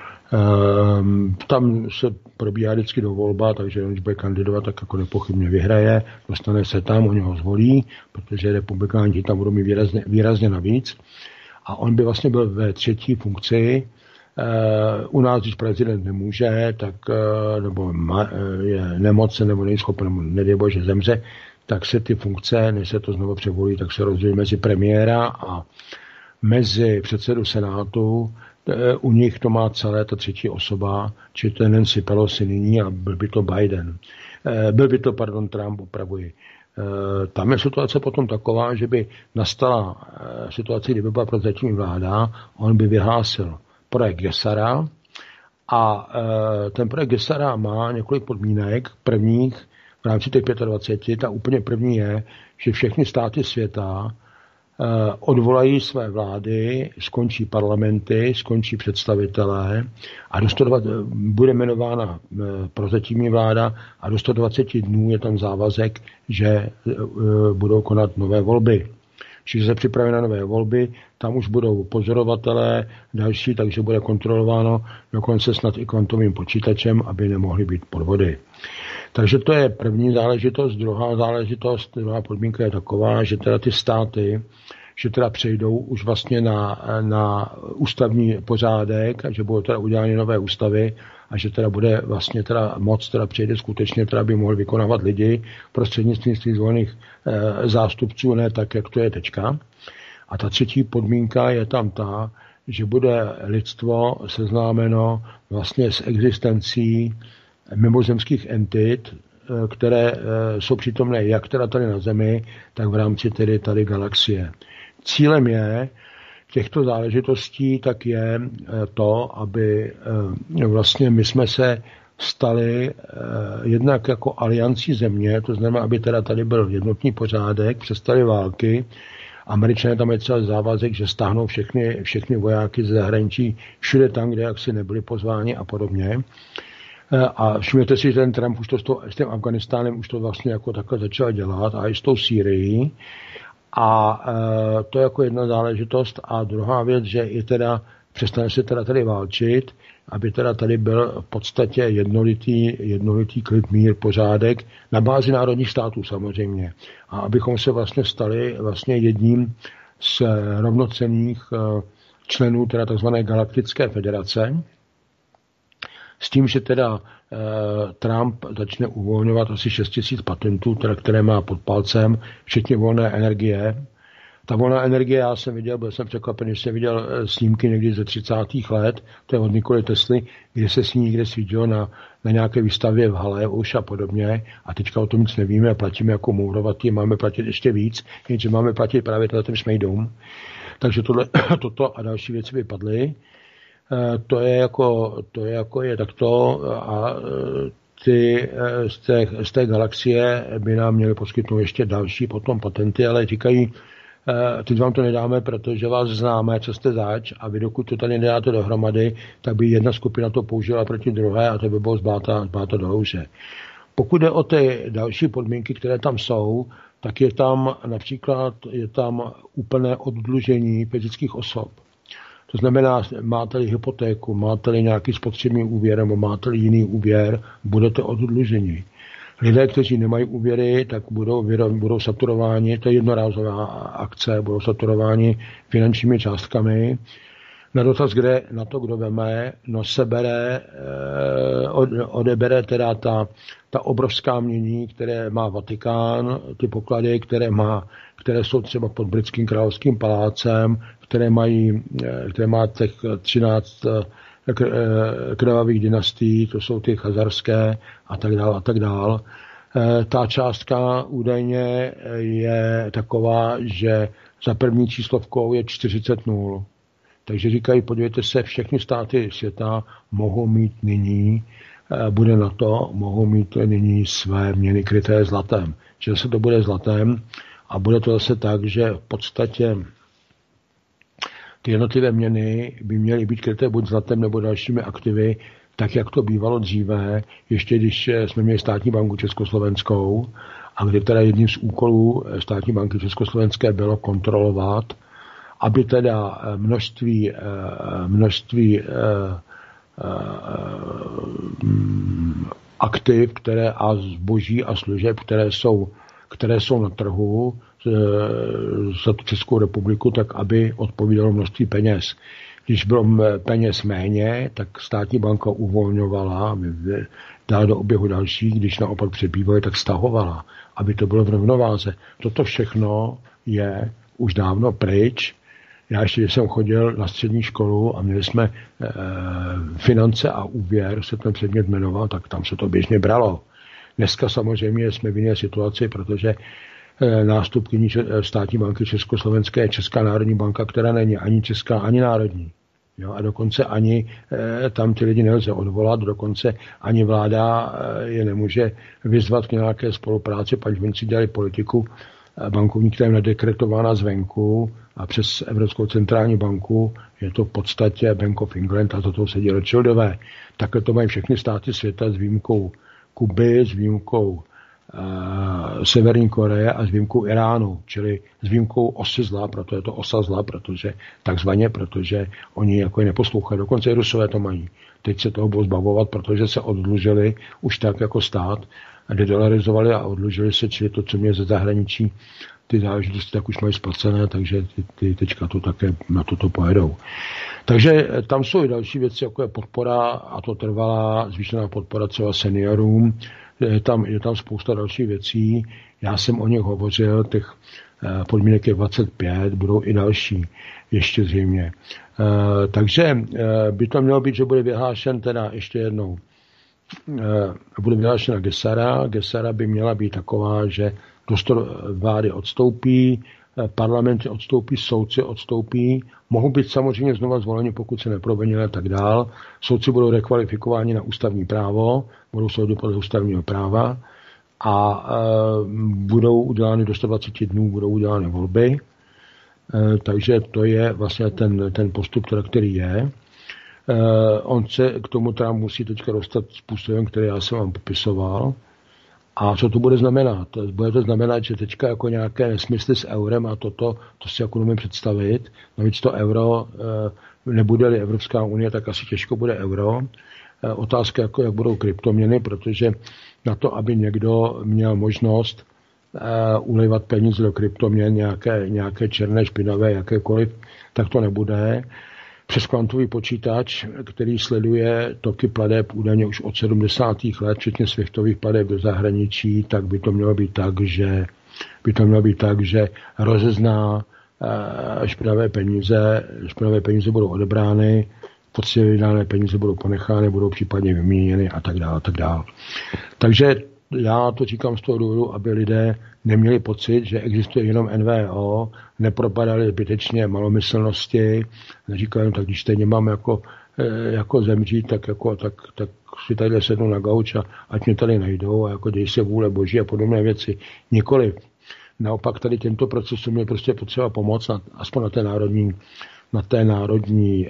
Tam se probíhá vždycky do volba, takže když bude kandidovat, tak jako nepochybně vyhraje, dostane se tam, oni ho zvolí, protože republikáni tam budou mít výrazně navíc. A on by vlastně byl ve třetí funkci. U nás, když prezident nemůže, tak nebo je nemocen, nebo nejschopen, nebo nedej bože zemře, tak se ty funkce, než se to znovu převolí, tak se rozdělí mezi premiéra a mezi předsedu Senátu. U nich to má celé ta třetí osoba, či to je Nancy Pelosi nyní a byl by to Biden. Trump, opravuji. Tam je situace potom taková, že by nastala situace, kdyby byla prozatímní vláda, on by vyhlásil projekt Gesara a ten projekt Gesara má několik podmínek. Prvních v rámci těch 25, ta úplně první je, že všechny státy světa odvolají své vlády, skončí parlamenty, skončí představitelé a do 120, bude jmenována prozatímní vláda a do 120 dnů je tam závazek, že budou konat nové volby. Čiže se připraví na nové volby, tam už budou pozorovatelé další, takže bude kontrolováno dokonce snad i kvantovým počítačem, aby nemohly být podvody. Takže to je první záležitost. Druhá podmínka je taková, že teda ty státy, že teda přejdou už vlastně na ústavní pořádek, že budou teda udělány nové ústavy a že teda bude vlastně teda moc teda přejde skutečně, teda by mohli vykonávat lidi prostřednictvím svých zvolených zástupců, ne tak, jak to je teďka. A ta třetí podmínka je tam ta, že bude lidstvo seznámeno vlastně s existencí mimozemských entit, které jsou přítomné jak teda tady na Zemi, tak v rámci tedy tady galaxie. Cílem je těchto záležitostí tak je to, aby vlastně my jsme se stali jednak jako aliancí země, to znamená, aby teda tady byl jednotný pořádek, přestali války. Američané tam je třeba závazek, že stáhnou všechny vojáky ze zahraničí všude tam, kde jaksi nebyli pozváni a podobně. A všimněte si, že ten Trump už to s tím Afganistánem už to vlastně jako takhle začal dělat a i s tou Sýrií. A to je jako jedna záležitost. A druhá věc, že i teda přestane se teda tady válčit, aby teda tady byl v podstatě jednolitý klid, mír, pořádek na bázi národních států samozřejmě. A abychom se vlastně stali vlastně jedním z rovnocenných členů teda tzv. Galaktické federace. S tím, že teda Trump začne uvolňovat asi 6 000 patentů, které má pod palcem, včetně volné energie. Ta volná energie, já jsem viděl, byl jsem překvapený, že jsem viděl snímky někdy ze 30. let, to je od Nikoli Tesly, kde se s ní někde svítilo na nějaké výstavě v hale už a podobně. A teďka o tom nic nevíme a platíme jako mourovatý, máme platit ještě víc, jenže máme platit právě ten šmejdům. Takže toto a další věci by padly. To je takto a ty z té galaxie by nám měly poskytnout ještě další potom patenty, ale říkají, teď vám to nedáme, protože vás známe, co jste zač a vy dokud to tady nedáte dohromady, tak by jedna skupina to použila proti druhé a to by bylo zbáta do houše. Pokud jde o ty další podmínky, které tam jsou, tak je tam například úplné oddlužení fyzických osob. To znamená, máte-li hypotéku, máte-li nějaký spotřební úvěr nebo máte-li jiný úvěr, budete oddluženi. Lidé, kteří nemají úvěry, tak budou saturováni, to je jednorázová akce, budou saturováni finančními částkami. Na dotaz, na to, kdo veme, odebere teda ta obrovská mění, které má Vatikán, ty poklady, které jsou třeba pod britským královským palácem, které má těch 13 krvavých dynastií, to jsou ty chazarské a tak dál. Ta částka údajně je taková, že za první číslovkou je 40 nul. Takže říkají, podívejte se, všechny státy světa mohou mít nyní bude na to, mohou mít nyní své měny kryté zlatem. Že se to bude zlatem a bude to zase tak, že v podstatě ty jednotlivé měny by měly být kryté buď zlatem nebo dalšími aktivy, tak jak to bývalo dříve, ještě když jsme měli státní banku československou, a kdy teda jedním z úkolů státní banky československé bylo kontrolovat, aby teda množství aktiv, které a zboží a služeb, které jsou na trhu za tu Českou republiku, tak aby odpovídalo množství peněz. Když bylo peněz méně, tak státní banka uvolňovala, dala do oběhu další, když naopak přibývaly, tak stahovala, aby to bylo v rovnováze. Toto všechno je už dávno pryč. Já ještě, když jsem chodil na střední školu a měli jsme finance a úvěr, se ten předmět jmenoval, tak tam se to běžně bralo. Dneska samozřejmě jsme v jiné situaci, protože nástupkyní státní banky československé je Česká národní banka, která není ani česká, ani národní. Jo, a dokonce ani tam ty lidi nelze odvolat, dokonce ani vláda je nemůže vyzvat k nějaké spolupráci, pač si dělali politiku bankovní, která je nadekretována zvenku a přes Evropskou centrální banku je to v podstatě Bank of England a toto sedí Rothschildové. Takhle to mají všechny státy světa s výjimkou Kuby, s výjimkou Severní Koreje a s výjimkou Iránu, čili s výjimkou osy zla, proto je to osa zla, protože oni jako je neposlouchají. Dokonce i Rusové to mají. Teď se toho budou zbavovat, protože se oddlužili už tak jako stát, dedolarizovali a oddlužili se, čili to, co mě ze zahraničí, ty záležitosti tak už mají splacené, takže ty teďka to také na toto pojedou. Takže tam jsou i další věci, jako je podpora, a to trvalá zvýšená podpora třeba seniorům. Je tam spousta dalších věcí. Já jsem o nich hovořil, těch podmínek je 25, budou i další ještě zřejmě. Takže by to mělo být, že bude vyhlášen teda ještě jednou. Bude vyhlášena Gesara. Gesara by měla být taková, že vlády odstoupí, parlamenty odstoupí, soudci odstoupí, mohou být samozřejmě znova zvoleni, pokud se neprovinili a tak dál. Soudci budou rekvalifikováni na ústavní právo, budou soudy podle ústavního práva a budou udělány do 120 dnů, budou udělány volby. Takže to je vlastně ten postup, který je. On se k tomu teda musí teďka dostat způsobem, který já jsem vám popisoval. A co to bude znamenat? Bude to znamenat, že teďka jako nějaké nesmysly s eurem a to si jako nemůžu představit. Navíc to euro, nebude-li Evropská unie, tak asi těžko bude euro. Otázka, jako jak budou kryptoměny, protože na to, aby někdo měl možnost ulivat peníze do kryptoměn, nějaké černé, špinavé, jakékoliv, tak to nebude. Přes kvantový počítač, který sleduje toky plateb údajně už od 70. let, včetně světových plateb do zahraničí, tak by to mělo být tak, že rozezná špinavé peníze budou odebrány, poctivě vydané peníze budou ponechány, budou případně vyměněny a tak dále. Takže já to říkám z toho důvodu, aby lidé neměli pocit, že existuje jenom NVO, nepropadali zbytečně malomyslnosti, neříkají, tak když stejně mám jako zemřít, tak si tady sednu na gauč a ať mě tady najdou a jako děj se vůle Boží a podobné věci. Nikoliv. Naopak tady těmto procesům je prostě potřeba pomoct, aspoň na té národní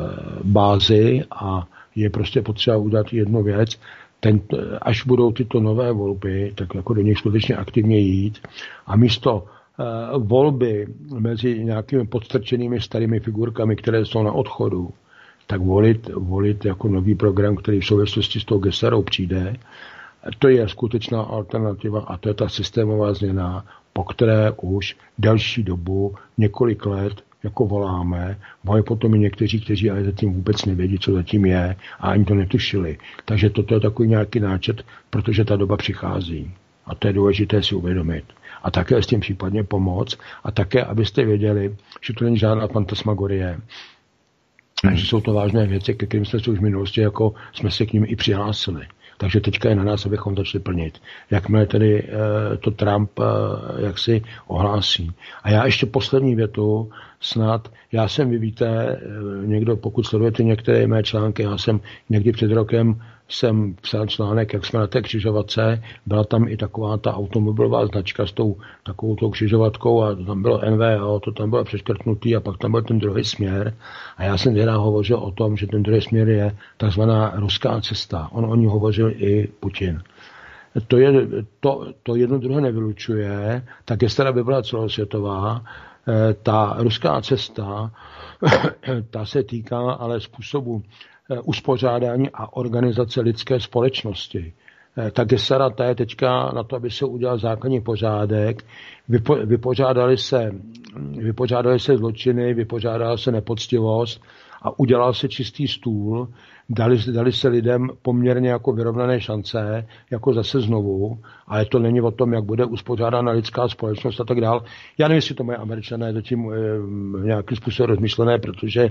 bázi a je prostě potřeba udělat jednu věc, až budou tyto nové volby, tak jako do nich skutečně aktivně jít a místo volby mezi nějakými podstrčenými starými figurkami, které jsou na odchodu, tak volit jako nový program, který v souvislosti s tou Gesarou přijde. To je skutečná alternativa a to je ta systémová změna, po které už delší dobu, několik let, jako voláme, volají potom i někteří, kteří ale zatím vůbec nevědí, co zatím je a ani to netušili. Takže toto je takový nějaký náčrt, protože ta doba přichází. A to je důležité si uvědomit. A také s tím případně pomoct. A také, abyste věděli, že to není žádná fantasmagorie. A že jsou to vážné věci, ke kterým jsme se už v minulosti, jako jsme se k ním i přihlásili. Takže teďka je na nás, abychom začali plnit. Jakmile tedy to Trump jaksi ohlásí. A já ještě poslední větu snad. Vy víte, někdo, pokud sledujete některé mé články, já jsem někdy před rokem jsem psal článek, jak jsme na té křižovatce, byla tam i taková ta automobilová značka s tou takovou tou křižovatkou a tam bylo NVO, to tam bylo přeškrtnutý a pak tam byl ten druhý směr a já jsem teda hovořil o tom, že ten druhý směr je takzvaná ruská cesta. On o ní hovořil i Putin. To jedno druhé nevylučuje, ta gestera by byla celosvětová, ta ruská cesta, ta se týká ale způsobu uspořádání a organizace lidské společnosti. Ta gestera, ta je teďka na to, aby se udělal základní pořádek, vypořádali se zločiny, vypořádala se nepoctivost a udělal se čistý stůl, dali se lidem poměrně jako vyrovnané šance, jako zase znovu, ale to není o tom, jak bude uspořádána lidská společnost a tak dál. Já nevím, jestli to mají Američané zatím nějakým způsobem rozmyšlené, protože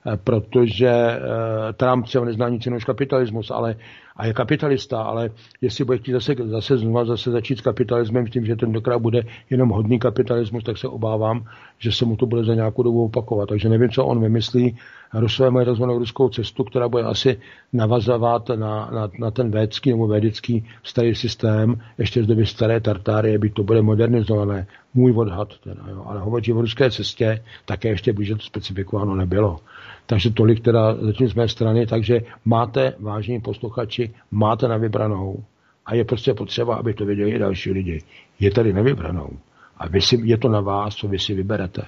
Trump třeba nezná nic jiného než kapitalismus, a je kapitalista, ale jestli bude chtít zase začít s kapitalismem, s tím, že tentokrát bude jenom hodný kapitalismus, tak se obávám, že se mu to bude za nějakou dobu opakovat. Takže nevím, co on vymyslí. Rusové mají tzv. Ruskou cestu, která bude asi navazovat na ten védský nebo védický starý systém, ještě z doby staré Tartárie, byť to bude modernizované. Můj odhad, teda, jo. Ale hovoří o ruské cestě, také ještě blíže to specifikováno nebylo. Takže tolik teda zatím z mé strany, takže máte, vážení posluchači, máte na vybranou a je prostě potřeba, aby to věděli i další lidi. Je tady na vybranou a je to na vás, co vy si vyberete.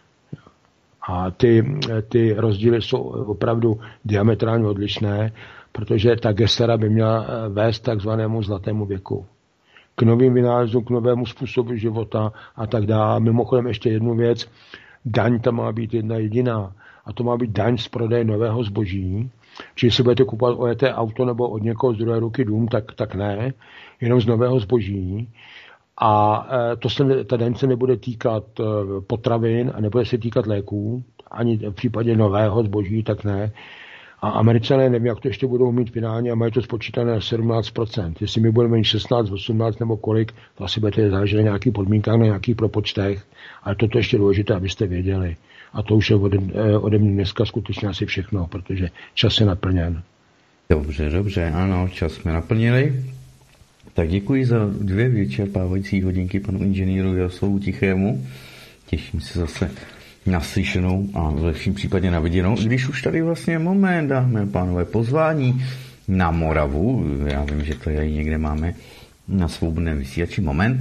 A ty rozdíly jsou opravdu diametrálně odlišné, protože ta gestera by měla vést takzvanému zlatému věku. K novým vynálezům, k novému způsobu života a tak dále. Mimochodem ještě jednu věc, daň tam má být jedna jediná. A to má být daň z prodeje nového zboží. Čili si budete kupovat ojeté auto nebo od někoho z druhé ruky dům, tak ne, jenom z nového zboží. A ta daň se nebude týkat potravin a nebude se týkat léků, ani v případě nového zboží, tak ne. A Američané nevím, jak to ještě budou mít finálně a mají to spočítané na 17%. Jestli my budeme mít 16, 18 nebo kolik, to asi budete záležet na nějakých podmínkách, na nějakých propočtech, ale toto ještě důležité, abyste věděli. A to už je ode mě dneska skutečně asi všechno, protože čas je naplněn. Dobře, ano, čas jsme naplnili. Tak děkuji za 2 vyčerpávající hodinky panu inženýru Jaroslavu Tichému. Těším se zase na slyšenou a v lepším případě na viděnou. Když už tady vlastně moment, dáme pánové pozvání na Moravu. Já vím, že to tady někde máme na svobodném vysílači. Moment.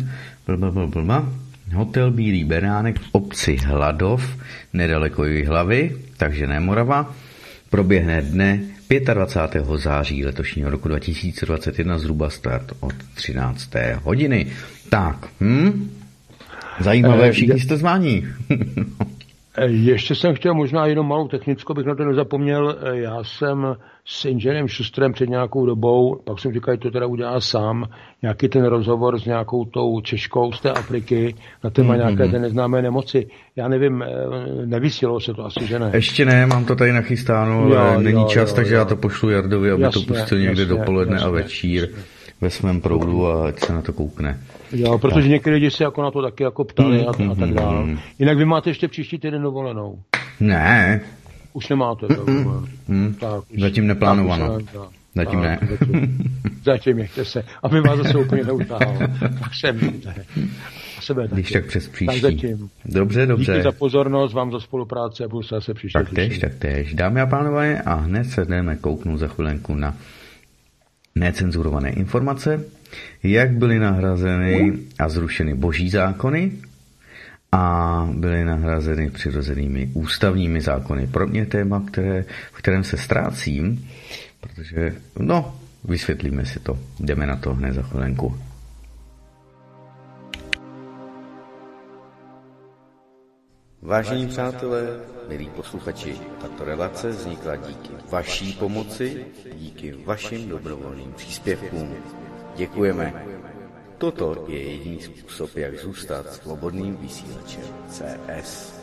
Hotel Bílý Beránek v obci Hladov, nedaleko Jihlavy, takže ne Morava. Proběhne dne 25. září letošního roku 2021, zhruba start od 13. hodiny. Tak, zajímavé, všichni jste zváni. Ještě jsem chtěl možná jenom malou technickou, bych na to nezapomněl. Já jsem s inženýrem Šustrem před nějakou dobou, pak jsem říkal, že to teda udělá sám, nějaký ten rozhovor s nějakou tou Češkou z té Afriky na téma nějaké té neznámé nemoci. Já nevím, nevysílalo se to asi, že ne? Ještě ne, mám to tady nachystáno, není čas, takže já to pošlu Jardovi, aby to pustil někde dopoledne a večír ve svém proudu a ať se na to koukne. Jo, protože některé lidi se jako na to taky jako ptali a tak dále. Jinak vy máte ještě příští týden dovolenou? Ne. Už nemáte dovolenou. Zatím neplánovanou. Zatím ne. Zatím nechte se, aby vás zase úplně neutáhalo. Tak se mějte. Když tak přes příští. Tak zatím. Dobře. Díky za pozornost, vám za spolupráci a budu se zase příště. Taktéž. Dámy a pánové, a hned se jdeme kouknout za chvilenku na necenzurované informace, jak byly nahrazeny a zrušeny boží zákony a byly nahrazeny přirozenými ústavními zákony. Pro mě téma, v kterém se ztrácím, protože, vysvětlíme si to. Jdeme na to hned za chvilenku. Vážení přátelé, milí posluchači, tato relace vznikla díky vaší pomoci, díky vašim dobrovolným příspěvkům. Děkujeme. Toto je jediný způsob, jak zůstat svobodným vysílačem CS.